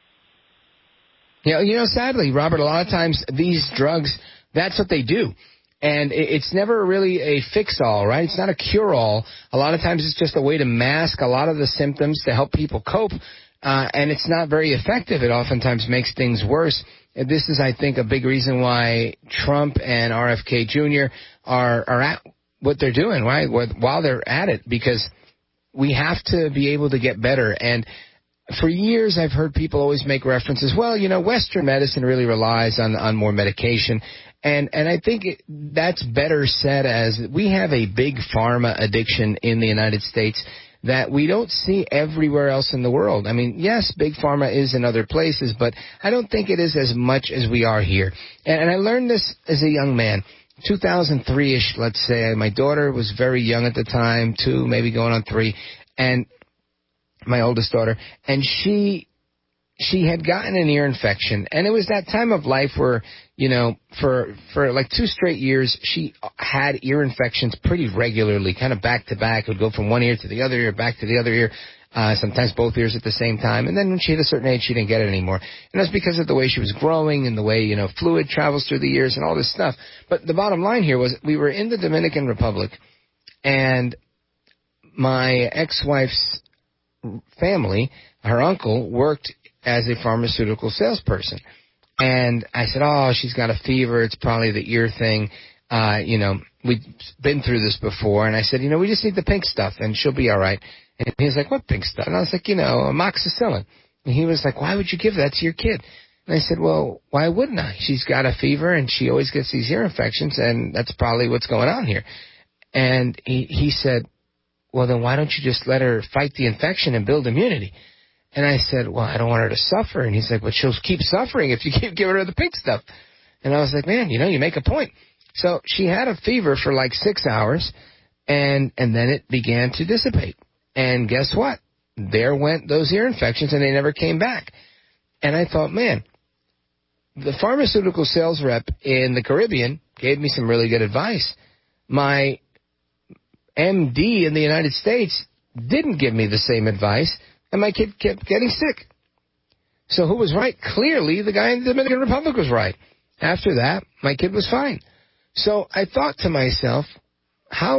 Yeah, sadly, Robert, a lot of times these drugs, that's what they do. And it's never really a fix-all, right? It's not a cure-all. A lot of times it's just a way to mask a lot of the symptoms to help people cope. And it's not very effective. It oftentimes makes things worse. And this is, I think, a big reason why Trump and RFK Jr. are at what they're doing, right? While they're at it, because we have to be able to get better. And for years, I've heard people always make references, well, Western medicine really relies on more medication. And I think that's better said as we have a big pharma addiction in the United States that we don't see everywhere else in the world. I mean, yes, big pharma is in other places, but I don't think it is as much as we are here. And I learned this as a young man. 2003-ish, let's say. My daughter was very young at the time, 2, maybe going on 3, and my oldest daughter, and she had gotten an ear infection, and it was that time of life where, for like 2 straight years, she had ear infections pretty regularly, kind of back to back. It would go from one ear to the other ear, back to the other ear, sometimes both ears at the same time. And then when she hit a certain age, she didn't get it anymore. And that's because of the way she was growing and the way, fluid travels through the ears and all this stuff. But the bottom line here was we were in the Dominican Republic, and my ex-wife's family, her uncle, worked as a pharmaceutical salesperson. And I said, oh, she's got a fever. It's probably the ear thing. We've been through this before. And I said, we just need the pink stuff and she'll be all right. And he was like, what pink stuff? And I was like, amoxicillin. And he was like, why would you give that to your kid? And I said, well, why wouldn't I? She's got a fever and she always gets these ear infections, and that's probably what's going on here. And he said, well, then why don't you just let her fight the infection and build immunity? And I said, well, I don't want her to suffer. And he's like, but she'll keep suffering if you keep giving her the pink stuff. And I was like, man, you make a point. So she had a fever for like 6 hours, and then it began to dissipate. And guess what? There went those ear infections, and they never came back. And I thought, man, the pharmaceutical sales rep in the Caribbean gave me some really good advice. My MD in the United States didn't give me the same advice, and my kid kept getting sick. So who was right? Clearly, the guy in the Dominican Republic was right. After that, my kid was fine. So I thought to myself, how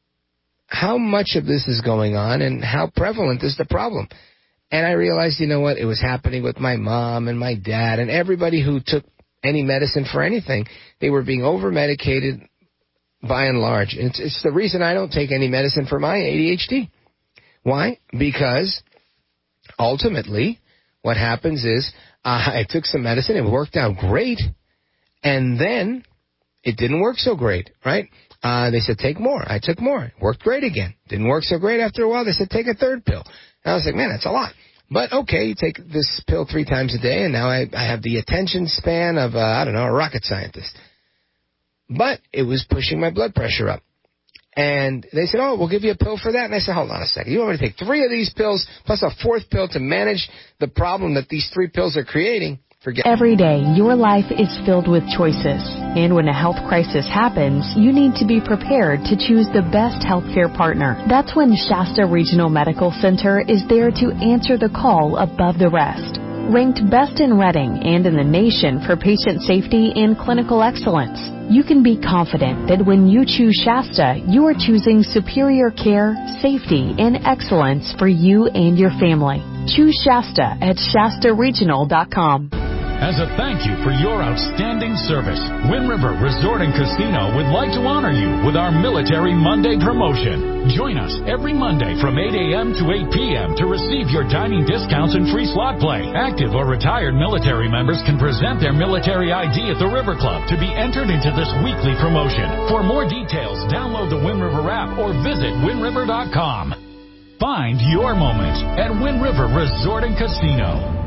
much of this is going on, and how prevalent is the problem? And I realized, you know what, it was happening with my mom and my dad and everybody who took any medicine for anything. They were being over-medicated by and large. It's the reason I don't take any medicine for my ADHD. Why? Because ultimately what happens is I took some medicine, it worked out great, and then it didn't work so great, right? They said, take more. I took more. It worked great again. Didn't work so great after a while. They said, take a third pill. And I was like, man, that's a lot. But okay, you take this pill 3 times a day, and now I have the attention span of, a rocket scientist. But it was pushing my blood pressure up. And they said, oh, we'll give you a pill for that. And I said, hold on a second. You want me to take 3 of these pills plus a 4th pill to manage the problem that these 3 pills are creating? Forget. Every day, your life is filled with choices. And when a health crisis happens, you need to be prepared to choose the best healthcare partner. That's when Shasta Regional Medical Center is there to answer the call above the rest. Ranked best in Redding and in the nation for patient safety and clinical excellence, you can be confident that when you choose Shasta, you are choosing superior care, safety, and excellence for you and your family. Choose Shasta at ShastaRegional.com. As a thank you for your outstanding service, Wind River Resort and Casino would like to honor you with our Military Monday promotion. Join us every Monday from 8 a.m. to 8 p.m. to receive your dining discounts and free slot play. Active or retired military members can present their military ID at the River Club to be entered into this weekly promotion. For more details, download the Wind River app or visit windriver.com. Find your moment at Wind River Resort and Casino.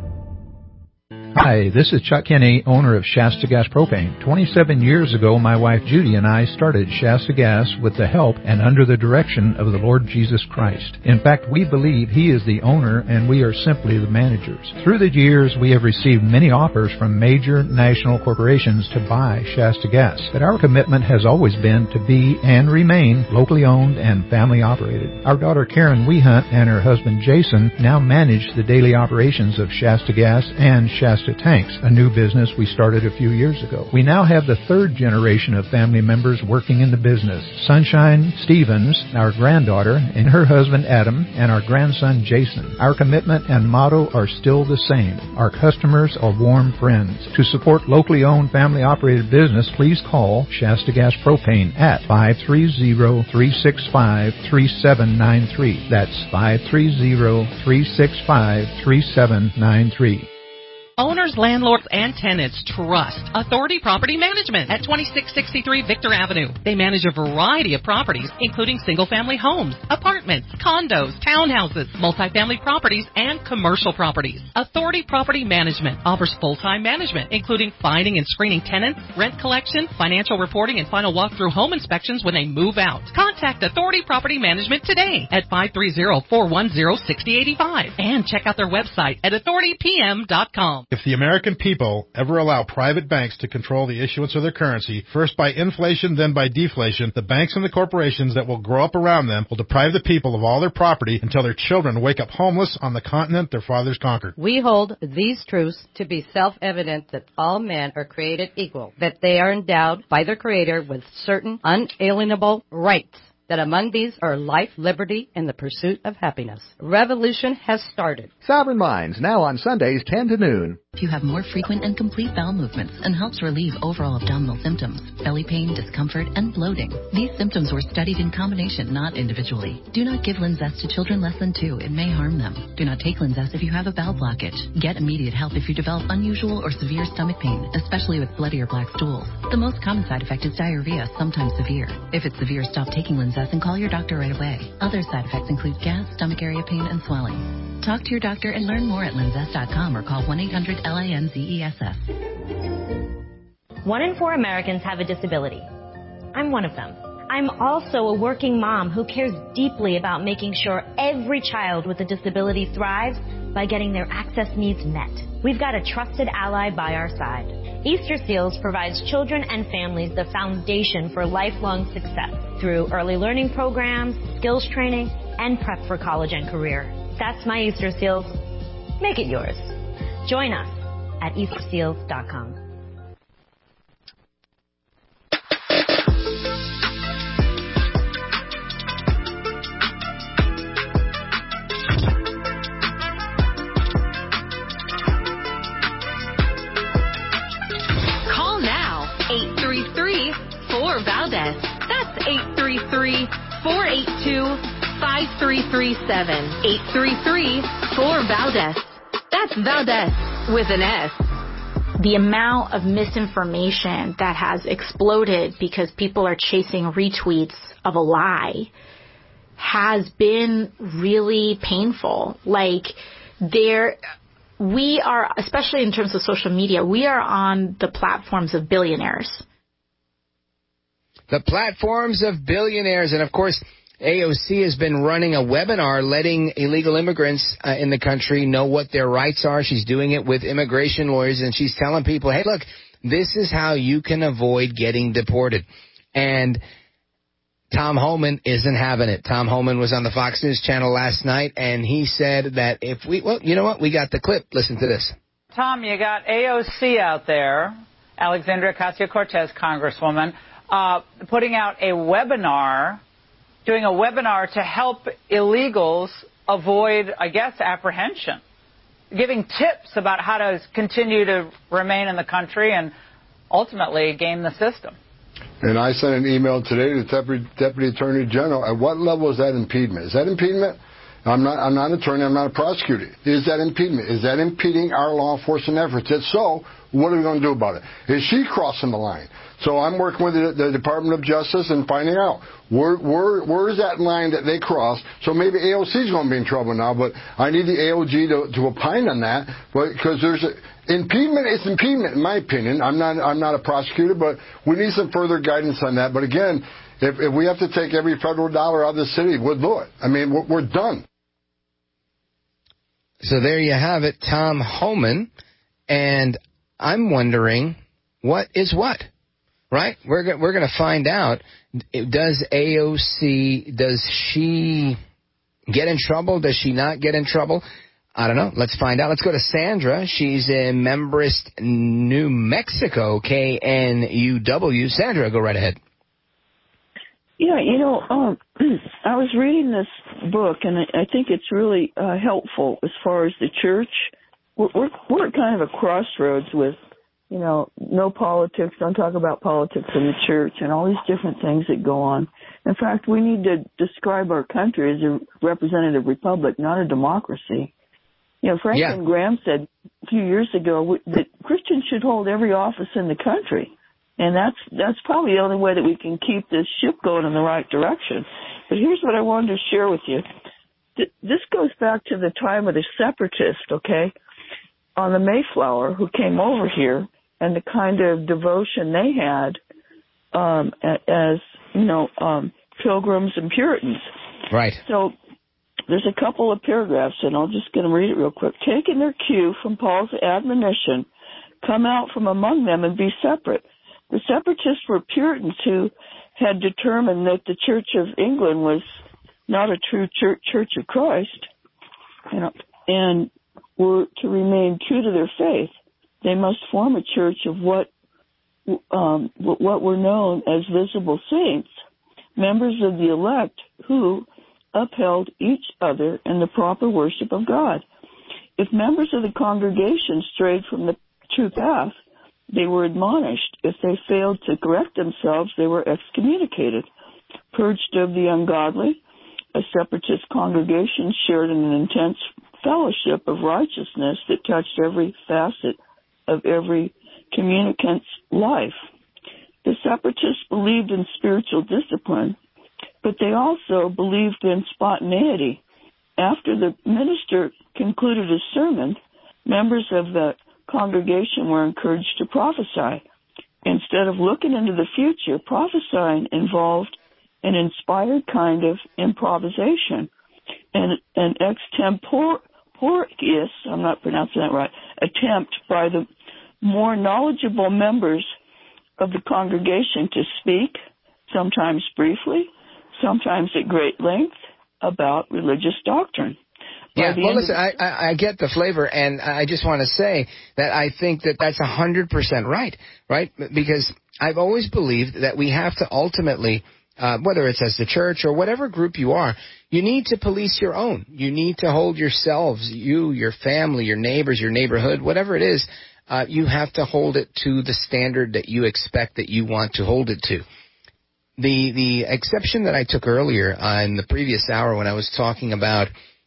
Hi, this is Chuck Kinney, owner of Shasta Gas Propane. 27 years ago, my wife Judy and I started Shasta Gas with the help and under the direction of the Lord Jesus Christ. In fact, we believe He is the owner and we are simply the managers. Through the years, we have received many offers from major national corporations to buy Shasta Gas, but our commitment has always been to be and remain locally owned and family operated. Our daughter Karen Wehunt and her husband Jason now manage the daily operations of Shasta Gas and Shasta Tanks, a new business we started a few years ago. We now have the 3rd generation of family members working in the business. Sunshine Stevens, our granddaughter, and her husband Adam, and our grandson Jason. Our commitment and motto are still the same. Our customers are warm friends. To support locally owned family operated business, please call Shasta Gas Propane at 530-365-3793. That's 530-365-3793. Owners, landlords, and tenants trust Authority Property Management at 2663 Victor Avenue. They manage a variety of properties, including single-family homes, apartments, condos, townhouses, multifamily properties, and commercial properties. Authority Property Management offers full-time management, including finding and screening tenants, rent collection, financial reporting, and final walkthrough home inspections when they move out. Contact Authority Property Management today at 530-410-6085 and check out their website at authoritypm.com. If the American people ever allow private banks to control the issuance of their currency, first by inflation, then by deflation, the banks and the corporations that will grow up around them will deprive the people of all their property until their children wake up homeless on the continent their fathers conquered. We hold these truths to be self-evident that all men are created equal, that they are endowed by their Creator with certain unalienable rights, that among these are life, liberty, and the pursuit of happiness. Revolution has started. Sovereign Minds, now on Sundays 10 to noon. If you have more frequent and complete bowel movements and helps relieve overall abdominal symptoms, belly pain, discomfort, and bloating. These symptoms were studied in combination, not individually. Do not give Linzess to children less than 2. It may harm them. Do not take Linzess if you have a bowel blockage. Get immediate help if you develop unusual or severe stomach pain, especially with bloody or black stools. The most common side effect is diarrhea, sometimes severe. If it's severe, stop taking Linzess and call your doctor right away. Other side effects include gas, stomach area pain, and swelling. Talk to your doctor and learn more at linzess.com or call 1-800-LINZESS. 1 in 4 Americans have a disability. I'm one of them. I'm also a working mom who cares deeply about making sure every child with a disability thrives by getting their access needs met. We've got a trusted ally by our side. Easter Seals provides children and families the foundation for lifelong success through early learning programs, skills training, and prep for college and career. That's my Easter Seals. Make it yours. Join us at easterseals.com. Call now, 833-4-VALDEZ. That's 833-482-5337. 833-4-VALDEZ. That's Valdez with an S. The amount of misinformation that has exploded because people are chasing retweets of a lie has been really painful. Like, we are, especially in terms of social media, we are on the platforms of billionaires. The platforms of billionaires. And, of course, AOC has been running a webinar letting illegal immigrants in the country know what their rights are. She's doing it with immigration lawyers, and she's telling people, hey, look, this is how you can avoid getting deported. And Tom Homan isn't having it. Tom Homan was on the Fox News channel last night, and he said that you know what? We got the clip. Listen to this. Tom, you got AOC out there, Alexandria Ocasio-Cortez, Congresswoman, putting out a webinar, doing a webinar to help illegals avoid, I guess, apprehension, giving tips about how to continue to remain in the country and ultimately game the system. And I sent an email today to the Deputy Attorney General. At what level is that impediment? Is that impediment? I'm not an attorney. I'm not a prosecutor. Is that impediment? Is that impeding our law enforcement efforts? If so, what are we going to do about it? Is she crossing the line? So I'm working with the Department of Justice and finding out where is that line that they cross. So maybe AOC is going to be in trouble now, but I need the AOG to opine on that, because there's impediment is impediment in my opinion. I'm not a prosecutor, but we need some further guidance on that. But again, if we have to take every federal dollar out of the city, we'll do it. I mean, we're done. So there you have it, Tom Homan, and I'm wondering what is what. Right? We're going to find out. Does AOC, does she get in trouble? Does she not get in trouble? I don't know. Let's find out. Let's go to Sandra. She's in Membrist, New Mexico, KNUW. Sandra, go right ahead. Yeah, I was reading this book, and I think it's really helpful as far as the church. We're at kind of a crossroads with, no politics, don't talk about politics in the church, and all these different things that go on. In fact, we need to describe our country as a representative republic, not a democracy. Franklin Graham said a few years ago that Christians should hold every office in the country, and that's probably the only way that we can keep this ship going in the right direction. But here's what I wanted to share with you. This goes back to the time of the separatists, okay, on the Mayflower, who came over here, and the kind of devotion they had as pilgrims and Puritans. Right. So there's a couple of paragraphs, and I'm just going to read it real quick. Taking their cue from Paul's admonition, come out from among them and be separate. The separatists were Puritans who had determined that the Church of England was not a true church of Christ, and were to remain true to their faith. They must form a church of what were known as visible saints, members of the elect who upheld each other in the proper worship of God. If members of the congregation strayed from the true path, they were admonished. If they failed to correct themselves, they were excommunicated. Purged of the ungodly, a separatist congregation shared in an intense fellowship of righteousness that touched every facet of every communicant's life. The separatists believed in spiritual discipline, but they also believed in spontaneity. After the minister concluded his sermon, members of the congregation were encouraged to prophesy. Instead of looking into the future, prophesying involved an inspired kind of improvisation, and an extemporious, I'm not pronouncing that right, attempt by the more knowledgeable members of the congregation to speak, sometimes briefly, sometimes at great length, about religious doctrine. Yeah, well, listen, I get the flavor, and I just want to say that I think that that's 100% right? Because I've always believed that we have to ultimately, whether it's as the church or whatever group you are, you need to police your own. You need to hold yourselves, you, your family, your neighbors, your neighborhood, whatever it is, you have to hold it to the standard that you expect that you want to hold it to. The exception that I took earlier in the previous hour when I was talking about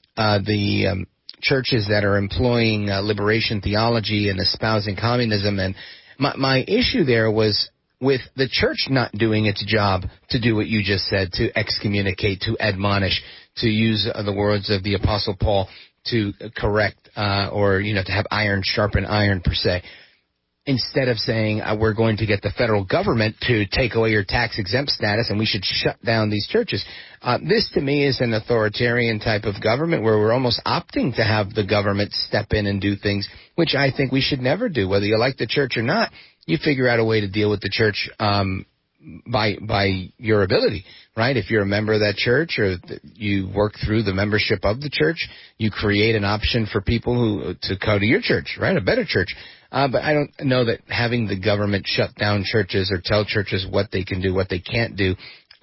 the churches that are employing liberation theology and espousing communism, and my issue there was with the church not doing its job to do what you just said, to excommunicate, to admonish, to use the words of the Apostle Paul, to correct or to have iron sharpen iron per se. Instead of saying we're going to get the federal government to take away your tax-exempt status and we should shut down these churches. This, to me, is an authoritarian type of government where we're almost opting to have the government step in and do things, which I think we should never do. Whether you like the church or not, you figure out a way to deal with the church by your ability, right? If you're a member of that church or you work through the membership of the church, you create an option for people to go to your church, right? A better church. But I don't know that having the government shut down churches or tell churches what they can do, what they can't do,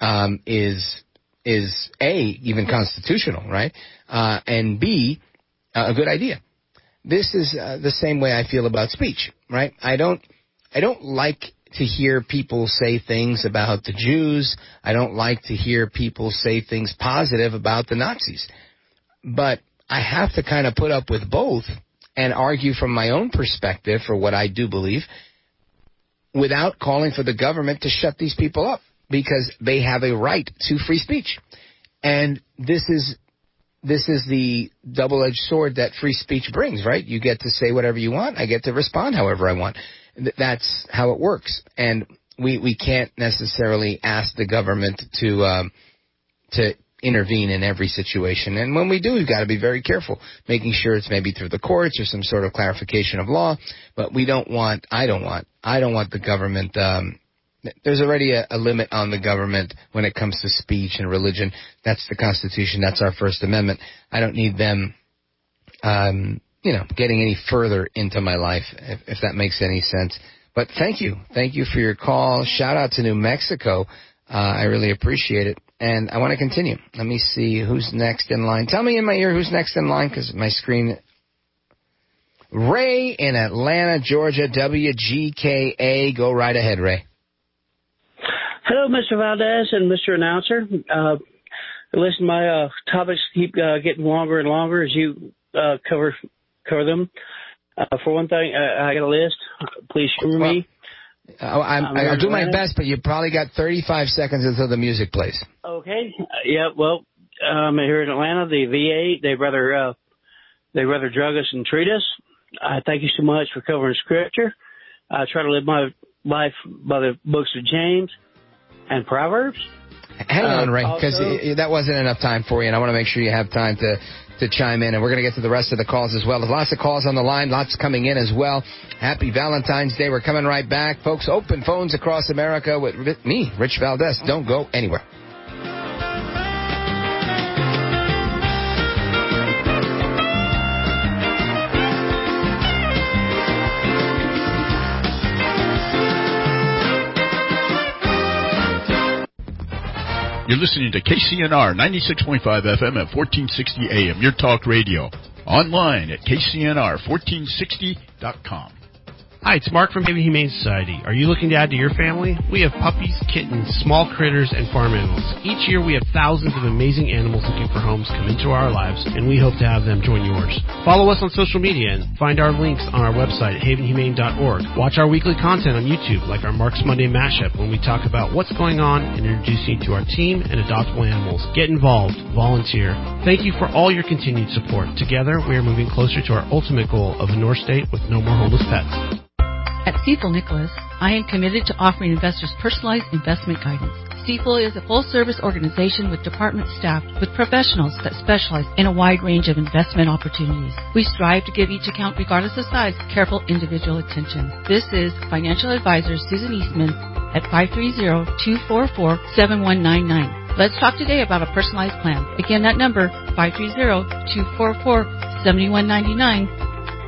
is even constitutional, right? And B, a good idea. This is the same way I feel about speech, right? I don't like to hear people say things about the Jews. I don't like to hear people say things positive about the Nazis. But I have to kind of put up with both and argue from my own perspective for what I do believe without calling for the government to shut these people up, because they have a right to free speech. And this is the double-edged sword that free speech brings, right? You get to say whatever you want. I get to respond however I want. That's how it works. And we can't necessarily ask the government to intervene in every situation. And when we do, we've got to be very careful, making sure it's maybe through the courts or some sort of clarification of law. But I don't want the government, there's already a limit on the government when it comes to speech and religion. That's the Constitution. That's our First Amendment. I don't need them, getting any further into my life, if that makes any sense. But thank you. Thank you for your call. Shout out to New Mexico. I really appreciate it. And I want to continue. Let me see who's next in line. Tell me in my ear who's next in line, because my screen. Ray in Atlanta, Georgia, WGKA. Go right ahead, Ray. Hello, Mr. Valdez and Mr. Announcer. Listen, my topics keep getting longer and longer as you cover them. For one thing, I got a list. Please humor me. I'll do my best, but you probably got 35 seconds until the music plays. Okay. Yeah. Well, here in Atlanta, the VA they'd rather drug us than treat us. I thank you so much for covering Scripture. I try to live my life by the books of James and Proverbs. Hang on, Ray, because that wasn't enough time for you, and I want to make sure you have time to chime in, and we're going to get to the rest of the calls as well. There's lots of calls on the line, lots coming in as well. Happy Valentine's Day. We're coming right back. Folks, open phones across America with me, Rich Valdez. Don't go anywhere. You're listening to KCNR 96.5 FM at 1460 AM, your talk radio. Online at KCNR1460.com. Hi, it's Mark from Haven Humane Society. Are you looking to add to your family? We have puppies, kittens, small critters, and farm animals. Each year we have thousands of amazing animals looking for homes come into our lives, and we hope to have them join yours. Follow us on social media and find our links on our website at havenhumane.org. Watch our weekly content on YouTube, like our Mark's Monday Mashup, when we talk about what's going on and introduce you to our team and adoptable animals. Get involved. Volunteer. Thank you for all your continued support. Together, we are moving closer to our ultimate goal of a North State with no more homeless pets. At Stifel Nicholas, I am committed to offering investors personalized investment guidance. Stifel is a full-service organization with department staff with professionals that specialize in a wide range of investment opportunities. We strive to give each account, regardless of size, careful individual attention. This is financial advisor Susan Eastman at 530-244-7199. Let's talk today about a personalized plan. Again, that number, 530-244-7199.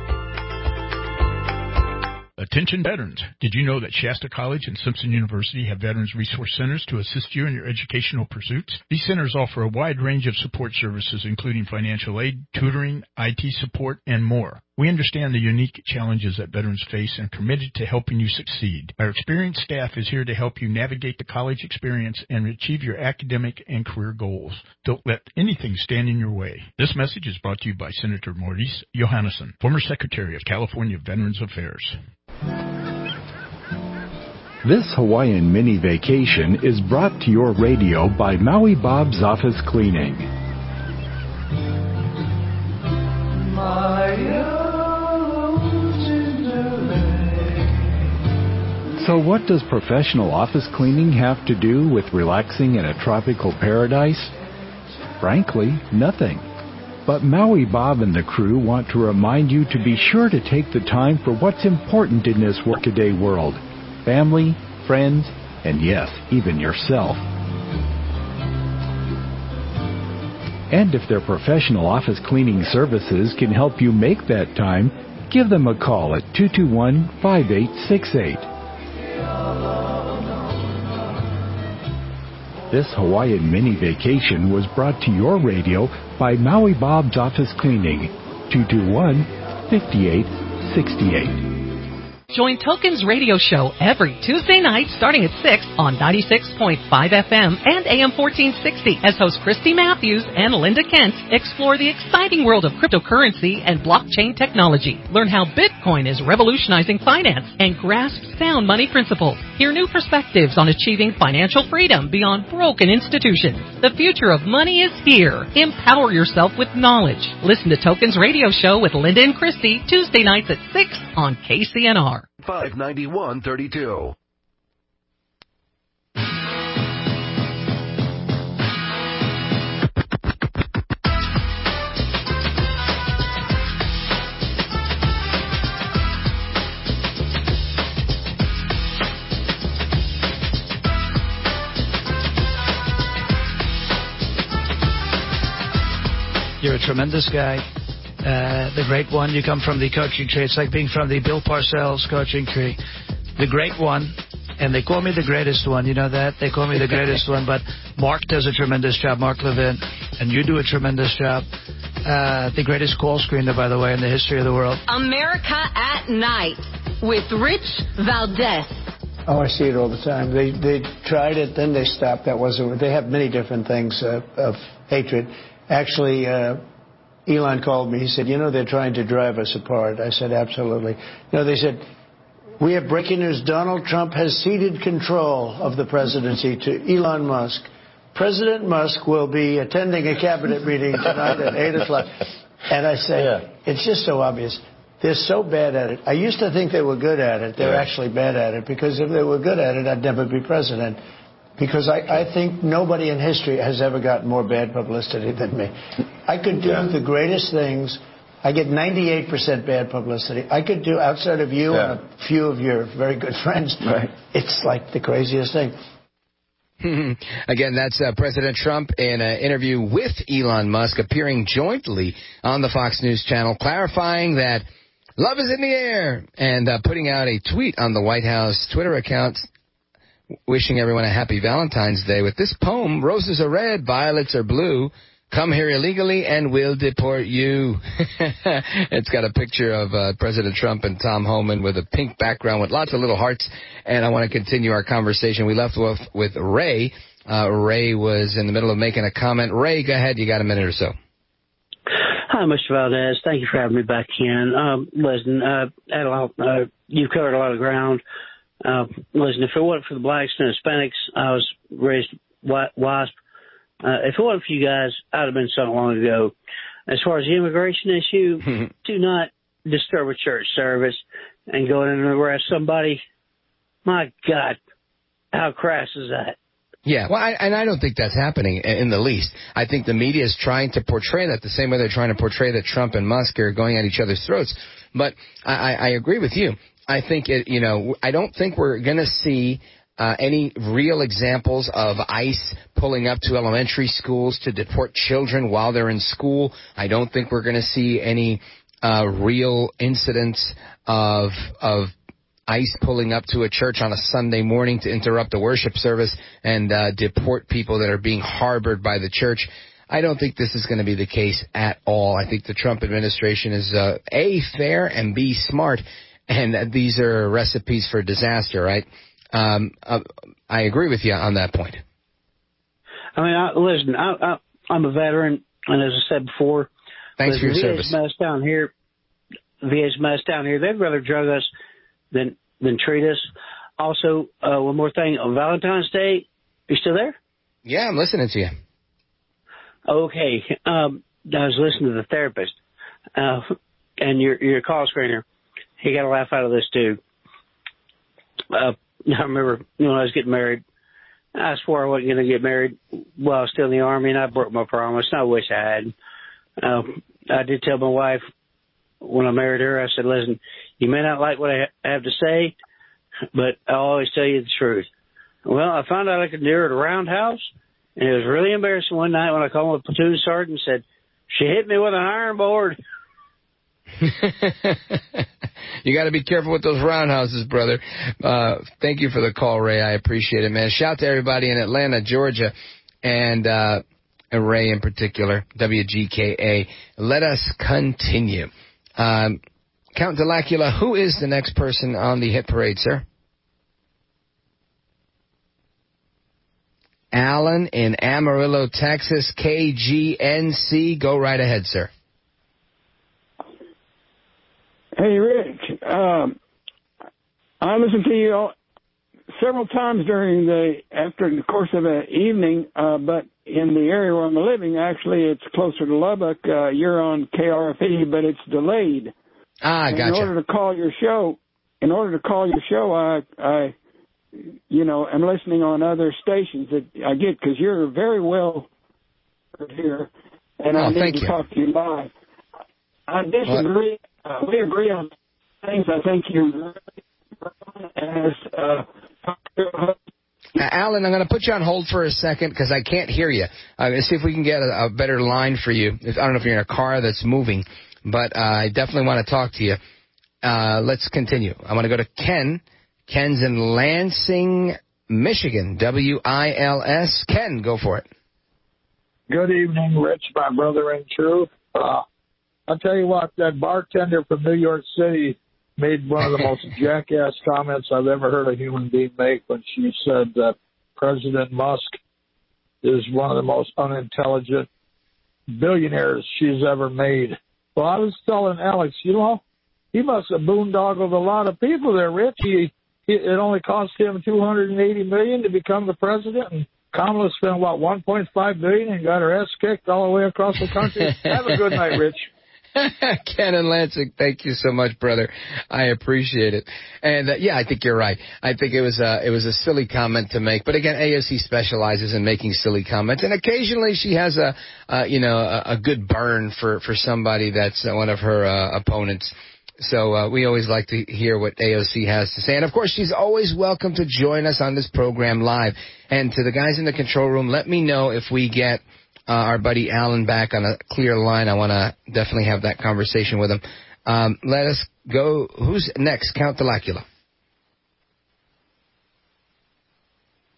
Attention veterans. Did you know that Shasta College and Simpson University have Veterans Resource Centers to assist you in your educational pursuits? These centers offer a wide range of support services, including financial aid, tutoring, IT support, and more. We understand the unique challenges that veterans face and are committed to helping you succeed. Our experienced staff is here to help you navigate the college experience and achieve your academic and career goals. Don't let anything stand in your way. This message is brought to you by Senator Maurice Johannesson, former Secretary of California Veterans Affairs. This Hawaiian mini vacation is brought to your radio by Maui Bob's Office Cleaning. So what does professional office cleaning have to do with relaxing in a tropical paradise? Frankly, nothing. But Maui Bob and the crew want to remind you to be sure to take the time for what's important in this workaday world. Family, friends, and yes, even yourself. And if their professional office cleaning services can help you make that time, give them a call at 221-5868. This Hawaiian mini vacation was brought to your radio by Maui Bob's Office Cleaning, 221-5868. Join Token's radio show every Tuesday night starting at 6 on 96.5 FM and AM 1460 as hosts Christy Matthews and Linda Kent explore the exciting world of cryptocurrency and blockchain technology. Learn how Bitcoin is revolutionizing finance and grasp sound money principles. Hear new perspectives on achieving financial freedom beyond broken institutions. The future of money is here. Empower yourself with knowledge. Listen to Token's radio show with Linda and Christy Tuesday nights at 6 on KCNR. 591.32. You're a tremendous guy. The great one. You come from the coaching tree. It's like being from the Bill Parcells coaching tree. The great one. And they call me the greatest one. You know that? They call me the greatest one. But Mark does a tremendous job, Mark Levin. And you do a tremendous job. The greatest call screener, by the way, in the history of the world. America at Night with Rich Valdez. Oh, I see it all the time. They tried it, then they stopped. That wasn't. They have many different things of hatred. Actually, Elon called me. He said, you know, they're trying to drive us apart. I said, absolutely. No, they said, we have breaking news. Donald Trump has ceded control of the presidency to Elon Musk. President Musk will be attending a cabinet meeting tonight at 8 o'clock. And I say, it's just so obvious. They're so bad at it. I used to think they were good at it. They're actually bad at it, because if they were good at it, I'd never be president. Because I think nobody in history has ever gotten more bad publicity than me. I could do the greatest things. I get 98% bad publicity. I could do, outside of you and a few of your very good friends, it's like the craziest thing. Again, that's President Trump in an interview with Elon Musk, appearing jointly on the Fox News channel, clarifying that love is in the air, and putting out a tweet on the White House Twitter account wishing everyone a happy Valentine's Day with this poem: roses are red, violets are blue, Come here illegally and we'll deport you. It's got a picture of President Trump and Tom Homan with a pink background with lots of little hearts. And I want to continue our conversation. We left with Ray. Ray was in the middle of making a comment. Ray, go ahead. You got a minute or so. Hi, Mr. Valdez. Thank you for having me back in. Listen, you've covered a lot of ground. Listen, if it wasn't for the blacks and Hispanics, I was raised WASP. If it wasn't for you guys, I'd have been so long ago. As far as the immigration issue, do not disturb a church service and go in and arrest somebody. My God, how crass is that? Yeah, well, I don't think that's happening in the least. I think the media is trying to portray that the same way they're trying to portray that Trump and Musk are going at each other's throats. But I agree with you. I think I don't think we're going to see any real examples of ICE pulling up to elementary schools to deport children while they're in school. I don't think we're going to see any real incidents of ICE pulling up to a church on a Sunday morning to interrupt the worship service and deport people that are being harbored by the church. I don't think this is going to be the case at all. I think the Trump administration is A, fair, and B, smart, and these are recipes for disaster, right? I agree with you on that point. I mean, listen, I'm a veteran, and as I said before, thanks for your service. VA's mess down here. They'd rather drug us than treat us. Also, one more thing, on Valentine's Day, you still there? Yeah, I'm listening to you. Okay. I was listening to the therapist, and your call screener. He got a laugh out of this, too. I remember when I was getting married, I swore I wasn't going to get married while I was still in the Army, and I broke my promise, and I wish I had. I did tell my wife when I married her, I said, listen, you may not like what I have to say, but I'll always tell you the truth. Well, I found out I could do her at a roundhouse, and it was really embarrassing one night when I called my platoon sergeant and said, she hit me with an iron board. You got to be careful with those roundhouses, brother. Thank you for the call, Ray. I appreciate it, man. Shout to everybody in Atlanta, Georgia, and Ray in particular, WGKA. Let us continue. Count Delacula, who is the next person on the hit parade, sir? Alan in Amarillo, Texas, KGNC. Go right ahead, sir. Hey, Rich. I listened to you several times after the course of an evening, but in the area where I'm living, actually, it's closer to Lubbock. You're on KRFE, but it's delayed. Gotcha. In order to call your show, I am listening on other stations that I get because you're very well here, and I need to talk to you live. I disagree. We agree on things. I think you're Alan, I'm going to put you on hold for a second because I can't hear you. Let's see if we can get a better line for you. I don't know if you're in a car that's moving, but I definitely want to talk to you. Let's continue. I want to go to Ken. Ken's in Lansing, Michigan, WILS. Ken, go for it. Good evening, Rich, my brother in truth. I'll tell you what, that bartender from New York City made one of the most jackass comments I've ever heard a human being make when she said that President Musk is one of the most unintelligent billionaires she's ever made. Well, I was telling Alex, he must have boondoggled a lot of people there, Rich. It only cost him $280 million to become the president, and Kamala spent, $1.5 billion and got her ass kicked all the way across the country. Have a good night, Rich. Ken and Lansing, thank you so much, brother. I appreciate it. And I think you're right. I think it was a silly comment to make. But again, AOC specializes in making silly comments, and occasionally she has a good burn for somebody that's one of her opponents. So we always like to hear what AOC has to say. And, of course, she's always welcome to join us on this program live. And to the guys in the control room, let me know if we get our buddy Alan back on a clear line. I want to definitely have that conversation with him. Let us go. Who's next? Count Delacula.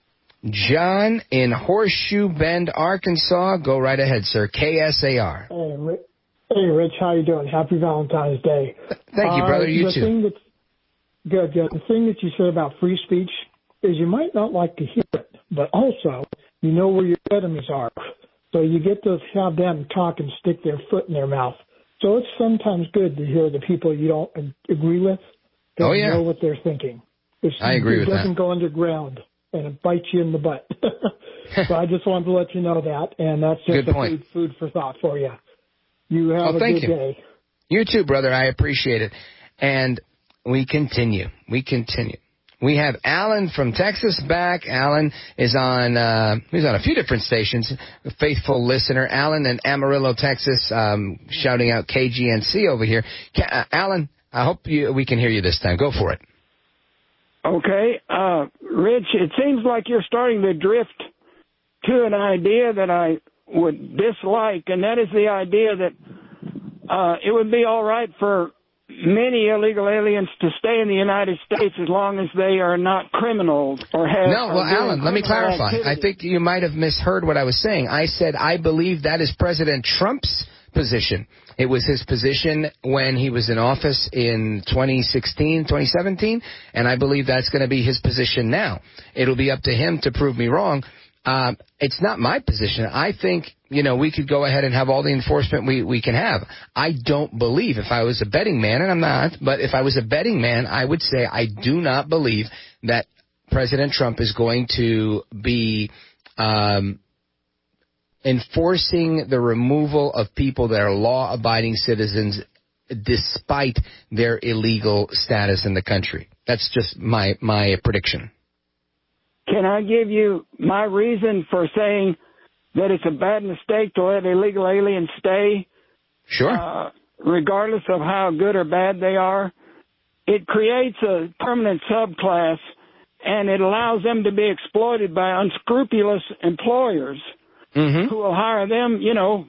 John in Horseshoe Bend, Arkansas. Go right ahead, sir. KSAR. Hey, Rich, how you doing? Happy Valentine's Day. Thank you, brother. You too. Good. The thing that you said about free speech is you might not like to hear it, but also you know where your enemies are. So you get to have them talk and stick their foot in their mouth. So it's sometimes good to hear the people you don't agree with. Oh, yeah. Know what they're thinking. I agree with that. It doesn't go underground and it bites you in the butt. So I just wanted to let you know that, and that's just food for thought for you. You have a good day. You too, brother. I appreciate it. And we continue. We have Alan from Texas back. Alan is on he's on a few different stations, a faithful listener. Alan in Amarillo, Texas, shouting out KGNC over here. Alan, I hope we can hear you this time. Go for it. Okay. Rich, it seems like you're starting to drift to an idea that I would dislike, and that is the idea that it would be all right for many illegal aliens to stay in the United States as long as they are not criminals or have... No, well, Alan, let me clarify. Activity. I think you might have misheard what I was saying. I said I believe that is President Trump's position. It was his position when he was in office in 2017, and I believe that's going to be his position now. It'll be up to him to prove me wrong. It's not my position. I think, we could go ahead and have all the enforcement we can have. I don't believe, if I was a betting man, and I'm not, but if I was a betting man, I would say I do not believe that President Trump is going to be enforcing the removal of people that are law-abiding citizens despite their illegal status in the country. That's just my prediction. Can I give you my reason for saying that it's a bad mistake to let illegal aliens stay? Sure. Regardless of how good or bad they are. It creates a permanent subclass, and it allows them to be exploited by unscrupulous employers who will hire them,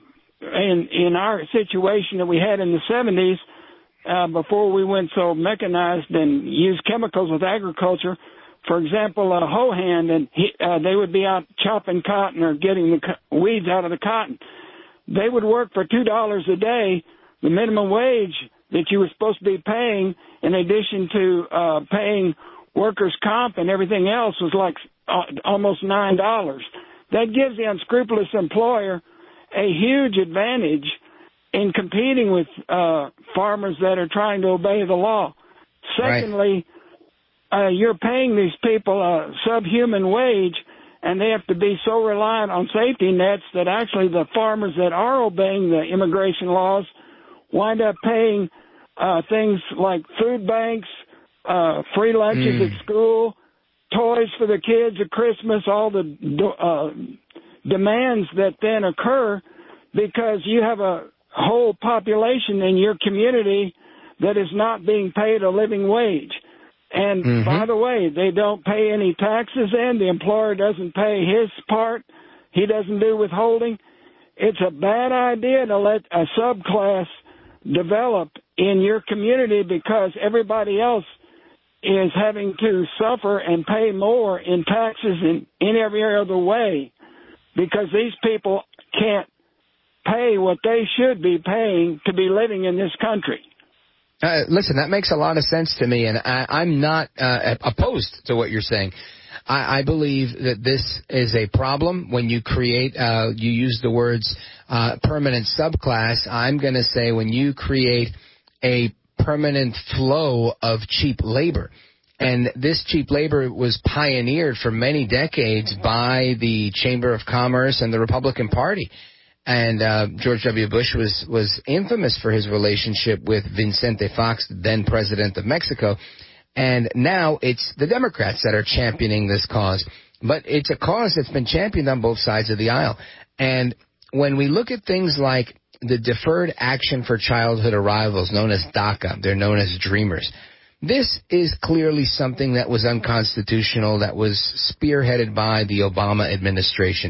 in our situation that we had in the 70s, before we went so mechanized and used chemicals with agriculture. For example, a hoe hand, and they would be out chopping cotton or getting the weeds out of the cotton. They would work for $2 a day, the minimum wage that you were supposed to be paying, in addition to paying workers' comp and everything else, was like almost $9. That gives the unscrupulous employer a huge advantage in competing with farmers that are trying to obey the law. Secondly, you're paying these people a subhuman wage, and they have to be so reliant on safety nets that actually the farmers that are obeying the immigration laws wind up paying things like food banks, free lunches at school, toys for the kids at Christmas, all the demands that then occur because you have a whole population in your community that is not being paid a living wage. And by the way, they don't pay any taxes in. The employer doesn't pay his part. He doesn't do withholding. It's a bad idea to let a subclass develop in your community because everybody else is having to suffer and pay more in taxes in every other way because these people can't pay what they should be paying to be living in this country. Listen, that makes a lot of sense to me, and I'm not opposed to what you're saying. I believe that this is a problem when you create, you use the words permanent subclass. I'm going to say when you create a permanent flow of cheap labor. And this cheap labor was pioneered for many decades by the Chamber of Commerce and the Republican Party. And George W. Bush was infamous for his relationship with Vicente Fox, then president of Mexico. And now it's the Democrats that are championing this cause. But it's a cause that's been championed on both sides of the aisle. And when we look at things like the Deferred Action for Childhood Arrivals, known as DACA, they're known as Dreamers. This is clearly something that was unconstitutional, that was spearheaded by the Obama administration.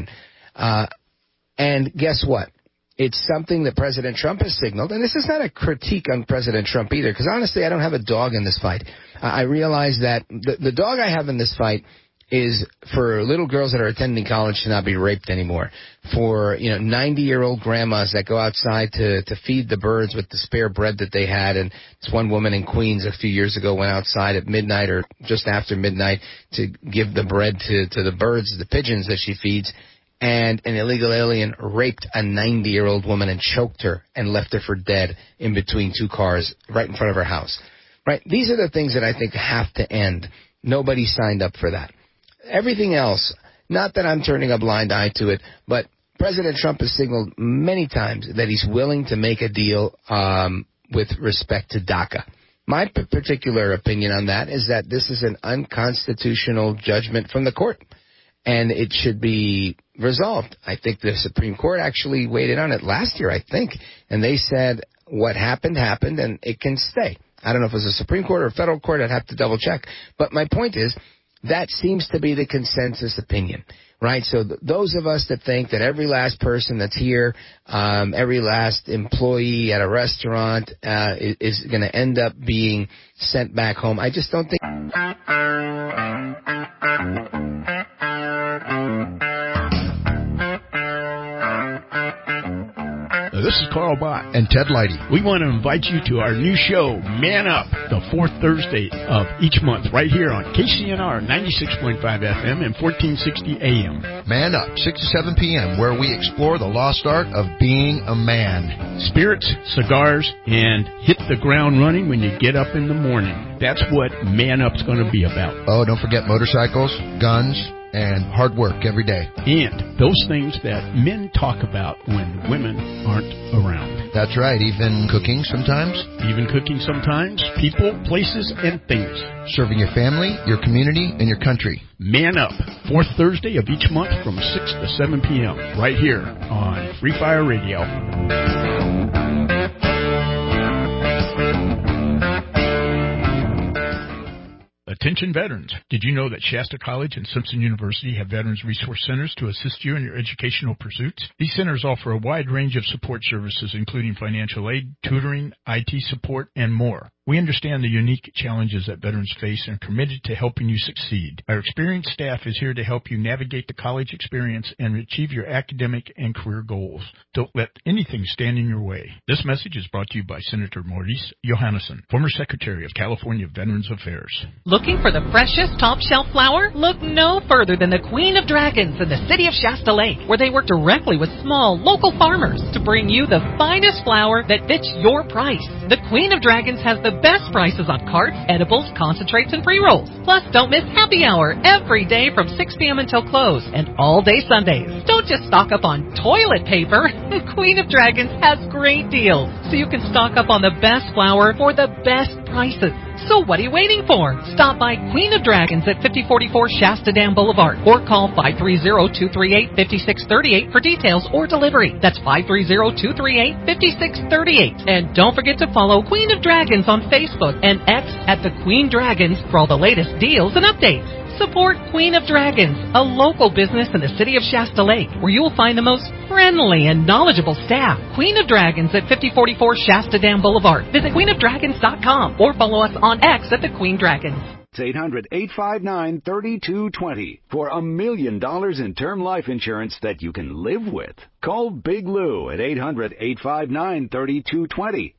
And guess what? It's something that President Trump has signaled, and this is not a critique on President Trump either, because honestly, I don't have a dog in this fight. I realize that the dog I have in this fight is for little girls that are attending college to not be raped anymore. For, 90-year-old grandmas that go outside to feed the birds with the spare bread that they had. And this one woman in Queens a few years ago went outside at midnight or just after midnight to give the bread to the birds, the pigeons that she feeds. And an illegal alien raped a 90-year-old woman and choked her and left her for dead in between two cars right in front of her house. Right? These are the things that I think have to end. Nobody signed up for that. Everything else, not that I'm turning a blind eye to it, but President Trump has signaled many times that he's willing to make a deal with respect to DACA. My particular opinion on that is that this is an unconstitutional judgment from the court, and it should be resolved. I think the Supreme Court actually weighed in on it last year, I think, and they said what happened, and it can stay. I don't know if it was a Supreme Court or a federal court. I'd have to double check. But my point is, that seems to be the consensus opinion, right? So those of us that think that every last person that's here, every last employee at a restaurant is going to end up being sent back home, I just don't think... This is Carl Bott and Ted Leidy. We want to invite you to our new show, Man Up, the fourth Thursday of each month, right here on KCNR 96.5 FM and 1460 AM. Man Up, 6 to 7 p.m., where we explore the lost art of being a man. Spirits, cigars, and hit the ground running when you get up in the morning. That's what Man Up's going to be about. Oh, don't forget motorcycles, guns, and hard work every day. And those things that men talk about when women aren't around. That's right. Even cooking sometimes. People, places, and things. Serving your family, your community, and your country. Man Up, fourth Thursday of each month from 6 to 7 p.m. right here on Free Fire Radio. Attention veterans. Did you know that Shasta College and Simpson University have Veterans Resource Centers to assist you in your educational pursuits? These centers offer a wide range of support services, including financial aid, tutoring, IT support, and more. We understand the unique challenges that veterans face and are committed to helping you succeed. Our experienced staff is here to help you navigate the college experience and achieve your academic and career goals. Don't let anything stand in your way. This message is brought to you by Senator Maurice Johannesson, former Secretary of California Veterans Affairs. Looking for the freshest top-shelf flower? Look no further than the Queen of Dragons in the city of Shasta Lake, where they work directly with small, local farmers to bring you the finest flower that fits your price. The Queen of Dragons has the best prices on carts, edibles, concentrates, and pre-rolls. Plus, don't miss happy hour every day from 6 p.m. until close and all day Sundays. Don't just stock up on toilet paper. Queen of Dragons has great deals, so you can stock up on the best flower for the best prices. So what are you waiting for? Stop by Queen of Dragons at 5044 Shasta Dam Boulevard or call 530-238-5638 for details or delivery. That's 530-238-5638. And don't forget to follow Queen of Dragons on Facebook and X at the Queen Dragons for all the latest deals and updates. Support Queen of Dragons, a local business in the city of Shasta Lake, where you will find the most friendly and knowledgeable staff. Queen of Dragons at 5044 Shasta Dam Boulevard. Visit queenofdragons.com or follow us on X at the Queen Dragons. It's 800-859-3220 for $1 million in term life insurance that you can live with. Call Big Lou at 800-859-3220.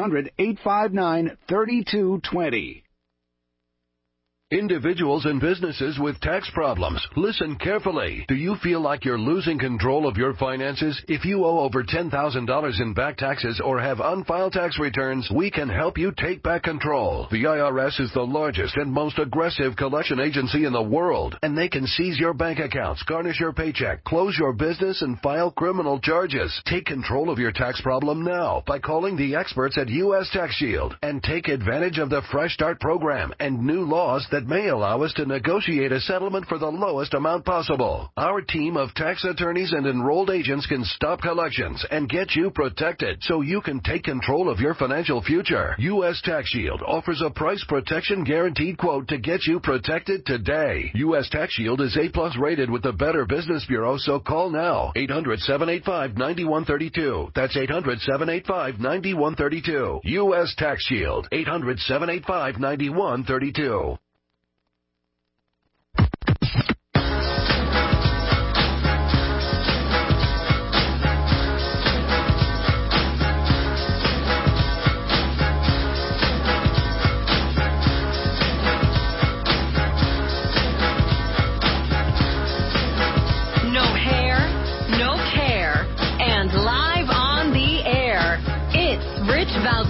800-859-3220. Individuals and businesses with tax problems, listen carefully. Do you feel like you're losing control of your finances? If you owe over $10,000 in back taxes or have unfiled tax returns, we can help you take back control. The IRS is the largest and most aggressive collection agency in the world, and they can seize your bank accounts, garnish your paycheck, close your business, and file criminal charges. Take control of your tax problem now by calling the experts at U.S. Tax Shield and take advantage of the Fresh Start program and new laws that may allow us to negotiate a settlement for the lowest amount possible. Our team of tax attorneys and enrolled agents can stop collections and get you protected so you can take control of your financial future. U.S. Tax Shield offers a price protection guaranteed quote to get you protected today. U.S. Tax Shield is A+ rated with the Better Business Bureau, so call now. 800-785-9132. That's 800-785-9132. U.S. Tax Shield. 800-785-9132.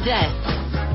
Valdez.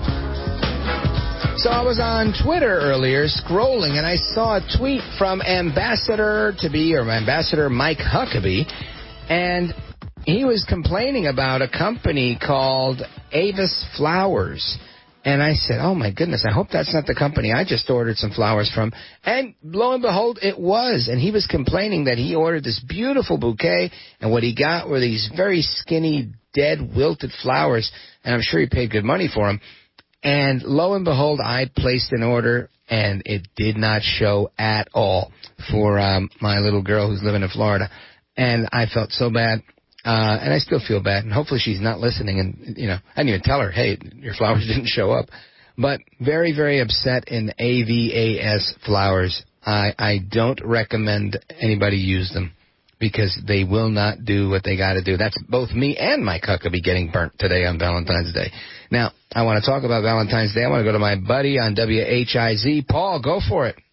So I was on Twitter earlier scrolling, and I saw a tweet from Ambassador Mike Huckabee, and he was complaining about a company called Avis Flowers. And I said, oh, my goodness, I hope that's not the company I just ordered some flowers from. And lo and behold, it was. And he was complaining that he ordered this beautiful bouquet, and what he got were these very skinny, dead, wilted flowers. And I'm sure he paid good money for them. And lo and behold, I placed an order, and it did not show at all for my little girl who's living in Florida. And I felt so bad, and I still feel bad. And hopefully she's not listening. And, you know, I didn't even tell her, hey, your flowers didn't show up. But very, very upset in AVAS Flowers. I don't recommend anybody use them, because they will not do what they got to do. That's both me and Mike Huckabee getting burnt today on Valentine's Day. Now, I want to talk about Valentine's Day. I want to go to my buddy on WHIZ. Paul, go for it.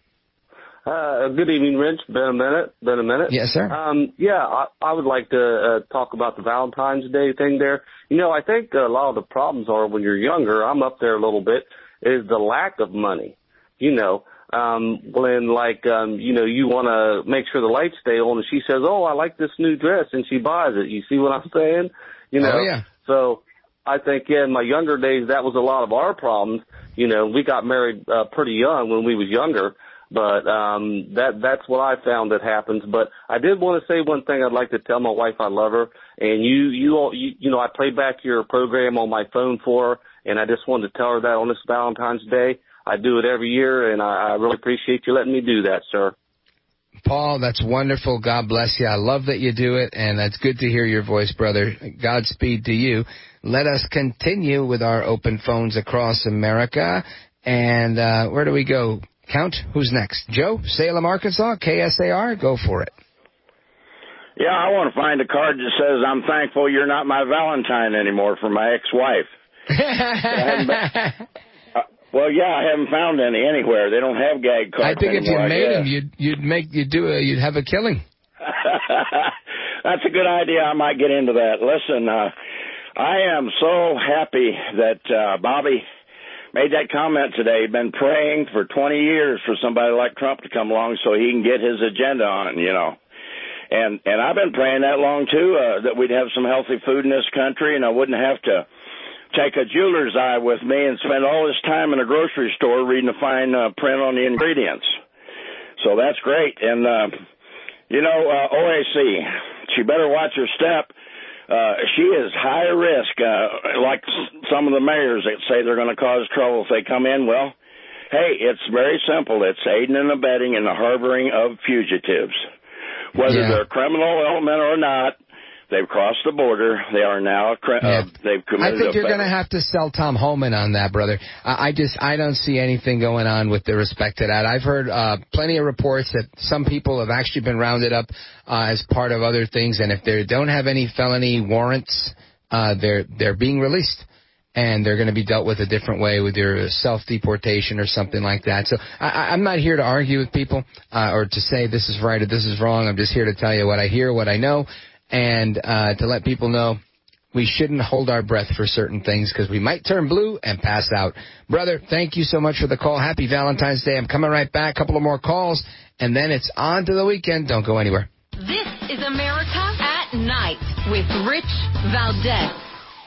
Good evening, Rich. Been a minute. Yes, sir. I would like to talk about the Valentine's Day thing there. You know, I think a lot of the problems are when you're younger, I'm up there a little bit, is the lack of money. You know, when you want to make sure the lights stay on, and she says, oh, I like this new dress, and she buys it. You see what I'm saying? You know? Oh, yeah. So I think in my younger days, that was a lot of our problems. You know, we got married pretty young when we was younger, but that's what I found that happens. But I did want to say one thing. I'd like to tell my wife I love her, and you know, I play back your program on my phone for her, and I just wanted to tell her that on this Valentine's Day. I do it every year, and I really appreciate you letting me do that, sir. Paul, that's wonderful. God bless you. I love that you do it, and it's good to hear your voice, brother. Godspeed to you. Let us continue with our open phones across America. And where do we go? Count, who's next? Joe, Salem, Arkansas, KSAR, go for it. Yeah, I want to find a card that says, I'm thankful you're not my Valentine anymore, for my ex-wife. Well, yeah, I haven't found any anywhere. They don't have gag cards. I think anymore, if you made them, you'd have a killing. That's a good idea. I might get into that. Listen, I am so happy that Bobby made that comment today. Been praying for 20 years for somebody like Trump to come along so he can get his agenda on, you know. And I've been praying that long, too, that we'd have some healthy food in this country, and I wouldn't have to take a jeweler's eye with me and spend all this time in a grocery store reading the fine print on the ingredients. So that's great. And, OAC, she better watch her step. She is high risk, like some of the mayors that say they're going to cause trouble if they come in. Well, hey, it's very simple. It's aiding and abetting in the harboring of fugitives. Whether they're a criminal element or not, they've crossed the border. They are now they've committed. I think you're going to have to sell Tom Homan on that, brother. I don't see anything going on with the respect to that. I've heard plenty of reports that some people have actually been rounded up as part of other things, and if they don't have any felony warrants, they're being released. And they're going to be dealt with a different way, with your self-deportation or something like that. So I'm not here to argue with people or to say this is right or this is wrong. I'm just here to tell you what I hear, what I know, and to let people know we shouldn't hold our breath for certain things because we might turn blue and pass out. Brother, thank you so much for the call. Happy Valentine's Day. I'm coming right back. A couple of more calls, and then it's on to the weekend. Don't go anywhere. This is America at Night with Rich Valdez.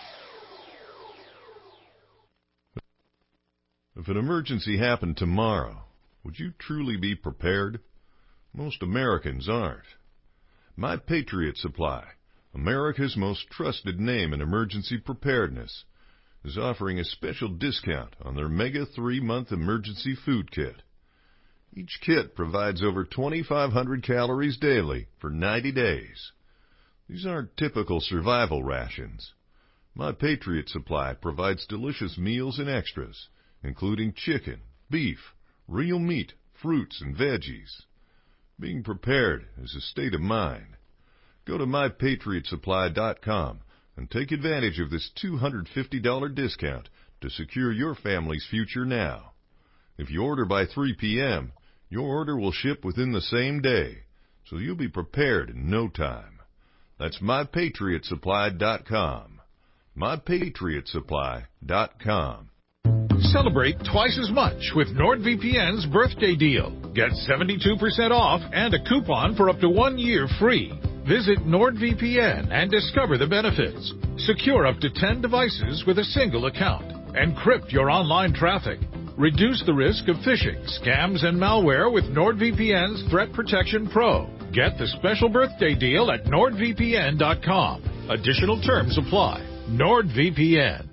If an emergency happened tomorrow, would you truly be prepared? Most Americans aren't. My Patriot Supply, America's most trusted name in emergency preparedness, is offering a special discount on their Mega 3-month emergency food kit. Each kit provides over 2,500 calories daily for 90 days. These aren't typical survival rations. My Patriot Supply provides delicious meals and extras, including chicken, beef, real meat, fruits, and veggies. Being prepared is a state of mind. Go to MyPatriotSupply.com and take advantage of this $250 discount to secure your family's future now. If you order by 3 p.m., your order will ship within the same day, so you'll be prepared in no time. That's MyPatriotSupply.com. MyPatriotSupply.com. Celebrate twice as much with NordVPN's birthday deal. Get 72% off and a coupon for up to 1 year free. Visit NordVPN and discover the benefits. Secure up to 10 devices with a single account. Encrypt your online traffic. Reduce the risk of phishing, scams, and malware with NordVPN's Threat Protection Pro. Get the special birthday deal at NordVPN.com. Additional terms apply. NordVPN.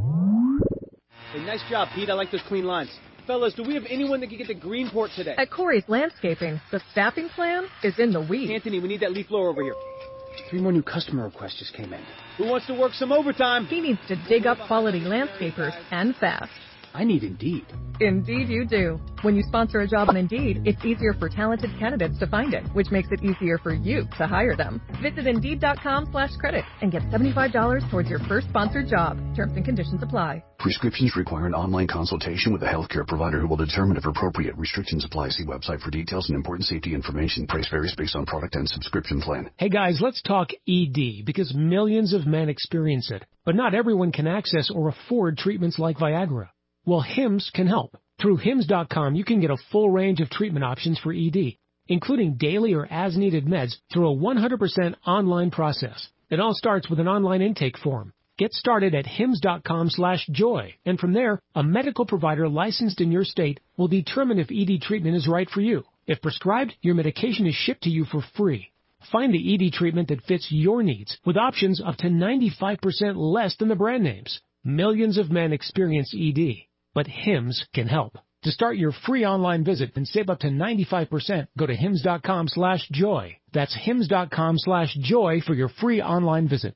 Hey, nice job, Pete. I like those clean lines. Fellas, do we have anyone that can get to Greenport today? At Corey's Landscaping, the staffing plan is in the weeds. Anthony, we need that leaf blower over here. 3 more new customer requests just came in. Who wants to work some overtime? He needs to dig up quality landscapers and fast. I need Indeed. Indeed you do. When you sponsor a job on Indeed, it's easier for talented candidates to find it, which makes it easier for you to hire them. Visit Indeed.com/credit and get $75 towards your first sponsored job. Terms and conditions apply. Prescriptions require an online consultation with a healthcare provider who will determine if appropriate. Restrictions apply. See website for details and important safety information. Price varies based on product and subscription plan. Hey guys, let's talk ED because millions of men experience it. But not everyone can access or afford treatments like Viagra. Well, Hims can help. Through Hims.com, you can get a full range of treatment options for ED, including daily or as-needed meds through a 100% online process. It all starts with an online intake form. Get started at Hims.com/joy, and from there, a medical provider licensed in your state will determine if ED treatment is right for you. If prescribed, your medication is shipped to you for free. Find the ED treatment that fits your needs with options up to 95% less than the brand names. Millions of men experience ED. But Hims can help. To start your free online visit and save up to 95%, go to Hims.com/joy. That's Hims.com/joy for your free online visit.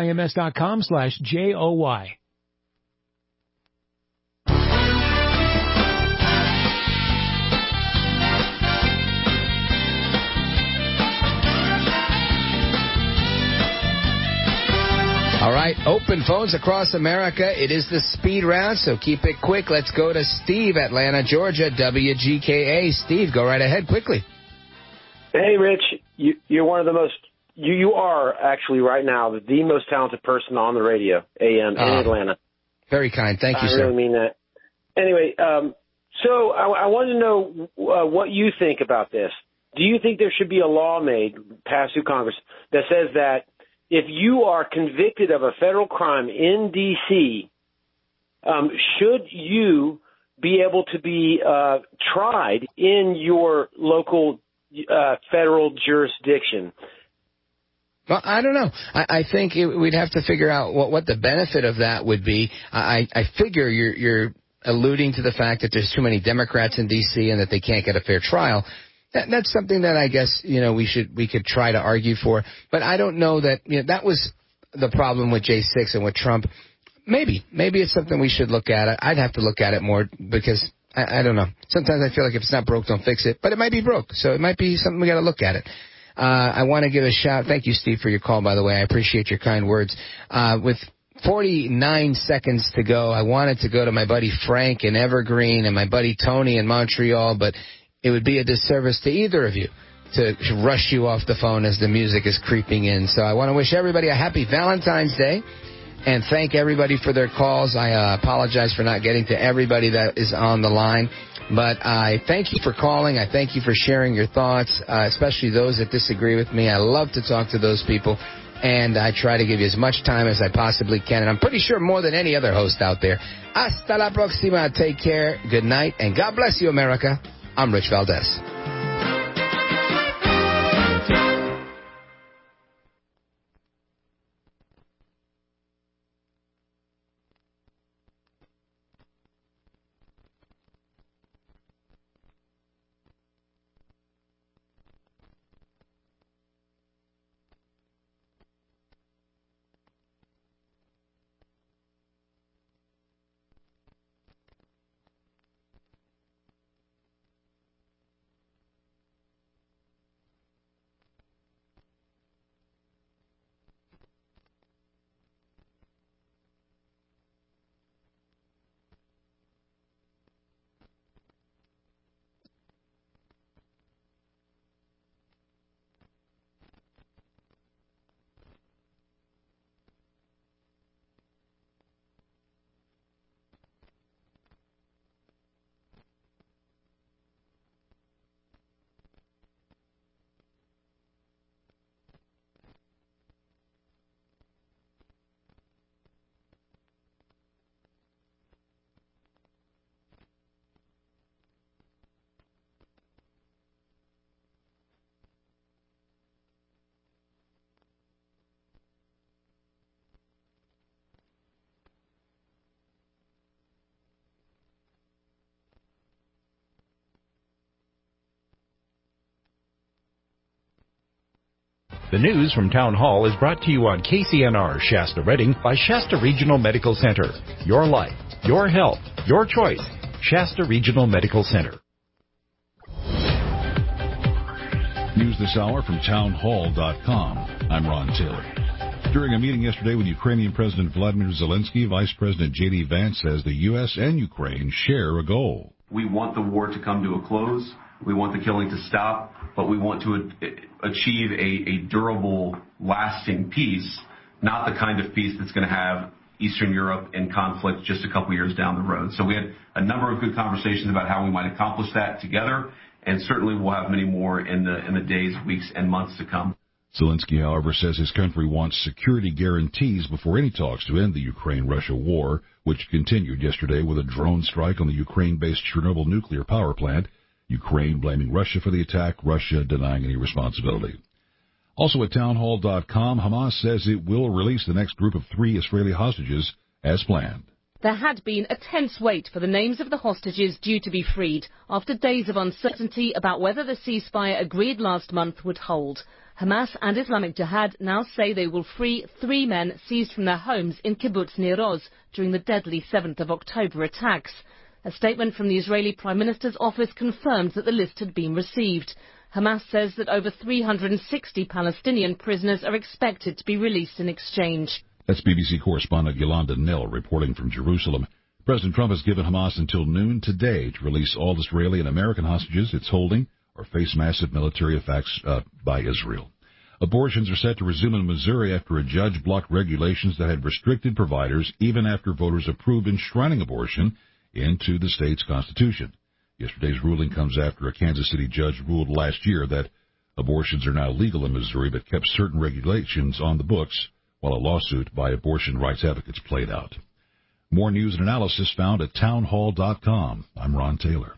HIMS.com/JOY. All right, open phones across America. It is the speed round, so keep it quick. Let's go to Steve, Atlanta, Georgia, WGKA. Steve, go right ahead quickly. Hey, Rich, you're one of the most, you are actually right now the most talented person on the radio, AM, in Atlanta. Very kind. Thank you, sir. I really mean that. Anyway, so I wanted to know what you think about this. Do you think there should be a law passed through Congress that says that if you are convicted of a federal crime in D.C., should you be able to be tried in your local federal jurisdiction? Well, I don't know. I think we'd have to figure out what the benefit of that would be. I figure you're alluding to the fact that there's too many Democrats in D.C. and that they can't get a fair trial. That's something that I guess, we could try to argue for. But I don't know that, that was the problem with J6 and with Trump. Maybe it's something we should look at. I'd have to look at it more because I don't know. Sometimes I feel like if it's not broke, don't fix it. But it might be broke, so it might be something we got to look at it. I want to give a shout. Thank you, Steve, for your call, by the way. I appreciate your kind words. With 49 seconds to go, I wanted to go to my buddy Frank in Evergreen and my buddy Tony in Montreal, but it would be a disservice to either of you to rush you off the phone as the music is creeping in. So I want to wish everybody a happy Valentine's Day and thank everybody for their calls. I apologize for not getting to everybody that is on the line, but I thank you for calling. I thank you for sharing your thoughts, especially those that disagree with me. I love to talk to those people, and I try to give you as much time as I possibly can, and I'm pretty sure more than any other host out there. Hasta la próxima. Take care. Good night, and God bless you, America. I'm Rich Valdez. The news from Town Hall is brought to you on KCNR Shasta Redding by Shasta Regional Medical Center. Your life, your health, your choice. Shasta Regional Medical Center. News this hour from townhall.com. I'm Ron Taylor. During a meeting yesterday with Ukrainian President Vladimir Zelensky, Vice President J.D. Vance says the U.S. and Ukraine share a goal. We want the war to come to a close. We want the killing to stop, but we want to achieve a durable, lasting peace, not the kind of peace that's going to have Eastern Europe in conflict just a couple years down the road. So we had a number of good conversations about how we might accomplish that together, and certainly we'll have many more in the days, weeks, and months to come. Zelensky, however, says his country wants security guarantees before any talks to end the Ukraine-Russia war, which continued yesterday with a drone strike on the Ukraine-based Chernobyl nuclear power plant. Ukraine blaming Russia for the attack, Russia denying any responsibility. Also at townhall.com, Hamas says it will release the next group of 3 Israeli hostages as planned. There had been a tense wait for the names of the hostages due to be freed after days of uncertainty about whether the ceasefire agreed last month would hold. Hamas and Islamic Jihad now say they will free 3 men seized from their homes in Kibbutz Nir Oz during the deadly 7th of October attacks. A statement from the Israeli Prime Minister's office confirmed that the list had been received. Hamas says that over 360 Palestinian prisoners are expected to be released in exchange. That's BBC correspondent Yolanda Nell reporting from Jerusalem. President Trump has given Hamas until noon today to release all Israeli and American hostages it's holding or face massive military attacks by Israel. Abortions are set to resume in Missouri after a judge blocked regulations that had restricted providers even after voters approved enshrining abortion into the state's constitution. Yesterday's ruling comes after a Kansas City judge ruled last year that abortions are now legal in Missouri but kept certain regulations on the books while a lawsuit by abortion rights advocates played out. More news and analysis found at townhall.com. I'm Ron Taylor.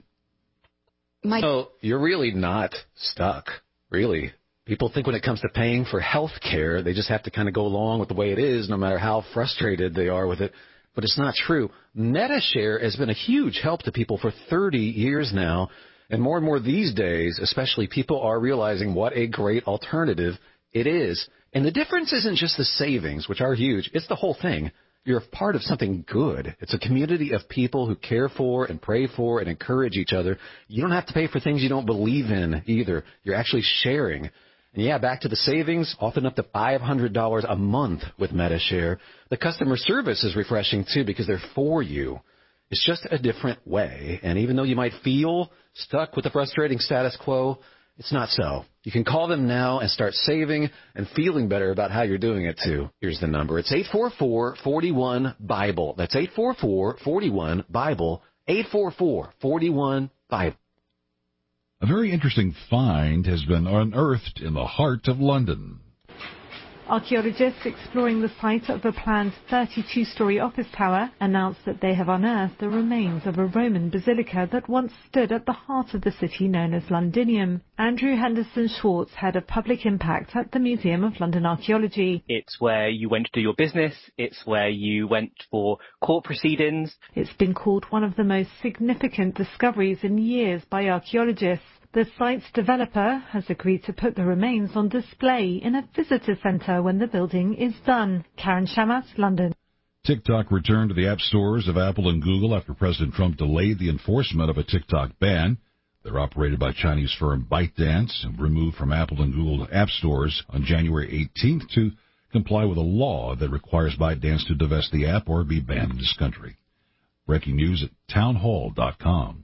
No, you're really not stuck, really. People think when it comes to paying for health care, they just have to kind of go along with the way it is, no matter how frustrated they are with it. But it's not true. Medi-Share has been a huge help to people for 30 years now. And more these days, especially, people are realizing what a great alternative it is. And the difference isn't just the savings, which are huge. It's the whole thing. You're a part of something good. It's a community of people who care for and pray for and encourage each other. You don't have to pay for things you don't believe in either. You're actually sharing. And yeah, back to the savings, often up to $500 a month with Medi-Share. The customer service is refreshing, too, because they're for you. It's just a different way. And even though you might feel stuck with the frustrating status quo, it's not so. You can call them now and start saving and feeling better about how you're doing it, too. Here's the number. It's 844-41-BIBLE. That's 844-41-BIBLE. 844-41-BIBLE. A very interesting find has been unearthed in the heart of London. Archaeologists exploring the site of the planned 32-storey office tower announced that they have unearthed the remains of a Roman basilica that once stood at the heart of the city known as Londinium. Andrew Henderson-Schwartz, head of public impact at the Museum of London Archaeology. It's where you went to do your business. It's where you went for court proceedings. It's been called one of the most significant discoveries in years by archaeologists. The site's developer has agreed to put the remains on display in a visitor centre when the building is done. Karen Shamas, London. TikTok returned to the app stores of Apple and Google after President Trump delayed the enforcement of a TikTok ban. They're operated by Chinese firm ByteDance and removed from Apple and Google app stores on January 18th to comply with a law that requires ByteDance to divest the app or be banned in this country. Breaking news at townhall.com.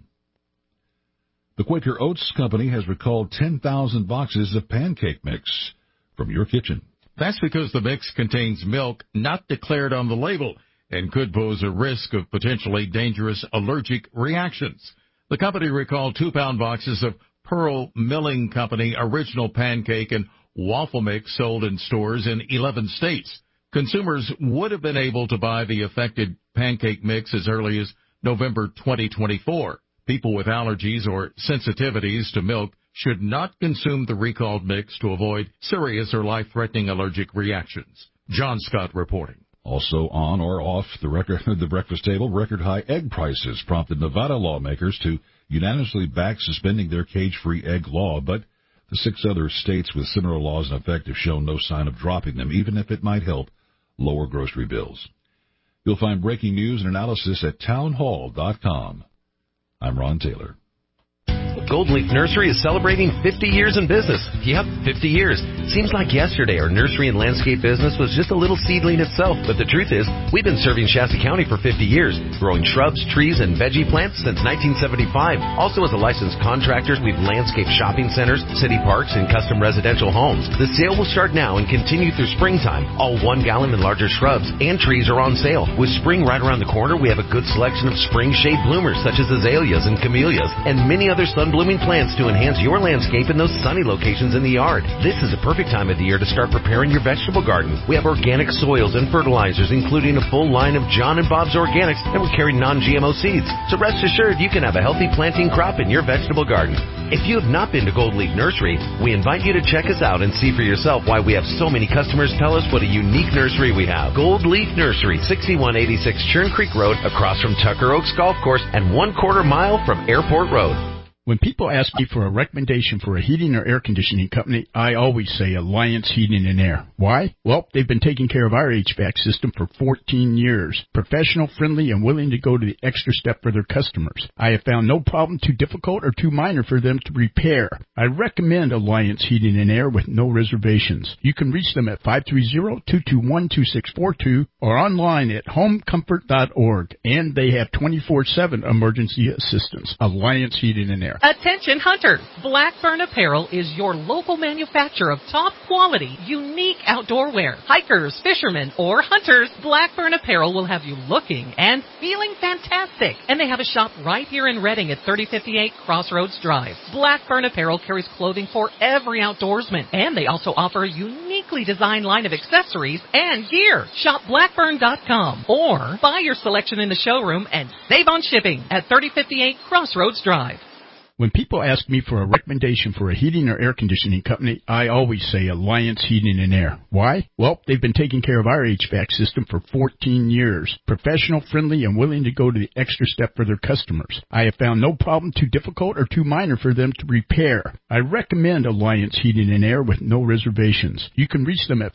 The Quaker Oats Company has recalled 10,000 boxes of pancake mix from your kitchen. That's because the mix contains milk not declared on the label and could pose a risk of potentially dangerous allergic reactions. The company recalled 2-pound boxes of Pearl Milling Company original pancake and waffle mix sold in stores in 11 states. Consumers would have been able to buy the affected pancake mix as early as November 2024. People with allergies or sensitivities to milk should not consume the recalled mix to avoid serious or life-threatening allergic reactions. John Scott reporting. Also on or off the breakfast table, record-high egg prices prompted Nevada lawmakers to unanimously back suspending their cage-free egg law, but The 6 other states with similar laws in effect have shown no sign of dropping them, even if it might help lower grocery bills. You'll find breaking news and analysis at townhall.com. I'm Ron Taylor. Gold Leaf Nursery is celebrating 50 years in business. Yep, 50 years. Seems like yesterday our nursery and landscape business was just a little seedling itself, but the truth is we've been serving Shasta County for 50 years, growing shrubs, trees, and veggie plants since 1975. Also as a licensed contractor, we've landscaped shopping centers, city parks, and custom residential homes. The sale will start now and continue through springtime. All 1 gallon and larger shrubs and trees are on sale. With spring right around the corner, we have a good selection of spring shade bloomers such as azaleas and camellias, and many other sun-blooming plants to enhance your landscape in those sunny locations in the yard. This is a perfect time of the year to start preparing your vegetable garden. We have organic soils and fertilizers, including a full line of John and Bob's Organics, and we carry non-GMO seeds. So rest assured you can have a healthy planting crop in your vegetable garden. If you have not been to Gold Leaf Nursery, we invite you to check us out and see for yourself why we have so many customers tell us what a unique nursery we have. Gold Leaf Nursery, 6186 Churn Creek Road, across from Tucker Oaks Golf Course and 1/4 mile from Airport Road. When people ask me for a recommendation for a heating or air conditioning company, I always say Alliance Heating and Air. Why? Well, they've been taking care of our HVAC system for 14 years. Professional, friendly, and willing to go to the extra step for their customers. I have found no problem too difficult or too minor for them to repair. I recommend Alliance Heating and Air with no reservations. You can reach them at 530-221-2642 or online at homecomfort.org. And they have 24/7 emergency assistance. Alliance Heating and Air. Attention hunters! Blackburn Apparel is your local manufacturer of top quality, unique outdoor wear. Hikers, fishermen, or hunters, Blackburn Apparel will have you looking and feeling fantastic. And they have a shop right here in Reading at 3058 Crossroads Drive. Blackburn Apparel carries clothing for every outdoorsman, and they also offer a uniquely designed line of accessories and gear. Shop Blackburn.com or buy your selection in the showroom and save on shipping at 3058 Crossroads Drive. When people ask me for a recommendation for a heating or air conditioning company, I always say Alliance Heating and Air. Why? Well, they've been taking care of our HVAC system for 14 years. Professional, friendly, and willing to go to the extra step for their customers. I have found no problem too difficult or too minor for them to repair. I recommend Alliance Heating and Air with no reservations. You can reach them at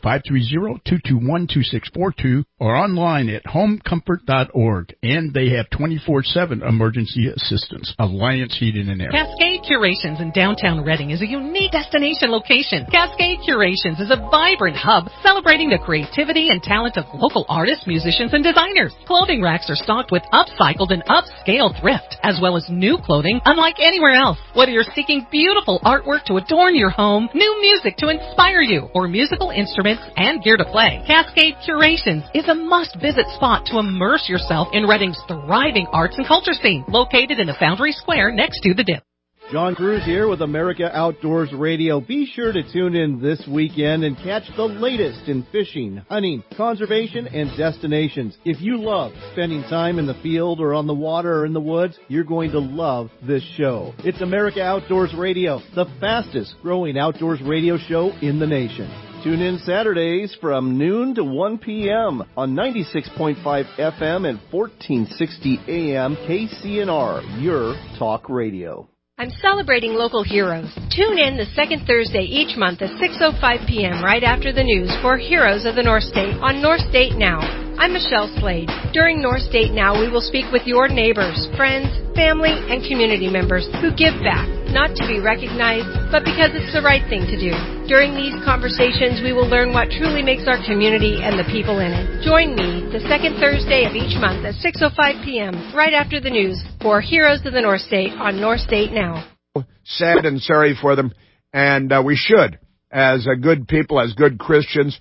530-221-2642 or online at homecomfort.org. And they have 24/7 emergency assistance. Alliance Heating and Air. Cascade Curations in downtown Reading is a unique destination location. Cascade Curations is a vibrant hub celebrating the creativity and talent of local artists, musicians, and designers. Clothing racks are stocked with upcycled and upscale thrift, as well as new clothing unlike anywhere else. Whether you're seeking beautiful artwork to adorn your home, new music to inspire you, or musical instruments and gear to play, Cascade Curations is a must-visit spot to immerse yourself in Reading's thriving arts and culture scene, located in the Foundry Square next to the Dip. John Cruz here with America Outdoors Radio. Be sure to tune in this weekend and catch the latest in fishing, hunting, conservation, and destinations. If you love spending time in the field or on the water or in the woods, you're going to love this show. It's America Outdoors Radio, the fastest growing outdoors radio show in the nation. Tune in Saturdays from noon to 1 p.m. on 96.5 FM and 1460 AM KCNR, your talk radio. I'm celebrating local heroes. Tune in the second Thursday each month at 6:05 p.m. right after the news for Heroes of the North State on North State Now. I'm Michelle Slade. During North State Now, we will speak with your neighbors, friends, family, and community members who give back, not to be recognized, but because it's the right thing to do. During these conversations, we will learn what truly makes our community and the people in it. Join me the second Thursday of each month at 6:05 p.m. right after the news for Heroes of the North State on North State Now. Sad and sorry for them, and we should, as good people, as good Christians.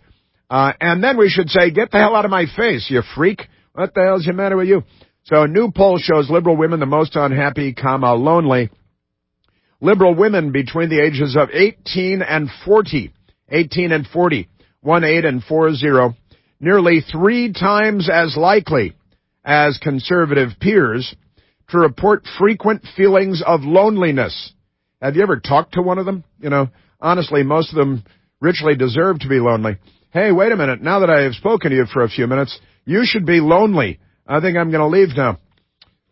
And then we should say, get the hell out of my face, you freak. What the hell's the matter with you? So a new poll shows liberal women the most unhappy, lonely. Liberal women between the ages of 18 and 40, 18 and 40, 18 and 40, nearly 3 times as likely as conservative peers to report frequent feelings of loneliness. Have you ever talked to one of them? You know, honestly, most of them richly deserve to be lonely. Hey, wait a minute. Now that I have spoken to you for a few minutes, you should be lonely. I think I'm going to leave now.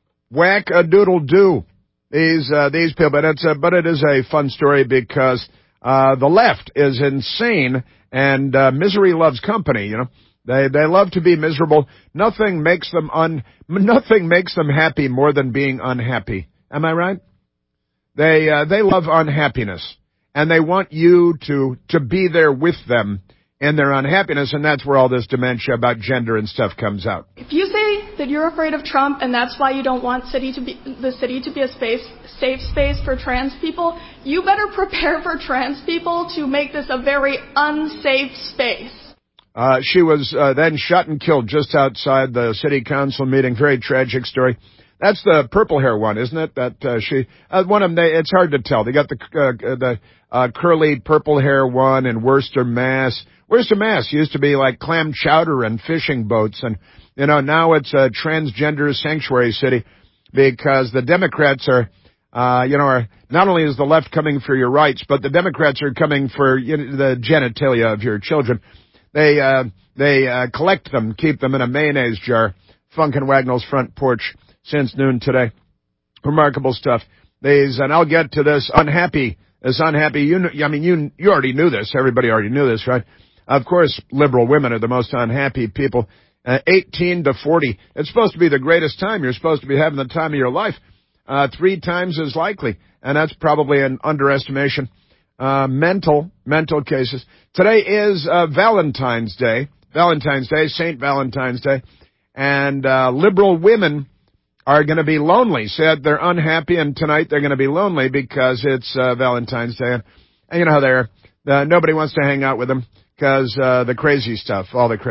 Whack-a-doodle-doo. These people, but it is a fun story because The left is insane, and misery loves company, you know. They love to be miserable. Nothing makes them happy more than being unhappy. Am I right? They love unhappiness, and they want you to be there with them in their unhappiness, and that's where all this dementia about gender and stuff comes out. If you say that you're afraid of Trump and that's why you don't want the city to be a safe space for trans people, you better prepare for trans people to make this a very unsafe space. She was then shot and killed just outside the city council meeting. Very tragic story. That's the purple hair one, isn't it? That one of them. It's hard to tell. They got the curly purple hair one in Worcester, Mass. Worcester, Mass used to be like clam chowder and fishing boats, and now it's a transgender sanctuary city because the Democrats are not only is the left coming for your rights, but the Democrats are coming for the genitalia of your children. They collect them, keep them in a mayonnaise jar. Funk and Wagnall's front porch since noon today. Remarkable stuff. And I'll get to this unhappy. You already knew this. Everybody already knew this, right? Of course, liberal women are the most unhappy people. 18 to 40. It's supposed to be the greatest time. You're supposed to be having the time of your life. 3 times as likely. And that's probably an underestimation. Mental cases. Today is Valentine's Day. St. Valentine's Day. And liberal women are going to be lonely. Said they're unhappy, and tonight they're going to be lonely because it's Valentine's Day. And you know how they're. Nobody wants to hang out with them because all the crazy stuff.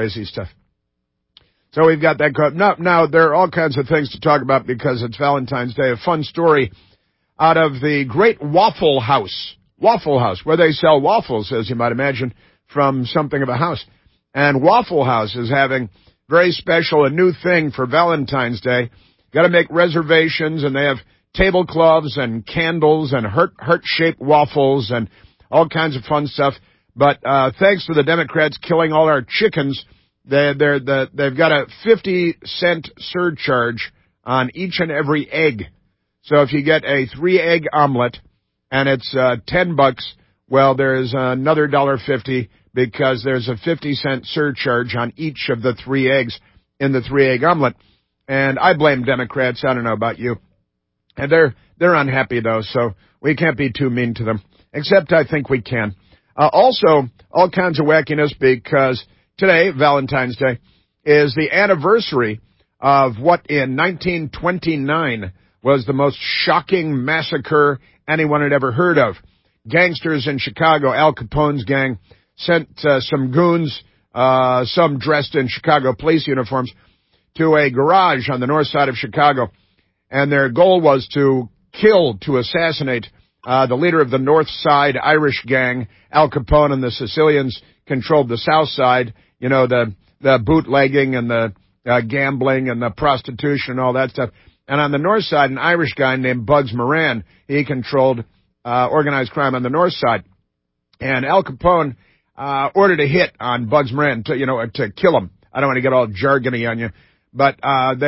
So we've got that. Now, there are all kinds of things to talk about because it's Valentine's Day. A fun story out of the Great Waffle House, where they sell waffles, as you might imagine, from something of a house. And Waffle House is having very special, a new thing for Valentine's Day. Got to make reservations, and they have tablecloths and candles and heart-shaped waffles and all kinds of fun stuff. But thanks to the Democrats killing all our chickens, they've got a 50-cent surcharge on each and every egg. So if you get a 3-egg omelet and it's $10, well, there's another $1.50 because there's a 50-cent surcharge on each of the 3 eggs in the 3-egg omelet. And I blame Democrats. I don't know about you. And they're unhappy, though, so we can't be too mean to them. Except I think we can. Also, all kinds of wackiness because today, Valentine's Day, is the anniversary of what in 1929 was the most shocking massacre anyone had ever heard of. Gangsters in Chicago, Al Capone's gang, sent some goons, some dressed in Chicago police uniforms, to a garage on the north side of Chicago. And their goal was to assassinate the leader of the North Side Irish gang. Al Capone and the Sicilians controlled the South Side, the bootlegging and the gambling and the prostitution and all that stuff. And on the North Side, an Irish guy named Bugs Moran, he controlled organized crime on the North Side. And Al Capone ordered a hit on Bugs Moran to kill him. I don't want to get all jargony on you. But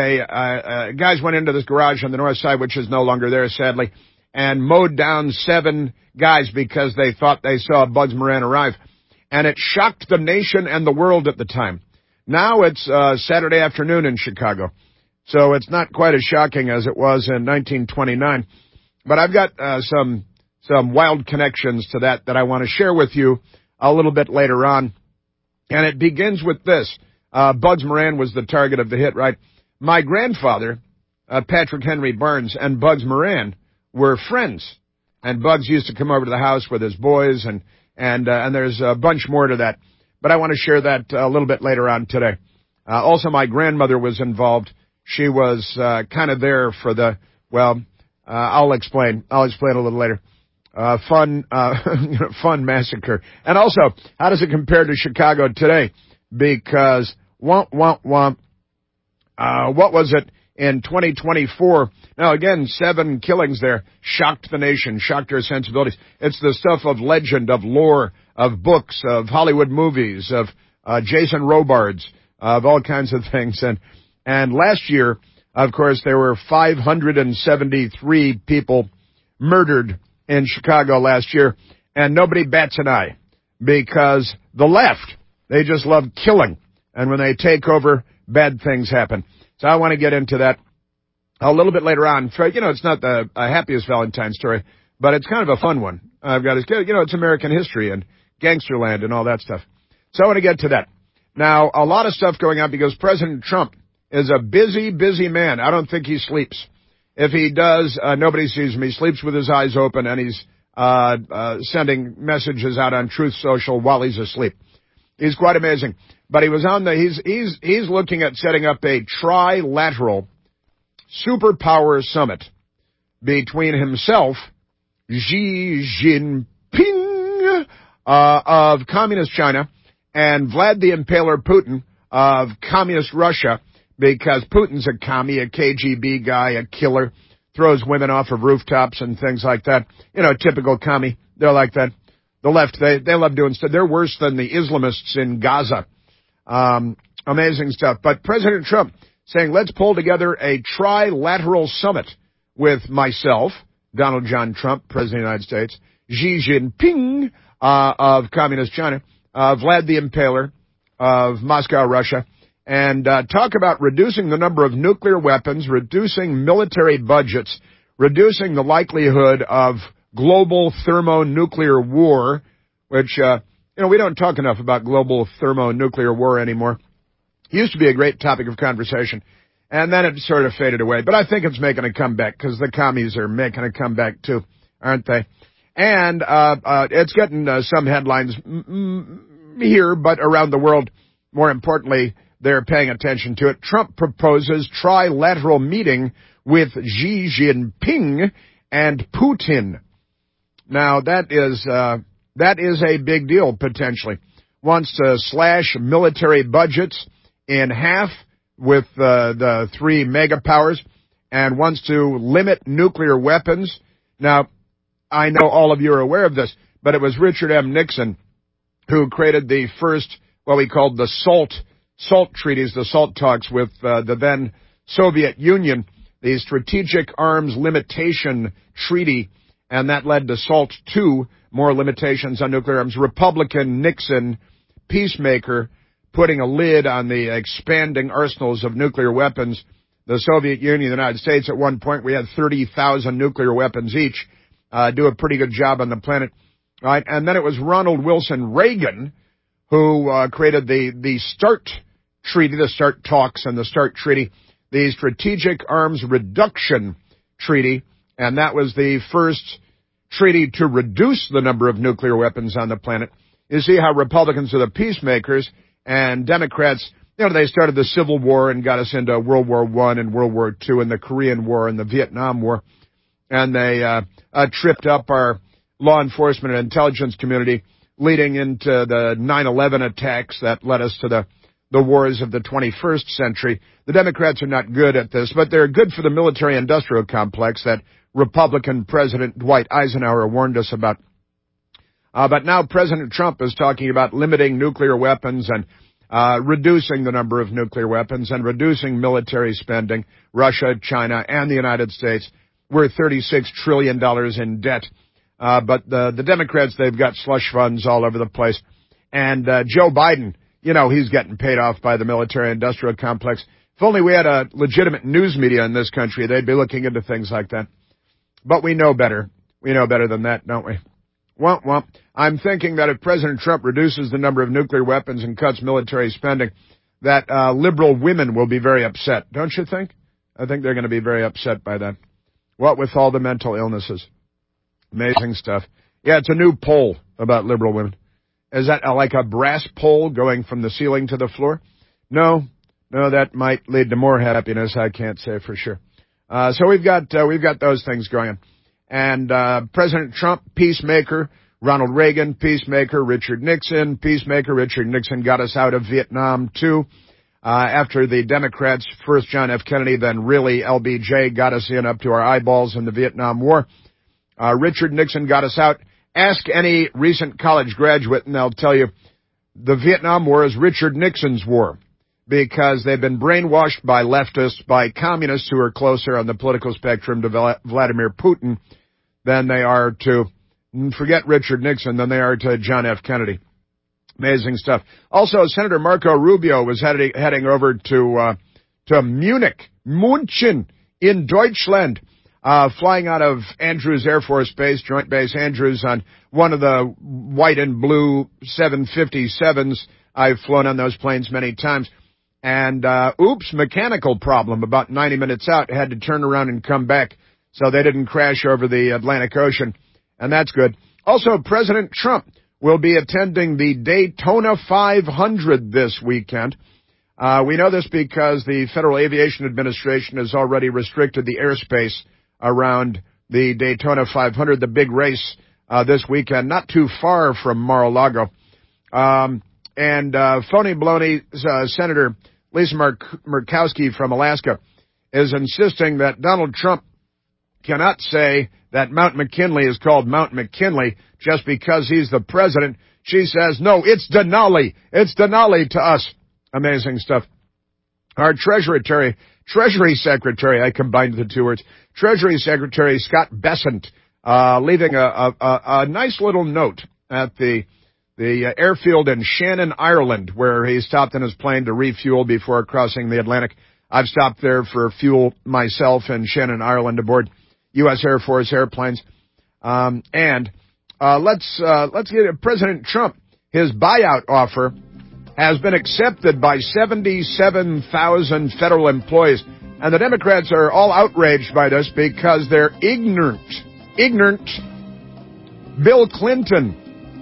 guys went into this garage on the North Side, which is no longer there, sadly, and mowed down 7 guys because they thought they saw Bugs Moran arrive. And it shocked the nation and the world at the time. Now it's Saturday afternoon in Chicago, so it's not quite as shocking as it was in 1929. But I've got some wild connections to that I want to share with you a little bit later on. And it begins with this. Bugs Moran was the target of the hit, right? My grandfather, Patrick Henry Barnes, and Bugs Moran were friends. And Bugs used to come over to the house with his boys, and there's a bunch more to that. But I want to share that a little bit later on today. Also, my grandmother was involved. She was kind of there for I'll explain. I'll explain a little later. Fun massacre. And also, how does it compare to Chicago today? Because, what was it in 2024? Now, again, 7 killings there shocked the nation, shocked our sensibilities. It's the stuff of legend, of lore, of books, of Hollywood movies, of Jason Robards, of all kinds of things. And last year, of course, there were 573 people murdered in Chicago last year. and nobody bats an eye because the left, they just love killing. And when they take over, bad things happen. So I want to get into that a little bit later on. It's not the happiest Valentine story, but it's kind of a fun one. I've got it's American history and Gangsterland and all that stuff. So I want to get to that. Now, a lot of stuff going on because President Trump is a busy, busy man. I don't think he sleeps. If he does, nobody sees him. He sleeps with his eyes open, and he's sending messages out on Truth Social while he's asleep. He's quite amazing. But he was on he's looking at setting up a trilateral superpower summit between himself, Xi Jinping of Communist China, and Vlad the Impaler Putin of Communist Russia, because Putin's a commie, a KGB guy, a killer, throws women off of rooftops and things like that. Typical commie. They're like that. The left, they love doing stuff. They're worse than the Islamists in Gaza. Amazing stuff. But President Trump saying, let's pull together a trilateral summit with myself, Donald John Trump, President of the United States, Xi Jinping of Communist China, Vlad the Impaler of Moscow, Russia, and talk about reducing the number of nuclear weapons, reducing military budgets, reducing the likelihood of global thermonuclear war, which, we don't talk enough about global thermonuclear war anymore. It used to be a great topic of conversation, and then it sort of faded away. But I think it's making a comeback because the commies are making a comeback too, aren't they? And it's getting some headlines here, but around the world, more importantly, they're paying attention to it. Trump proposes trilateral meeting with Xi Jinping and Putin. Now, that is a big deal, potentially. Wants to slash military budgets in half with the three mega powers, and wants to limit nuclear weapons. Now, I know all of you are aware of this, but it was Richard M. Nixon who created the first, what we called the SALT treaties, the SALT talks with the then Soviet Union, the Strategic Arms Limitation Treaty, and that led to SALT II, more limitations on nuclear arms. Republican Nixon, peacemaker, putting a lid on the expanding arsenals of nuclear weapons. The Soviet Union, the United States, at one point we had 30,000 nuclear weapons each, do a pretty good job on the planet. Right? And then it was Ronald Wilson Reagan who created the START Treaty, the START talks and the START Treaty, the Strategic Arms Reduction Treaty, and that was the first treaty to reduce the number of nuclear weapons on the planet. You see how Republicans are the peacemakers, and Democrats, they started the Civil War and got us into World War I and World War II and the Korean War and the Vietnam War, and they tripped up our law enforcement and intelligence community, leading into the 9/11 attacks that led us to the wars of the 21st century. The Democrats are not good at this, but they're good for the military-industrial complex that Republican President Dwight Eisenhower warned us about. But now President Trump is talking about limiting nuclear weapons and reducing the number of nuclear weapons and reducing military spending. Russia, China, and the United States, we're $36 trillion in debt. But the Democrats, they've got slush funds all over the place. And Joe Biden, he's getting paid off by the military-industrial complex. If only we had a legitimate news media in this country, they'd be looking into things like that. But we know better. We know better than that, don't we? Well, I'm thinking that if President Trump reduces the number of nuclear weapons and cuts military spending, that liberal women will be very upset. Don't you think? I think they're going to be very upset by that. What with all the mental illnesses? Amazing stuff. Yeah, it's a new poll about liberal women. Is that like a brass pole going from the ceiling to the floor? No, that might lead to more happiness. I can't say for sure. So we've got those things going on. And President Trump, peacemaker. Ronald Reagan, peacemaker. Richard Nixon, peacemaker. Richard Nixon got us out of Vietnam too. After the Democrats, first John F. Kennedy, then really LBJ, got us in up to our eyeballs in the Vietnam War. Richard Nixon got us out. Ask any recent college graduate and they'll tell you the Vietnam War is Richard Nixon's war because they've been brainwashed by leftists, by communists who are closer on the political spectrum to Vladimir Putin than they are to forget Richard Nixon than they are to John F. Kennedy. Amazing stuff. Also, Senator Marco Rubio was heading over to Munich, München in Deutschland, flying out of Andrews Air Force Base, Joint Base Andrews, on one of the white and blue 757s. I've flown on those planes many times. And, mechanical problem about 90 minutes out, had to turn around and come back so they didn't crash over the Atlantic Ocean. And that's good. Also, President Trump will be attending the Daytona 500 this weekend. We know this because the Federal Aviation Administration has already restricted the airspace around the Daytona 500, the big race this weekend, not too far from Mar-a-Lago. Phony Baloney Senator Lisa Murkowski from Alaska is insisting that Donald Trump cannot say that Mount McKinley is called Mount McKinley just because he's the president. She says, no, it's Denali. It's Denali to us. Amazing stuff. Our Treasury Secretary, I combined the two words, Treasury Secretary Scott Bessent, leaving a nice little note at the airfield in Shannon, Ireland, where he stopped in his plane to refuel before crossing the Atlantic. I've stopped there for fuel myself in Shannon, Ireland, aboard U.S. Air Force airplanes. Let's get President Trump. His buyout offer has been accepted by 77,000 federal employees. And the Democrats are all outraged by this because they're ignorant. Bill Clinton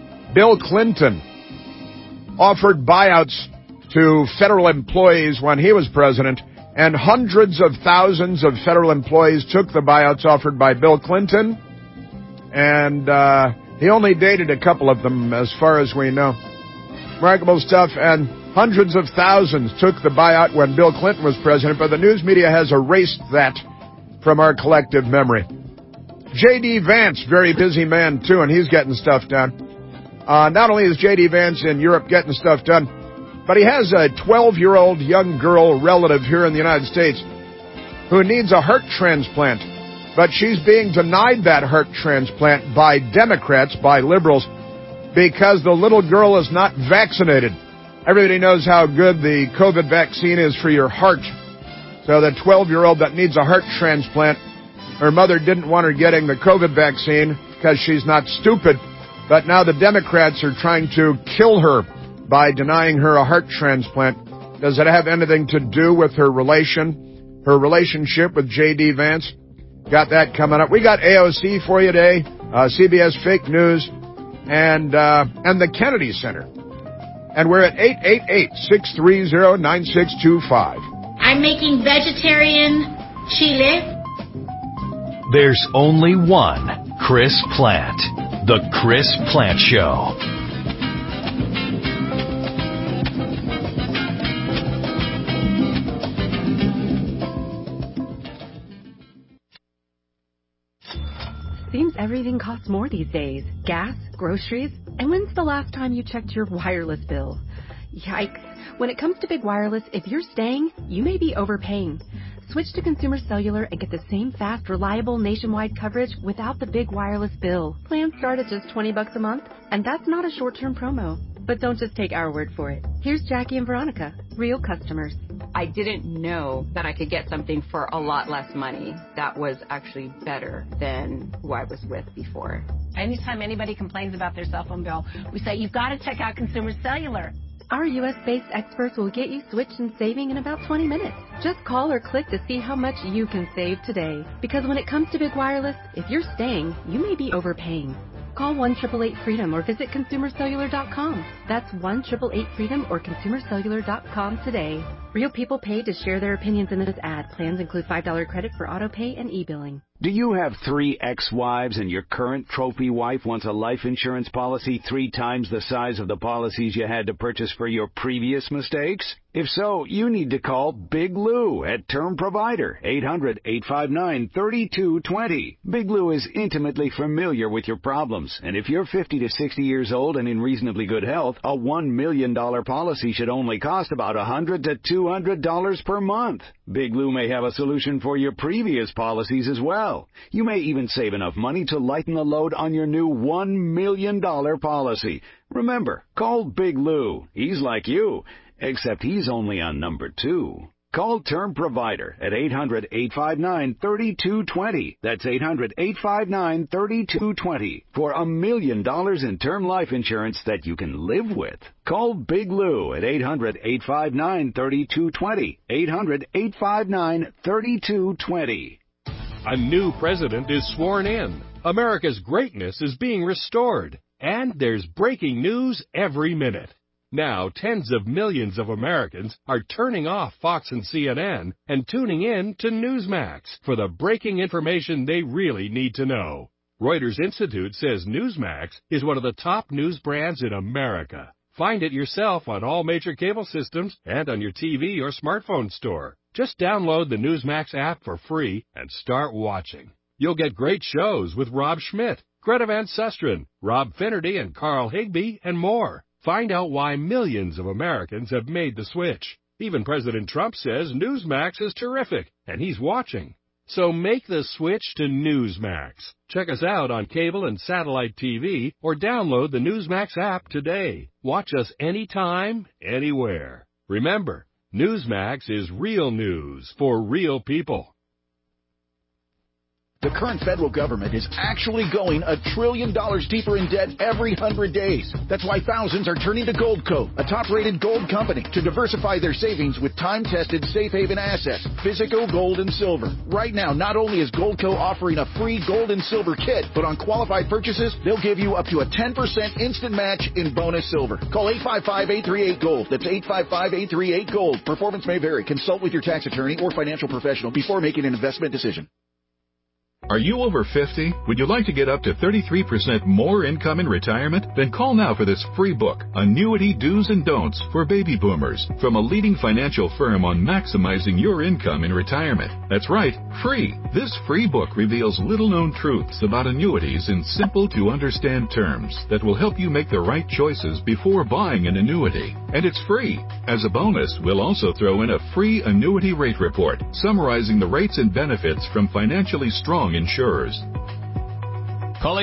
offered buyouts to federal employees when he was president, and hundreds of thousands of federal employees took the buyouts offered by Bill Clinton, and he only dated a couple of them, as far as we know. Remarkable stuff, and hundreds of thousands took the buyout when Bill Clinton was president, but the news media has erased that from our collective memory. J.D. Vance, very busy man, too, and he's getting stuff done. Not only is J.D. Vance in Europe getting stuff done, but he has a 12-year-old young girl relative here in the United States who needs a heart transplant. But she's being denied that heart transplant by Democrats, by liberals, because the little girl is not vaccinated. Everybody knows how good the COVID vaccine is for your heart. So the 12-year-old that needs a heart transplant, her mother didn't want her getting the COVID vaccine because she's not stupid. But now the Democrats are trying to kill her by denying her a heart transplant. Does it have anything to do with her relationship with J.D. Vance? Got that coming up. We got AOC for you today, CBS Fake News, and the Kennedy Center. And we're at 888-630-9625. I'm making vegetarian chili. There's only one Chris Plant. The Chris Plant Show. Seems everything costs more these days. Gas, groceries, and when's the last time you checked your wireless bill? Yikes. When it comes to big wireless, if you're staying, you may be overpaying. Switch to Consumer Cellular and get the same fast, reliable nationwide coverage without the big wireless bill. Plans start at just $20 a month, and that's not a short-term promo. But don't just take our word for it. Here's Jackie and Veronica, real customers. I didn't know that I could get something for a lot less money that was actually better than who I was with before. Anytime anybody complains about their cell phone bill, we say, you've got to check out Consumer Cellular. Our U.S.-based experts will get you switched and saving in about 20 minutes. Just call or click to see how much you can save today. Because when it comes to big wireless, if you're staying, you may be overpaying. Call 1-888-FREEDOM or visit ConsumerCellular.com. That's 1-888-FREEDOM or ConsumerCellular.com today. Real people paid to share their opinions in this ad. Plans include $5 credit for auto pay and e-billing. Do you have 3 ex-wives and your current trophy wife wants a life insurance policy 3 times the size of the policies you had to purchase for your previous mistakes? If so, you need to call Big Lou at Term Provider, 800-859-3220. Big Lou is intimately familiar with your problems, and if you're 50 to 60 years old and in reasonably good health, a $1 million policy should only cost about $100 to $200 per month. Big Lou may have a solution for your previous policies as well. You may even save enough money to lighten the load on your new $1 million policy. Remember, call Big Lou. He's like you, except he's only on number 2. Call Term Provider at 800-859-3220. That's 800-859-3220 for $1 million in term life insurance that you can live with. Call Big Lou at 800-859-3220. 800-859-3220. A new president is sworn in. America's greatness is being restored. And there's breaking news every minute. Now, tens of millions of Americans are turning off Fox and CNN and tuning in to Newsmax for the breaking information they really need to know. Reuters Institute says Newsmax is one of the top news brands in America. Find it yourself on all major cable systems and on your TV or smartphone store. Just download the Newsmax app for free and start watching. You'll get great shows with Rob Schmidt, Greta Van Susteren, Rob Finnerty, and Carl Higbie, and more. Find out why millions of Americans have made the switch. Even President Trump says Newsmax is terrific, and he's watching. So make the switch to Newsmax. Check us out on cable and satellite TV, or download the Newsmax app today. Watch us anytime, anywhere. Remember, Newsmax is real news for real people. The current federal government is actually going $1 trillion deeper in debt every 100 days. That's why thousands are turning to Goldco, a top-rated gold company, to diversify their savings with time-tested safe haven assets, physical gold and silver. Right now, not only is Goldco offering a free gold and silver kit, but on qualified purchases, they'll give you up to a 10% instant match in bonus silver. Call 855-838-GOLD. That's 855-838-GOLD. Performance may vary. Consult with your tax attorney or financial professional before making an investment decision. Are you over 50? Would you like to get up to 33% more income in retirement? Then call now for this free book, Annuity Do's and Don'ts for Baby Boomers, from a leading financial firm on maximizing your income in retirement. That's right, free. This free book reveals little-known truths about annuities in simple-to-understand terms that will help you make the right choices before buying an annuity. And it's free. As a bonus, we'll also throw in a free annuity rate report summarizing the rates and benefits from financially strong insurers. Call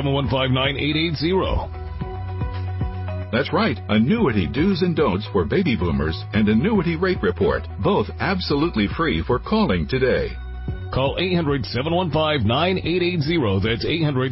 800-715-9880. That's right, Annuity Do's and Don'ts for Baby Boomers and Annuity Rate Report, both absolutely free for calling today. Call 800-715-9880. That's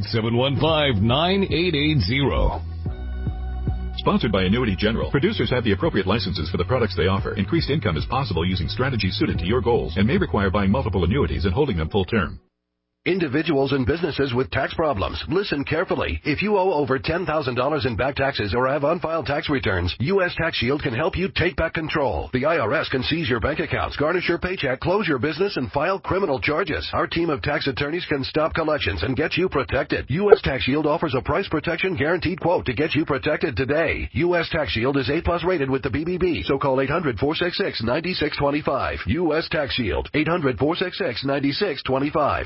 800-715-9880. Sponsored by Annuity General. Producers have the appropriate licenses for the products they offer. Increased income is possible using strategies suited to your goals and may require buying multiple annuities and holding them full term. Individuals and businesses with tax problems, listen carefully. If you owe over $10,000 in back taxes or have unfiled tax returns, U.S. Tax Shield can help you take back control. The IRS can seize your bank accounts, garnish your paycheck, close your business, and file criminal charges. Our team of tax attorneys can stop collections and get you protected. U.S. Tax Shield offers a price protection guaranteed quote to get you protected today. U.S. Tax Shield is A+ rated with the BBB, so call 800-466-9625. U.S. Tax Shield, 800-466-9625.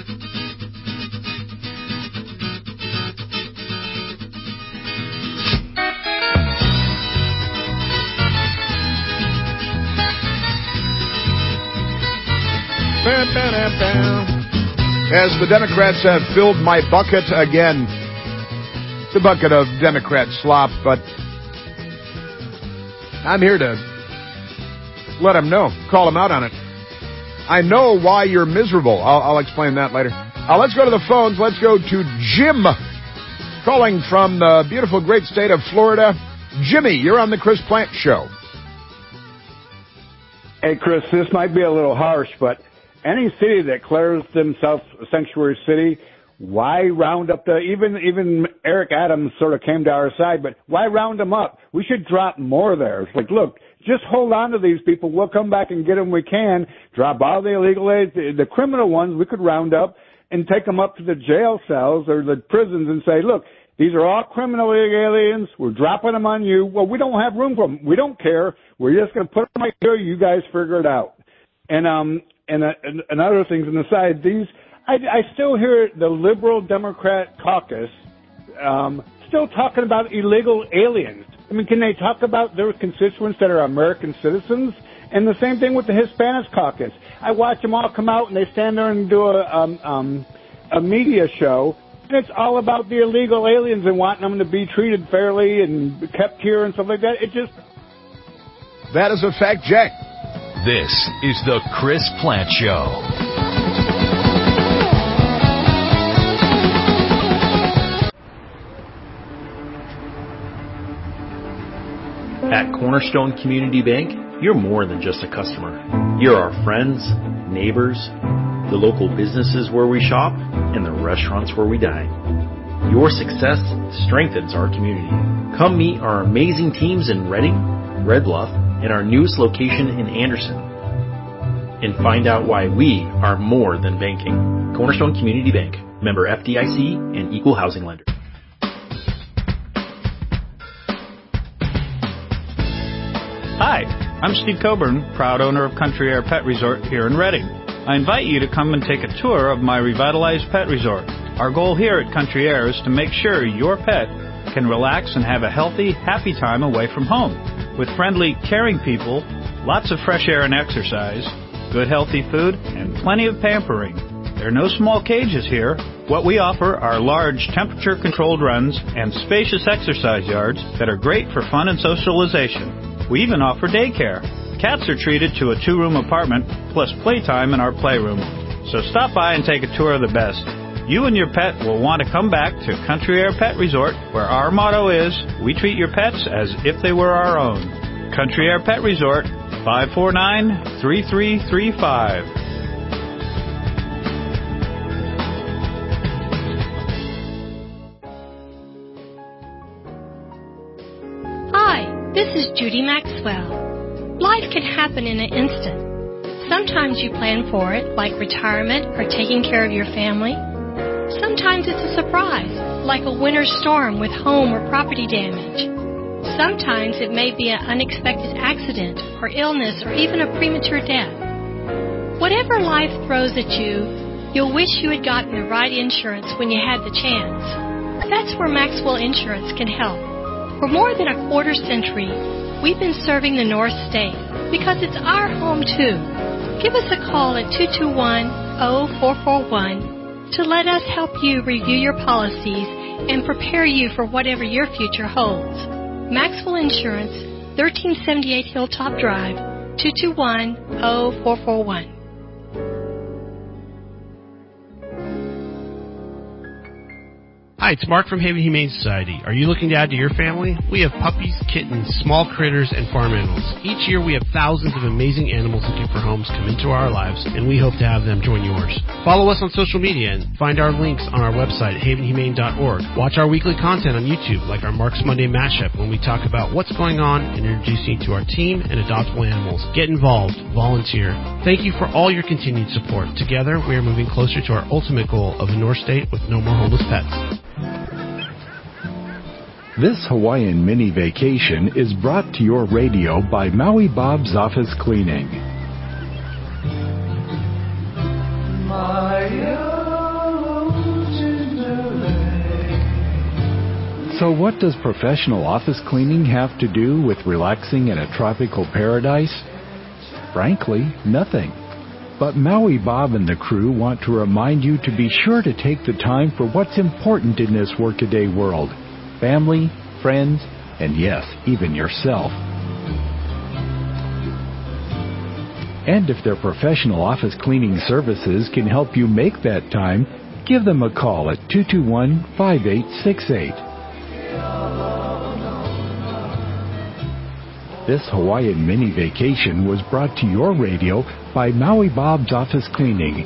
As the Democrats have filled my bucket again. It's a bucket of Democrat slop, but I'm here to let them know, call them out on it. I know why you're miserable. I'll explain that later. Let's go to the phones. Let's go to Jim, calling from the beautiful, great state of Florida. Jimmy, you're on the Chris Plant Show. Hey, Chris, this might be a little harsh, but any city that declares themselves a sanctuary city, why round up even Eric Adams sort of came to our side, but why round them up? We should drop more there. It's like, look, just hold on to these people. We'll come back and get them when we can. Drop all the illegal aids. The criminal ones we could round up and take them up to the jail cells or the prisons and say, look, These are all criminal aliens. We're dropping them on you. Well, we don't have room for them. We don't care. We're just going to put them right here. You guys figure it out. And other things on the side. I still hear the liberal Democrat caucus still talking about illegal aliens. I mean, can they talk about their constituents that are American citizens? And the same thing with the Hispanics caucus. I watch them all come out and they stand there and do a media show. And it's all about the illegal aliens and wanting them to be treated fairly and kept here and stuff like that. That is a fact, Jack. This is the Chris Plant Show. At Cornerstone Community Bank, you're more than just a customer. You're our friends, neighbors, the local businesses where we shop, and the restaurants where we dine. Your success strengthens our community. Come meet our amazing teams in Redding, Red Bluff, and our newest location in Anderson. And find out why we are more than banking. Cornerstone Community Bank, member FDIC and equal housing lender. Hi, I'm Steve Coburn, proud owner of Country Air Pet Resort here in Redding. I invite you to come and take a tour of my revitalized pet resort. Our goal here at Country Air is to make sure your pet can relax and have a healthy, happy time away from home. With friendly, caring people, lots of fresh air and exercise, good healthy food, and plenty of pampering. There are no small cages here. What we offer are large temperature-controlled runs and spacious exercise yards that are great for fun and socialization. We even offer daycare. Cats are treated to a 2-room apartment plus playtime in our playroom. So stop by and take a tour of the best. You and your pet will want to come back to Country Air Pet Resort, where our motto is, we treat your pets as if they were our own. Country Air Pet Resort, 549-3335. This is Judy Maxwell. Life can happen in an instant. Sometimes you plan for it, like retirement or taking care of your family. Sometimes it's a surprise, like a winter storm with home or property damage. Sometimes it may be an unexpected accident or illness or even a premature death. Whatever life throws at you, you'll wish you had gotten the right insurance when you had the chance. That's where Maxwell Insurance can help. For more than a quarter century, we've been serving the North State because it's our home too. Give us a call at 221-0441 to let us help you review your policies and prepare you for whatever your future holds. Maxwell Insurance, 1378 Hilltop Drive, 221-0441. Hi, it's Mark from Haven Humane Society. Are you looking to add to your family? We have puppies, kittens, small critters, and farm animals. Each year we have thousands of amazing animals looking for homes come into our lives, and we hope to have them join yours. Follow us on social media and find our links on our website, havenhumane.org. Watch our weekly content on YouTube, like our Mark's Monday Mashup, when we talk about what's going on and introduce you to our team and adoptable animals. Get involved. Volunteer. Thank you for all your continued support. Together, we are moving closer to our ultimate goal of a North State with no more homeless pets. This Hawaiian mini vacation is brought to your radio by Maui Bob's Office Cleaning. So what does professional office cleaning have to do with relaxing in a tropical paradise? Frankly, nothing. But Maui Bob and the crew want to remind you to be sure to take the time for what's important in this workaday world. Family, friends, and yes, even yourself. And if their professional office cleaning services can help you make that time, give them a call at 221-5868. This Hawaiian mini vacation was brought to your radio by Maui Bob's Office Cleaning,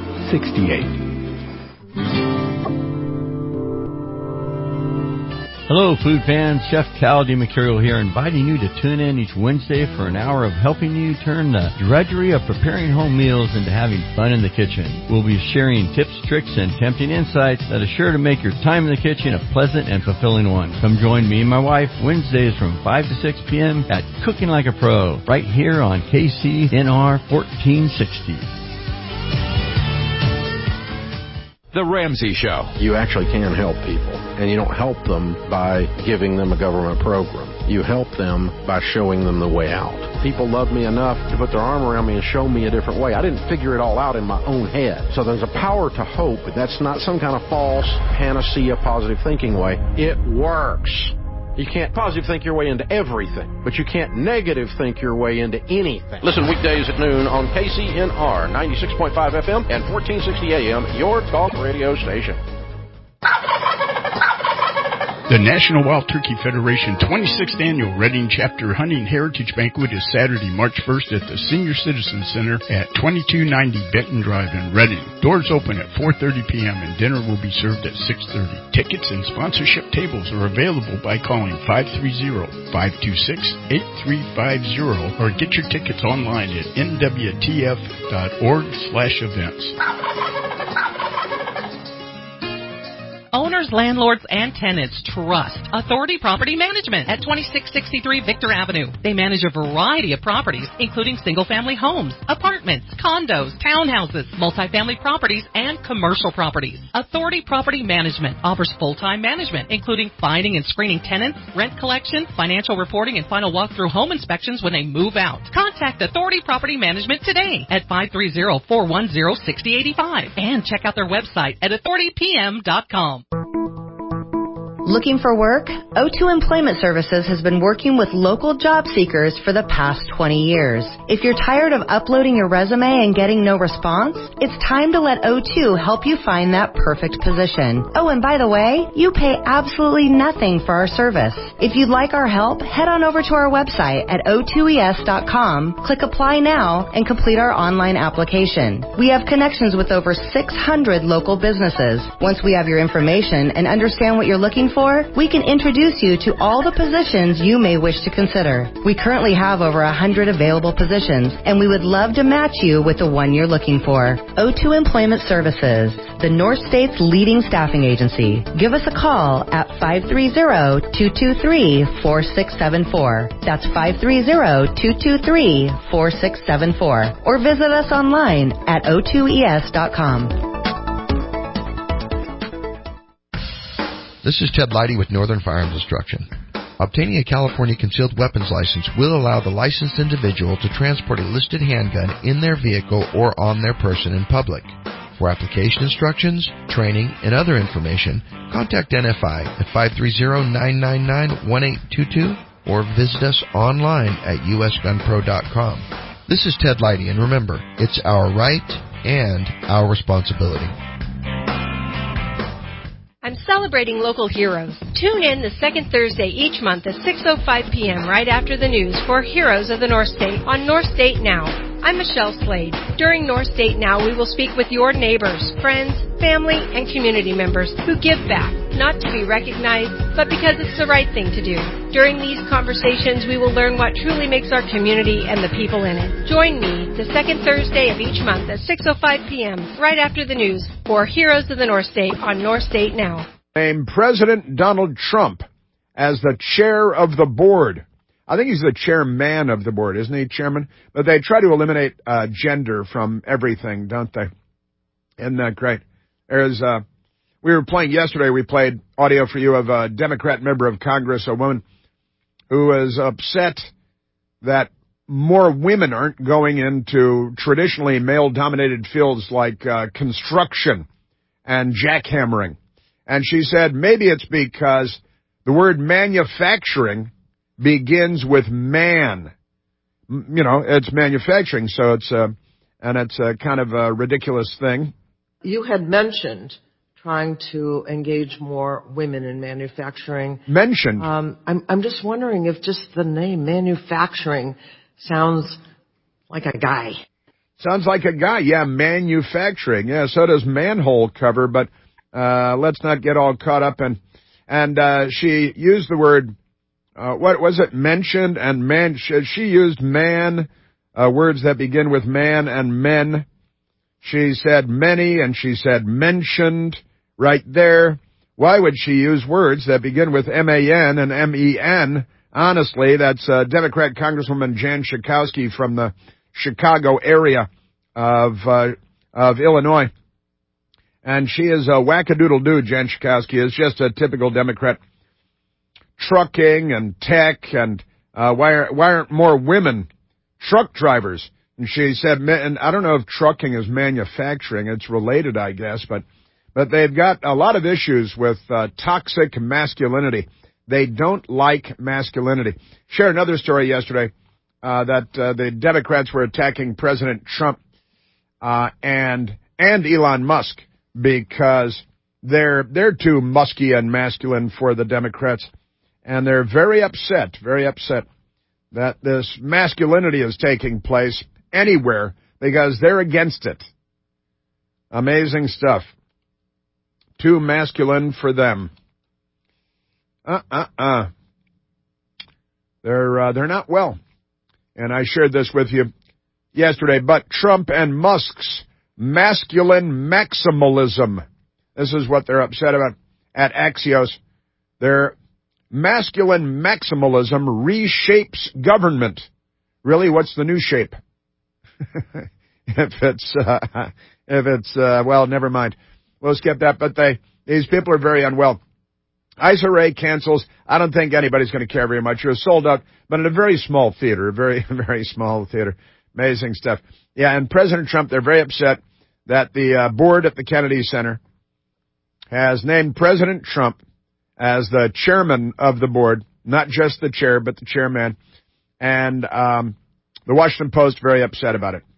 221-5868. Hello, food fans. Chef Cal DiMercurio here, inviting you to tune in each Wednesday for an hour of helping you turn the drudgery of preparing home meals into having fun in the kitchen. We'll be sharing tips, tricks, and tempting insights that are sure to make your time in the kitchen a pleasant and fulfilling one. Come join me and my wife Wednesdays from 5 to 6 p.m. at Cooking Like a Pro, right here on KCNR 1460. The Ramsey Show. You actually can help people, and you don't help them by giving them a government program. You help them by showing them the way out. People love me enough to put their arm around me and show me a different way. I didn't figure it all out in my own head. So there's a power to hope. That's not some kind of false panacea positive thinking way. It works. You can't positive think your way into everything, but you can't negative think your way into anything. Listen weekdays at noon on KCNR 96.5 FM and 1460 AM, your talk radio station. The National Wild Turkey Federation 26th Annual Reading Chapter Hunting Heritage Banquet is Saturday, March 1st at the Senior Citizen Center at 2290 Benton Drive in Reading. Doors open at 4:30 p.m. and dinner will be served at 6:30. Tickets and sponsorship tables are available by calling 530-526-8350 or get your tickets online at nwtf.org/events. Owners, landlords, and tenants trust Authority Property Management at 2663 Victor Avenue. They manage a variety of properties, including single-family homes, apartments, condos, townhouses, multifamily properties, and commercial properties. Authority Property Management offers full-time management, including finding and screening tenants, rent collection, financial reporting, and final walkthrough home inspections when they move out. Contact Authority Property Management today at 530-410-6085 and check out their website at authoritypm.com. Looking for work? O2 Employment Services has been working with local job seekers for the past 20 years. If you're tired of uploading your resume and getting no response, it's time to let O2 help you find that perfect position. Oh, and by the way, you pay absolutely nothing for our service. If you'd like our help, head on over to our website at o2es.com, click Apply Now, and complete our online application. We have connections with over 600 local businesses. Once we have your information and understand what you're looking for, we can introduce you to all the positions you may wish to consider. We currently have over 100 available positions, and we would love to match you with the one you're looking for. O2 Employment Services, the North State's leading staffing agency. Give us a call at 530-223-4674. That's 530-223-4674. Or visit us online at o2es.com. This is Ted Leidy with Northern Firearms Instruction. Obtaining a California concealed weapons license will allow the licensed individual to transport a listed handgun in their vehicle or on their person in public. For application instructions, training, and other information, contact NFI at 530-999-1822 or visit us online at usgunpro.com. This is Ted Leidy, and remember, it's our right and our responsibility. I'm celebrating local heroes. Tune in the second Thursday each month at 6:05 p.m. right after the news for Heroes of the North State on North State Now. I'm Michelle Slade. During North State Now, we will speak with your neighbors, friends, family, and community members who give back, not to be recognized, but because it's the right thing to do. During these conversations, we will learn what truly makes our community and the people in it. Join me the second Thursday of each month at 6:05 p.m. right after the news for Heroes of the North State on North State Now. Named President Donald Trump as the chair of the board. I think he's the chairman of the board, isn't he, chairman? But they try to eliminate gender from everything, don't they? Isn't that great? There's we were playing yesterday, we played audio for you of a Democrat member of Congress, a woman who is upset that more women aren't going into traditionally male-dominated fields like construction and jackhammering. And she said maybe it's because the word manufacturing begins with man. You know, it's manufacturing, so it's and it's a kind of a ridiculous thing. You had mentioned trying to engage more women in manufacturing. Mentioned. I'm just wondering if just the name manufacturing sounds like a guy. Sounds like a guy, yeah, manufacturing. Yeah, so does manhole cover, but let's not get all caught up in. And she used the word, what was it, mentioned and man. She used man, words that begin with man and men. She said many and she said mentioned right there. Why would she use words that begin with M-A-N and M-E-N? Honestly, that's Democrat Congresswoman Jan Schakowsky from the Chicago area of Illinois. And she is a wackadoodle-doo, Jan Schakowsky is just a typical Democrat. Trucking and tech and why aren't more women truck drivers? And she said, and I don't know if trucking is manufacturing. It's related, I guess, but they've got a lot of issues with toxic masculinity. They don't like masculinity. Shared another story yesterday that the Democrats were attacking President Trump and Elon Musk because they're too musky and masculine for the Democrats. And they're very upset that this masculinity is taking place anywhere because they're against it. Amazing stuff. Too masculine for them. They're not well. And I shared this with you yesterday, but Trump and Musk's masculine maximalism. This is what they're upset about at Axios. Their masculine maximalism reshapes government. Really, what's the new shape? If it's well, never mind. We'll skip that, but these people are very unwell. Issa Rae cancels. I don't think anybody's going to care very much. It was sold out, but in a very small theater, a very, very small theater. Amazing stuff. Yeah, and President Trump, they're very upset that the board at the Kennedy Center has named President Trump as the chairman of the board, not just the chair, but the chairman. And the Washington Post very upset about it.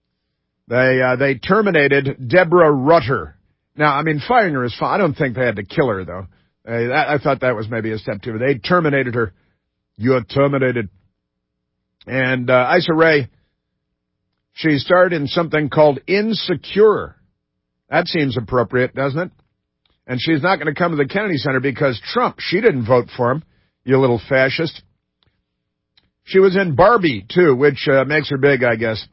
They terminated Deborah Rutter. Now, I mean, firing her is fine. I don't think they had to kill her, though. I thought that was maybe a step too. They terminated her. You're terminated. And Issa Rae, she starred in something called Insecure. That seems appropriate, doesn't it? And she's not going to come to the Kennedy Center because Trump, she didn't vote for him, you little fascist. She was in Barbie, too, which makes her big, I guess.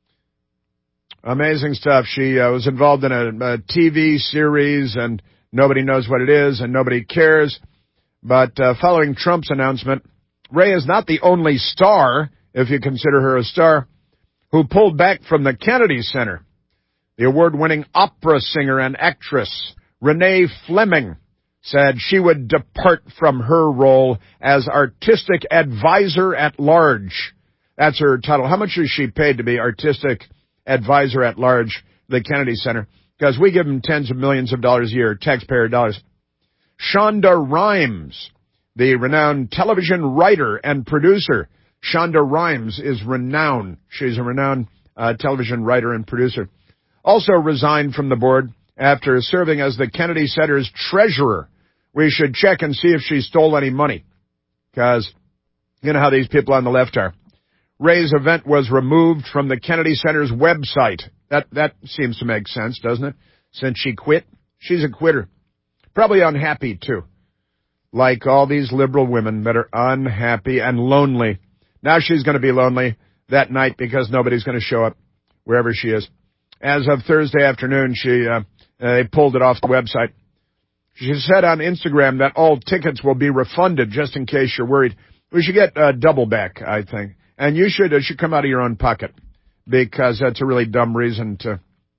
Amazing stuff. She was involved in a TV series, and nobody knows what it is, and nobody cares. But following Trump's announcement, Rae is not the only star, if you consider her a star, who pulled back from the Kennedy Center. The award-winning opera singer and actress Renee Fleming said she would depart from her role as artistic advisor at large. That's her title. How much is she paid to be artistic advisor at large, the Kennedy Center? Because we give them tens of millions of dollars a year, taxpayer dollars. Shonda Rhimes, the renowned television writer and producer. Shonda Rhimes is renowned. She's a renowned television writer and producer. Also resigned from the board after serving as the Kennedy Center's treasurer. We should check and see if she stole any money. Because you know how these people on the left are. Rae's event was removed from the Kennedy Center's website. That seems to make sense, doesn't it? Since she quit. She's a quitter. Probably unhappy, too. Like all these liberal women that are unhappy and lonely. Now she's going to be lonely that night because nobody's going to show up wherever she is. As of Thursday afternoon, they pulled it off the website. She said on Instagram that all tickets will be refunded, just in case you're worried. We should get double back, I think. And it should come out of your own pocket, because that's a really dumb reason to,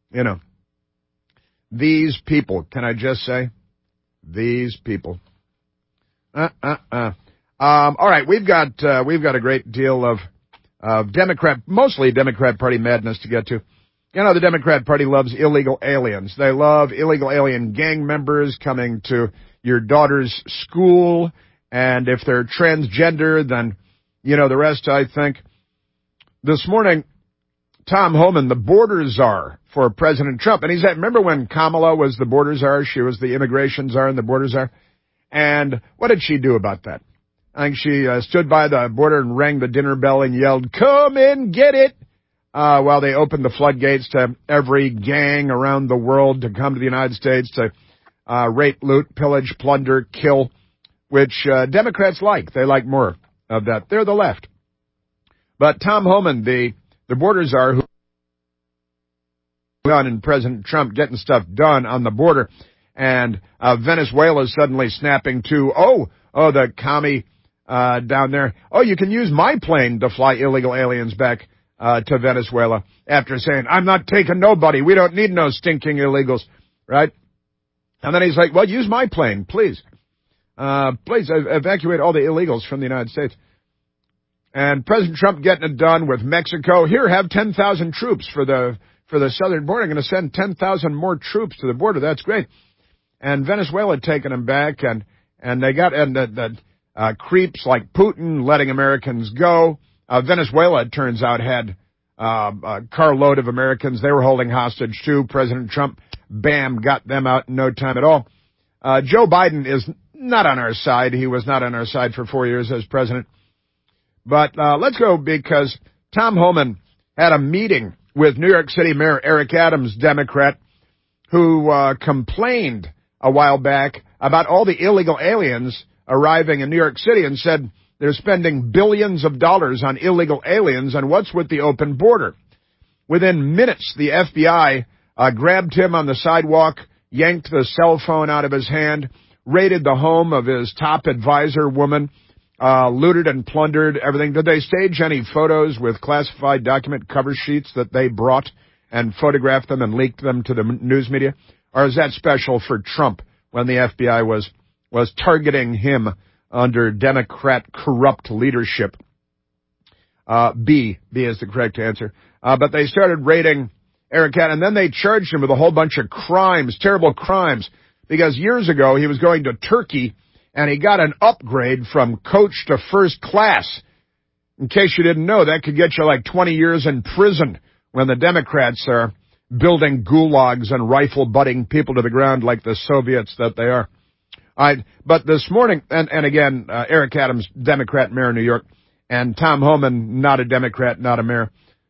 These people, can I just say? These people. All right, we've got a great deal of mostly Democrat Party madness to get to. The Democrat Party loves illegal aliens. They love illegal alien gang members coming to your daughter's school, and if they're transgender, then, the rest, I think. This morning, Tom Homan, the border czar for President Trump, and remember when Kamala was the border czar? She was the immigration czar and the border czar. And what did she do about that? I think she stood by the border and rang the dinner bell and yelled, "Come and get it!" While they opened the floodgates to every gang around the world to come to the United States to rape, loot, pillage, plunder, kill, which Democrats like. They like more of that. They're the left. But Tom Homan, the border czar, who and President Trump getting stuff done on the border, and Venezuela is suddenly snapping to, the commie down there. Oh, you can use my plane to fly illegal aliens back to Venezuela, after saying, I'm not taking nobody. We don't need no stinking illegals, right? And then he's like, well, use my plane, please. Please evacuate all the illegals from the United States. And President Trump getting it done with Mexico. Here, have 10,000 troops for the southern border. I'm going to send 10,000 more troops to the border. That's great. And Venezuela taking them back, and they got the creeps like Putin letting Americans go. Venezuela, it turns out, had a carload of Americans they were holding hostage to. President Trump, bam, got them out in no time at all. Joe Biden is not on our side. He was not on our side for 4 years as president. But let's go, because Tom Homan had a meeting with New York City Mayor Eric Adams, Democrat, who complained a while back about all the illegal aliens arriving in New York City and said they're spending billions of dollars on illegal aliens, and what's with the open border? Within minutes, the FBI grabbed him on the sidewalk, yanked the cell phone out of his hand, raided the home of his top advisor woman, looted and plundered everything. Did they stage any photos with classified document cover sheets that they brought and photographed them and leaked them to the news media? Or is that special for Trump when the FBI was targeting him under Democrat corrupt leadership? B is the correct answer. But they started raiding Eric Adams, and then they charged him with a whole bunch of crimes, terrible crimes, because years ago he was going to Turkey and he got an upgrade from coach to first class. In case you didn't know, that could get you like 20 years in prison when the Democrats are building gulags and rifle-butting people to the ground like the Soviets that they are. But this morning, and again, Eric Adams, Democrat mayor of New York, and Tom Homan, not a Democrat, not a mayor.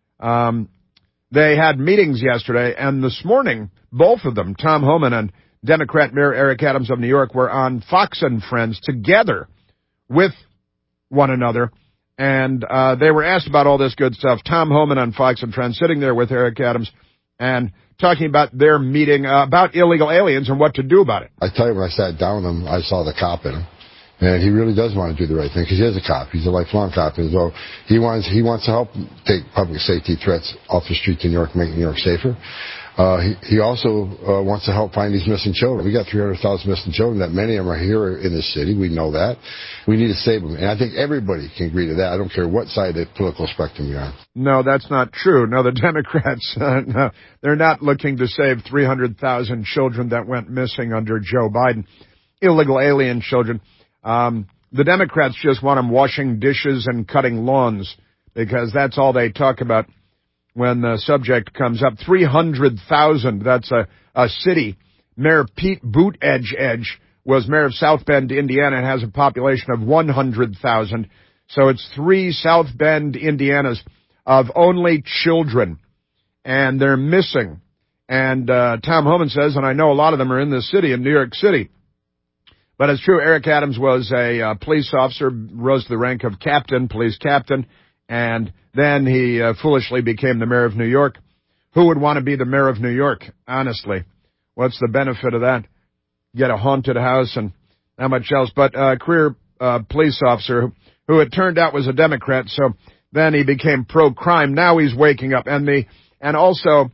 They had meetings yesterday, and this morning, both of them, Tom Homan and Democrat Mayor Eric Adams of New York, were on Fox and Friends together with one another, and they were asked about all this good stuff. Tom Homan on Fox and Friends sitting there with Eric Adams and talking about their meeting about illegal aliens and what to do about it. I tell you, when I sat down with him, I saw the cop in him. And he really does want to do the right thing, because he is a cop. He's a lifelong cop. And so he wants to help take public safety threats off the streets in New York, make New York safer. He also wants to help find these missing children. We got 300,000 missing children. That many of them are here in this city. We know that. We need to save them. And I think everybody can agree to that. I don't care what side of the political spectrum you're on. No, that's not true. No, the Democrats, no, they're not looking to save 300,000 children that went missing under Joe Biden. Illegal alien children. The Democrats just want them washing dishes and cutting lawns, because that's all they talk about when the subject comes up. 300,000, that's a city. Mayor Pete Buttigieg was mayor of South Bend, Indiana, and has a population of 100,000. So it's 3 South Bend, Indianas of only children, and they're missing. And Tom Homan says, and I know a lot of them are in this city, in New York City, but it's true, Eric Adams was a police officer, rose to the rank of captain, police captain, and then he foolishly became the mayor of New York. Who would want to be the mayor of New York, honestly? What's the benefit of that? Get a haunted house and not much else. But a career police officer who it turned out was a Democrat, so then he became pro-crime. Now he's waking up. And literally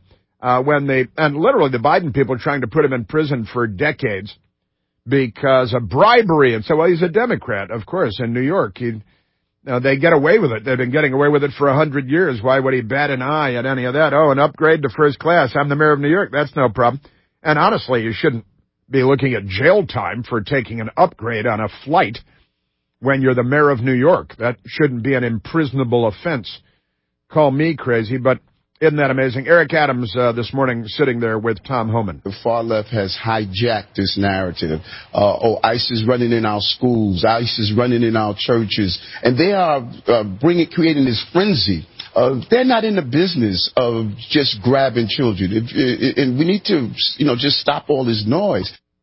the Biden people are trying to put him in prison for decades because of bribery. And so, well, he's a Democrat, of course, in New York. They get away with it. They've been getting away with it for 100 years. Why would he bat an eye at any of that? Oh, an upgrade to first class. I'm the mayor of New York. That's no problem. And honestly, you shouldn't be looking at jail time for taking an upgrade on a flight when you're the mayor of New York. That shouldn't be an imprisonable offense. Call me crazy, but isn't that amazing? Eric Adams this morning sitting there with Tom Homan. The far left has hijacked this narrative. ICE is running in our schools. ICE is running in our churches. And they are creating this frenzy. They're not in the business of just grabbing children. And we need to, just stop all this noise.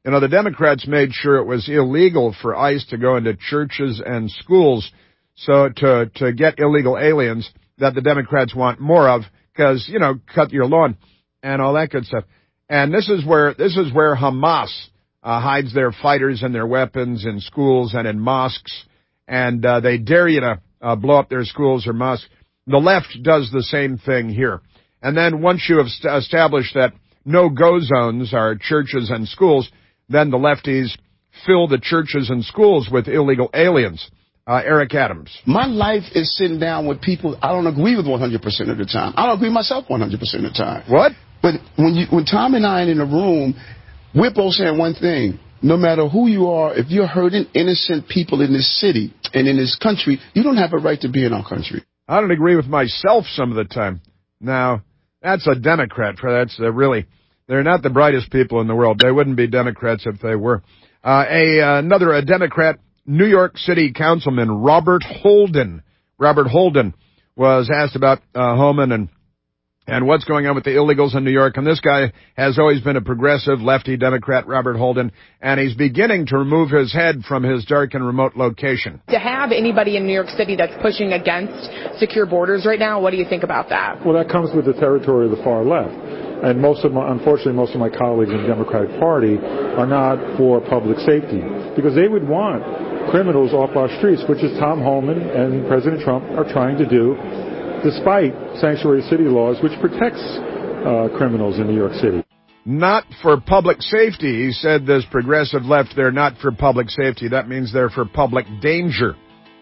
You know, the Democrats made sure it was illegal for ICE to go into churches and schools, so to get illegal aliens that the Democrats want more of, because, you know, cut your lawn and all that good stuff. And this is where Hamas hides their fighters and their weapons in schools and in mosques, and they dare you to blow up their schools or mosques. The left does the same thing here. And then once you have established that no-go zones are churches and schools, then the lefties fill the churches and schools with illegal aliens. Eric Adams. My life is sitting down with people I don't agree with 100% of the time. I don't agree with myself 100% of the time. What? But when Tom and I are in a room, we're both saying one thing. No matter who you are, if you're hurting innocent people in this city and in this country, you don't have a right to be in our country. I don't agree with myself some of the time. Now, that's a Democrat. They're not the brightest people in the world. They wouldn't be Democrats if they were. Another Democrat, New York City Councilman Robert Holden. Robert Holden was asked about Homan and what's going on with the illegals in New York. And this guy has always been a progressive lefty Democrat, Robert Holden, and he's beginning to remove his head from his dark and remote location. To have anybody in New York City that's pushing against secure borders right now, what do you think about that? Well, that comes with the territory of the far left. And unfortunately, most of my colleagues in the Democratic Party are not for public safety because they would want criminals off our streets, which is Tom Homan and President Trump are trying to do, despite sanctuary city laws, which protects criminals in New York City. Not for public safety. He said this progressive left, they're not for public safety. That means they're for public danger.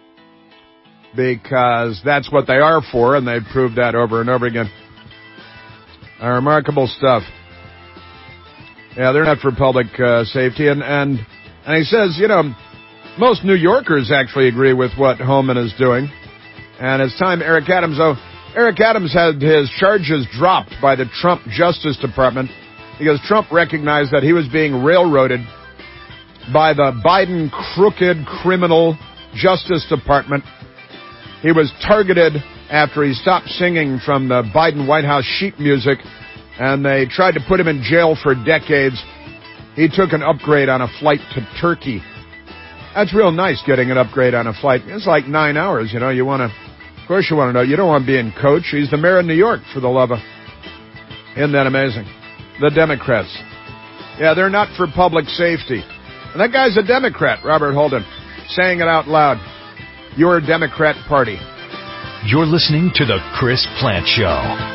Because that's what they are for, and they've proved that over and over again. Remarkable stuff. Yeah, they're not for public safety. And he says, you know, most New Yorkers actually agree with what Homan is doing. And it's time Eric Adams, Eric Adams had his charges dropped by the Trump Justice Department because Trump recognized that he was being railroaded by the Biden crooked criminal Justice Department. He was targeted after he stopped singing from the Biden White House sheet music, and they tried to put him in jail for decades. He took an upgrade on a flight to Turkey. That's real nice, getting an upgrade on a flight. It's like 9 hours, you know. Of course you want to know. You don't want to be in coach. He's the mayor of New York, for the love of. Isn't that amazing? The Democrats. Yeah, they're not for public safety. And that guy's a Democrat, Robert Holden, saying it out loud. Your Democrat Party. You're listening to The Chris Plante Show.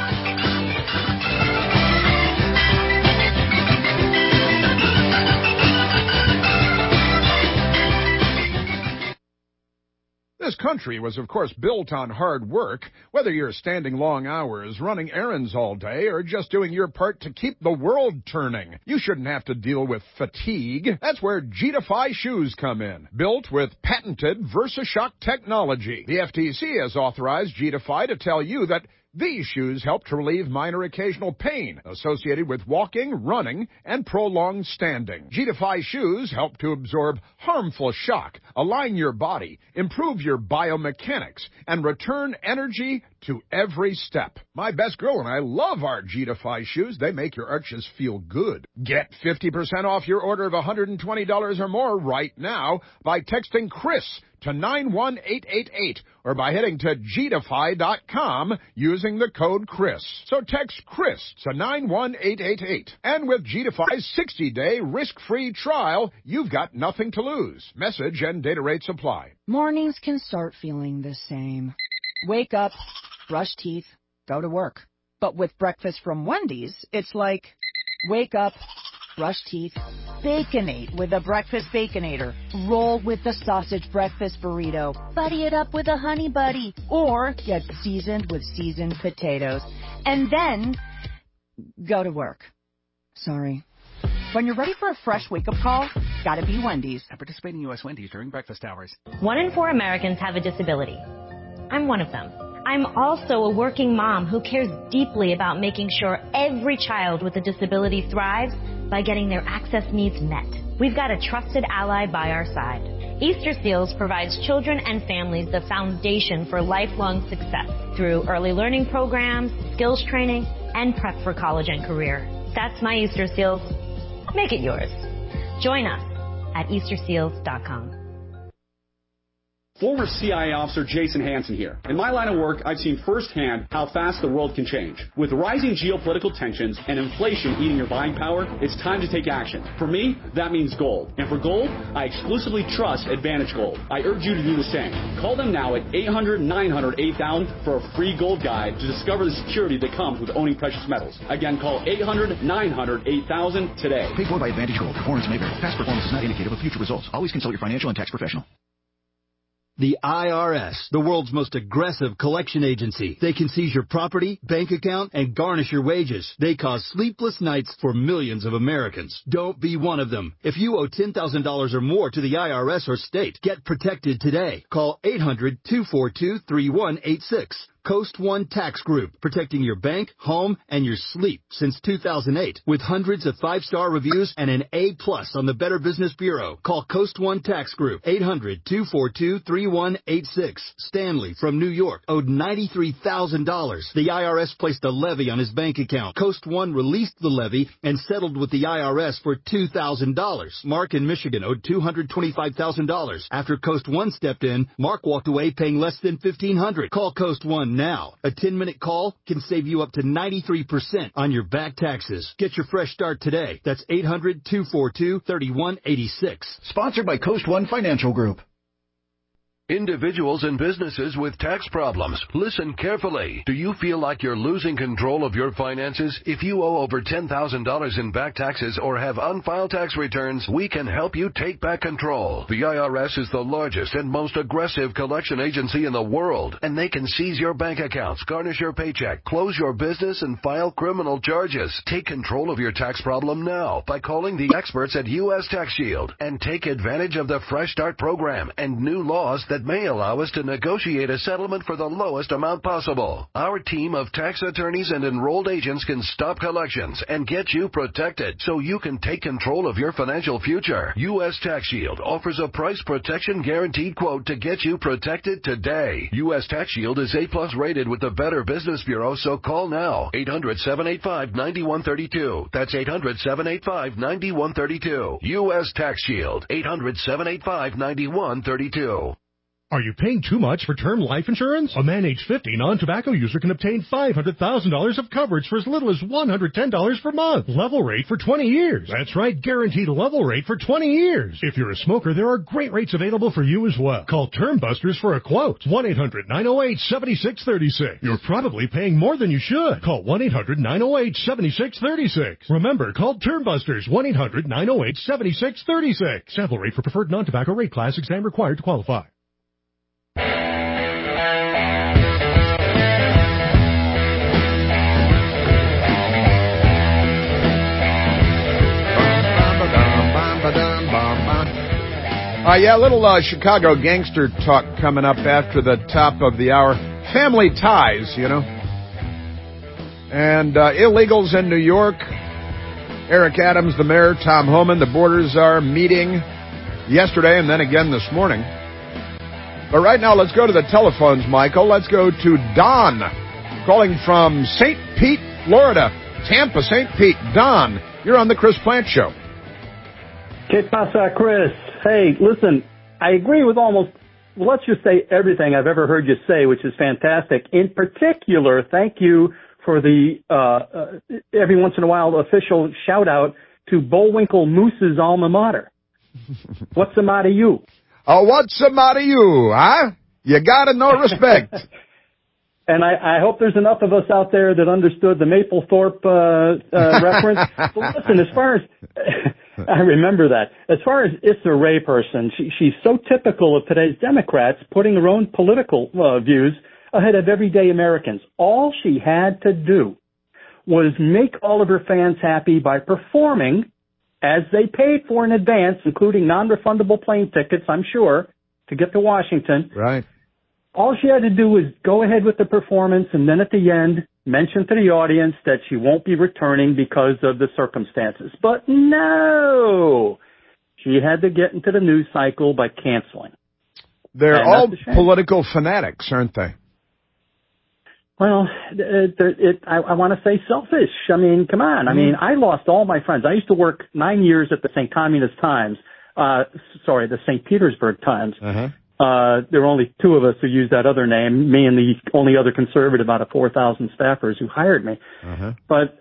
This country was, of course, built on hard work. Whether you're standing long hours, running errands all day, or just doing your part to keep the world turning, you shouldn't have to deal with fatigue. That's where G-Defy shoes come in. Built with patented VersaShock technology, the FTC has authorized G-Defy to tell you that these shoes help to relieve minor occasional pain associated with walking, running, and prolonged standing. G-Defy shoes help to absorb harmful shock, align your body, improve your biomechanics, and return energy to every step. My best girl and I love our G-Defy shoes. They make your arches feel good. Get 50% off your order of $120 or more right now by texting Chris to 91888 or by heading to gdefy.com using the code Chris. So text Chris to 91888. And with G-Defy's 60-day risk-free trial, you've got nothing to lose. Message and data rates apply. Mornings can start feeling the same. Wake up, brush teeth, go to work. But with breakfast from Wendy's, it's like, wake up, brush teeth, Baconate with a breakfast Baconator. Roll with the sausage breakfast burrito. Buddy it up with a honey buddy. Or get seasoned with seasoned potatoes. And then go to work. Sorry. When you're ready for a fresh wake-up call, gotta be Wendy's. At participating U.S. Wendy's during breakfast hours. 1 in 4 Americans have a disability. I'm one of them. I'm also a working mom who cares deeply about making sure every child with a disability thrives by getting their access needs met. We've got a trusted ally by our side. Easter Seals provides children and families the foundation for lifelong success through early learning programs, skills training, and prep for college and career. That's my Easter Seals. Make it yours. Join us at EasterSeals.com. Former CIA officer Jason Hansen here. In my line of work, I've seen firsthand how fast the world can change. With rising geopolitical tensions and inflation eating your buying power, it's time to take action. For me, that means gold. And for gold, I exclusively trust Advantage Gold. I urge you to do the same. Call them now at 800-900-8000 for a free gold guide to discover the security that comes with owning precious metals. Again, call 800-900-8000 today. Paid for by Advantage Gold. Performance may vary. Past performance is not indicative of future results. Always consult your financial and tax professional. The IRS, the world's most aggressive collection agency. They can seize your property, bank account, and garnish your wages. They cause sleepless nights for millions of Americans. Don't be one of them. If you owe $10,000 or more to the IRS or state, get protected today. Call 800-242-3186. Coast One Tax Group, protecting your bank, home, and your sleep since 2008. With hundreds of 5-star reviews and an A+ on the Better Business Bureau. Call Coast One Tax Group, 800-242-3186. Stanley from New York owed $93,000. The IRS placed a levy on his bank account. Coast One released the levy and settled with the IRS for $2,000. Mark in Michigan owed $225,000. After Coast One stepped in, Mark walked away paying less than $1,500. Call Coast One now. A 10-minute call can save you up to 93% on your back taxes. Get your fresh start today. That's 800-242-3186. Sponsored by Coast One Financial Group. Individuals and businesses with tax problems, listen carefully. Do you feel like you're losing control of your finances? If you owe over $10,000 in back taxes or have unfiled tax returns, we can help you take back control. The IRS is the largest and most aggressive collection agency in the world, and they can seize your bank accounts, garnish your paycheck, close your business, and file criminal charges. Take control of your tax problem now by calling the experts at U.S. Tax Shield and take advantage of the Fresh Start program and new laws that may allow us to negotiate a settlement for the lowest amount possible. Our team of tax attorneys and enrolled agents can stop collections and get you protected so you can take control of your financial future. U.S. Tax Shield offers a price protection guaranteed quote to get you protected today. U.S. Tax Shield is A+ rated with the Better Business Bureau, so call now. 800-785-9132. That's 800-785-9132. U.S. Tax Shield. 800-785-9132. Are you paying too much for term life insurance? A man age 50 non-tobacco user can obtain $500,000 of coverage for as little as $110 per month. Level rate for 20 years. That's right, guaranteed level rate for 20 years. If you're a smoker, there are great rates available for you as well. Call Term Busters for a quote. 1-800-908-7636. You're probably paying more than you should. Call 1-800-908-7636. Remember, call Term Busters. 1-800-908-7636. Sample rate for preferred non-tobacco rate class. Exam required to qualify. Yeah, a little Chicago gangster talk coming up after the top of the hour. Family ties, you know. And illegals in New York. Eric Adams, the mayor, Tom Homan, the border czar, meeting yesterday and then again this morning. But right now, let's go to the telephones, Michael. Let's go to Don, calling from St. Pete, Florida. Tampa, St. Pete. Don, you're on the Chris Plante Show. Que pasa, Chris? Hey, listen, I agree with almost, let's just say everything I've ever heard you say, which is fantastic. In particular, thank you for the every once in a while official shout-out to Bullwinkle Moose's alma mater. What's the matter, you? Oh, what's the matter, you, huh? You gotta know respect. And I hope there's enough of us out there that understood the Mapplethorpe reference. But listen, as far as I remember that, as far as Issa Rae person, she's so typical of today's Democrats, putting their own political views ahead of everyday Americans. All she had to do was make all of her fans happy by performing as they paid for in advance, including non-refundable plane tickets, I'm sure, to get to Washington. Right. All she had to do was go ahead with the performance and then at the end mention to the audience that she won't be returning because of the circumstances. But no, she had to get into the news cycle by canceling. They're all political fanatics, aren't they? Well, I want to say selfish. I mean, come on. I mean, I lost all my friends. I used to work 9 years at the St. Communist Times. The St. Petersburg Times. There were only two of us who used that other name, me and the only other conservative out of 4,000 staffers who hired me. But,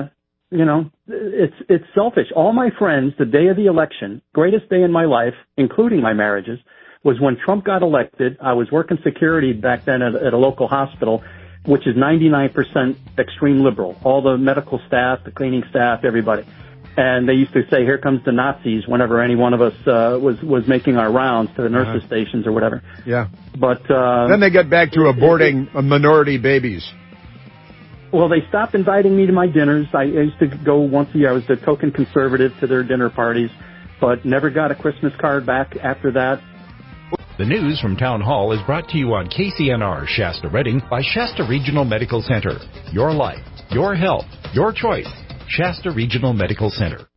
it's selfish. All my friends, the day of the election, greatest day in my life, including my marriages, was when Trump got elected. I was working security back then at a local hospital, which is 99% extreme liberal. All the medical staff, the cleaning staff, everybody. And they used to say, "Here comes the Nazis," whenever any one of us was making our rounds to the nurses' stations or whatever. Yeah. But then they get back to aborting minority babies. Well, they stopped inviting me to my dinners. I used to go once a year. I was the token conservative to their dinner parties, but never got a Christmas card back after that. The news from Town Hall is brought to you on KCNR Shasta Redding by Shasta Regional Medical Center. Your life, your health, your choice. Shasta Regional Medical Center.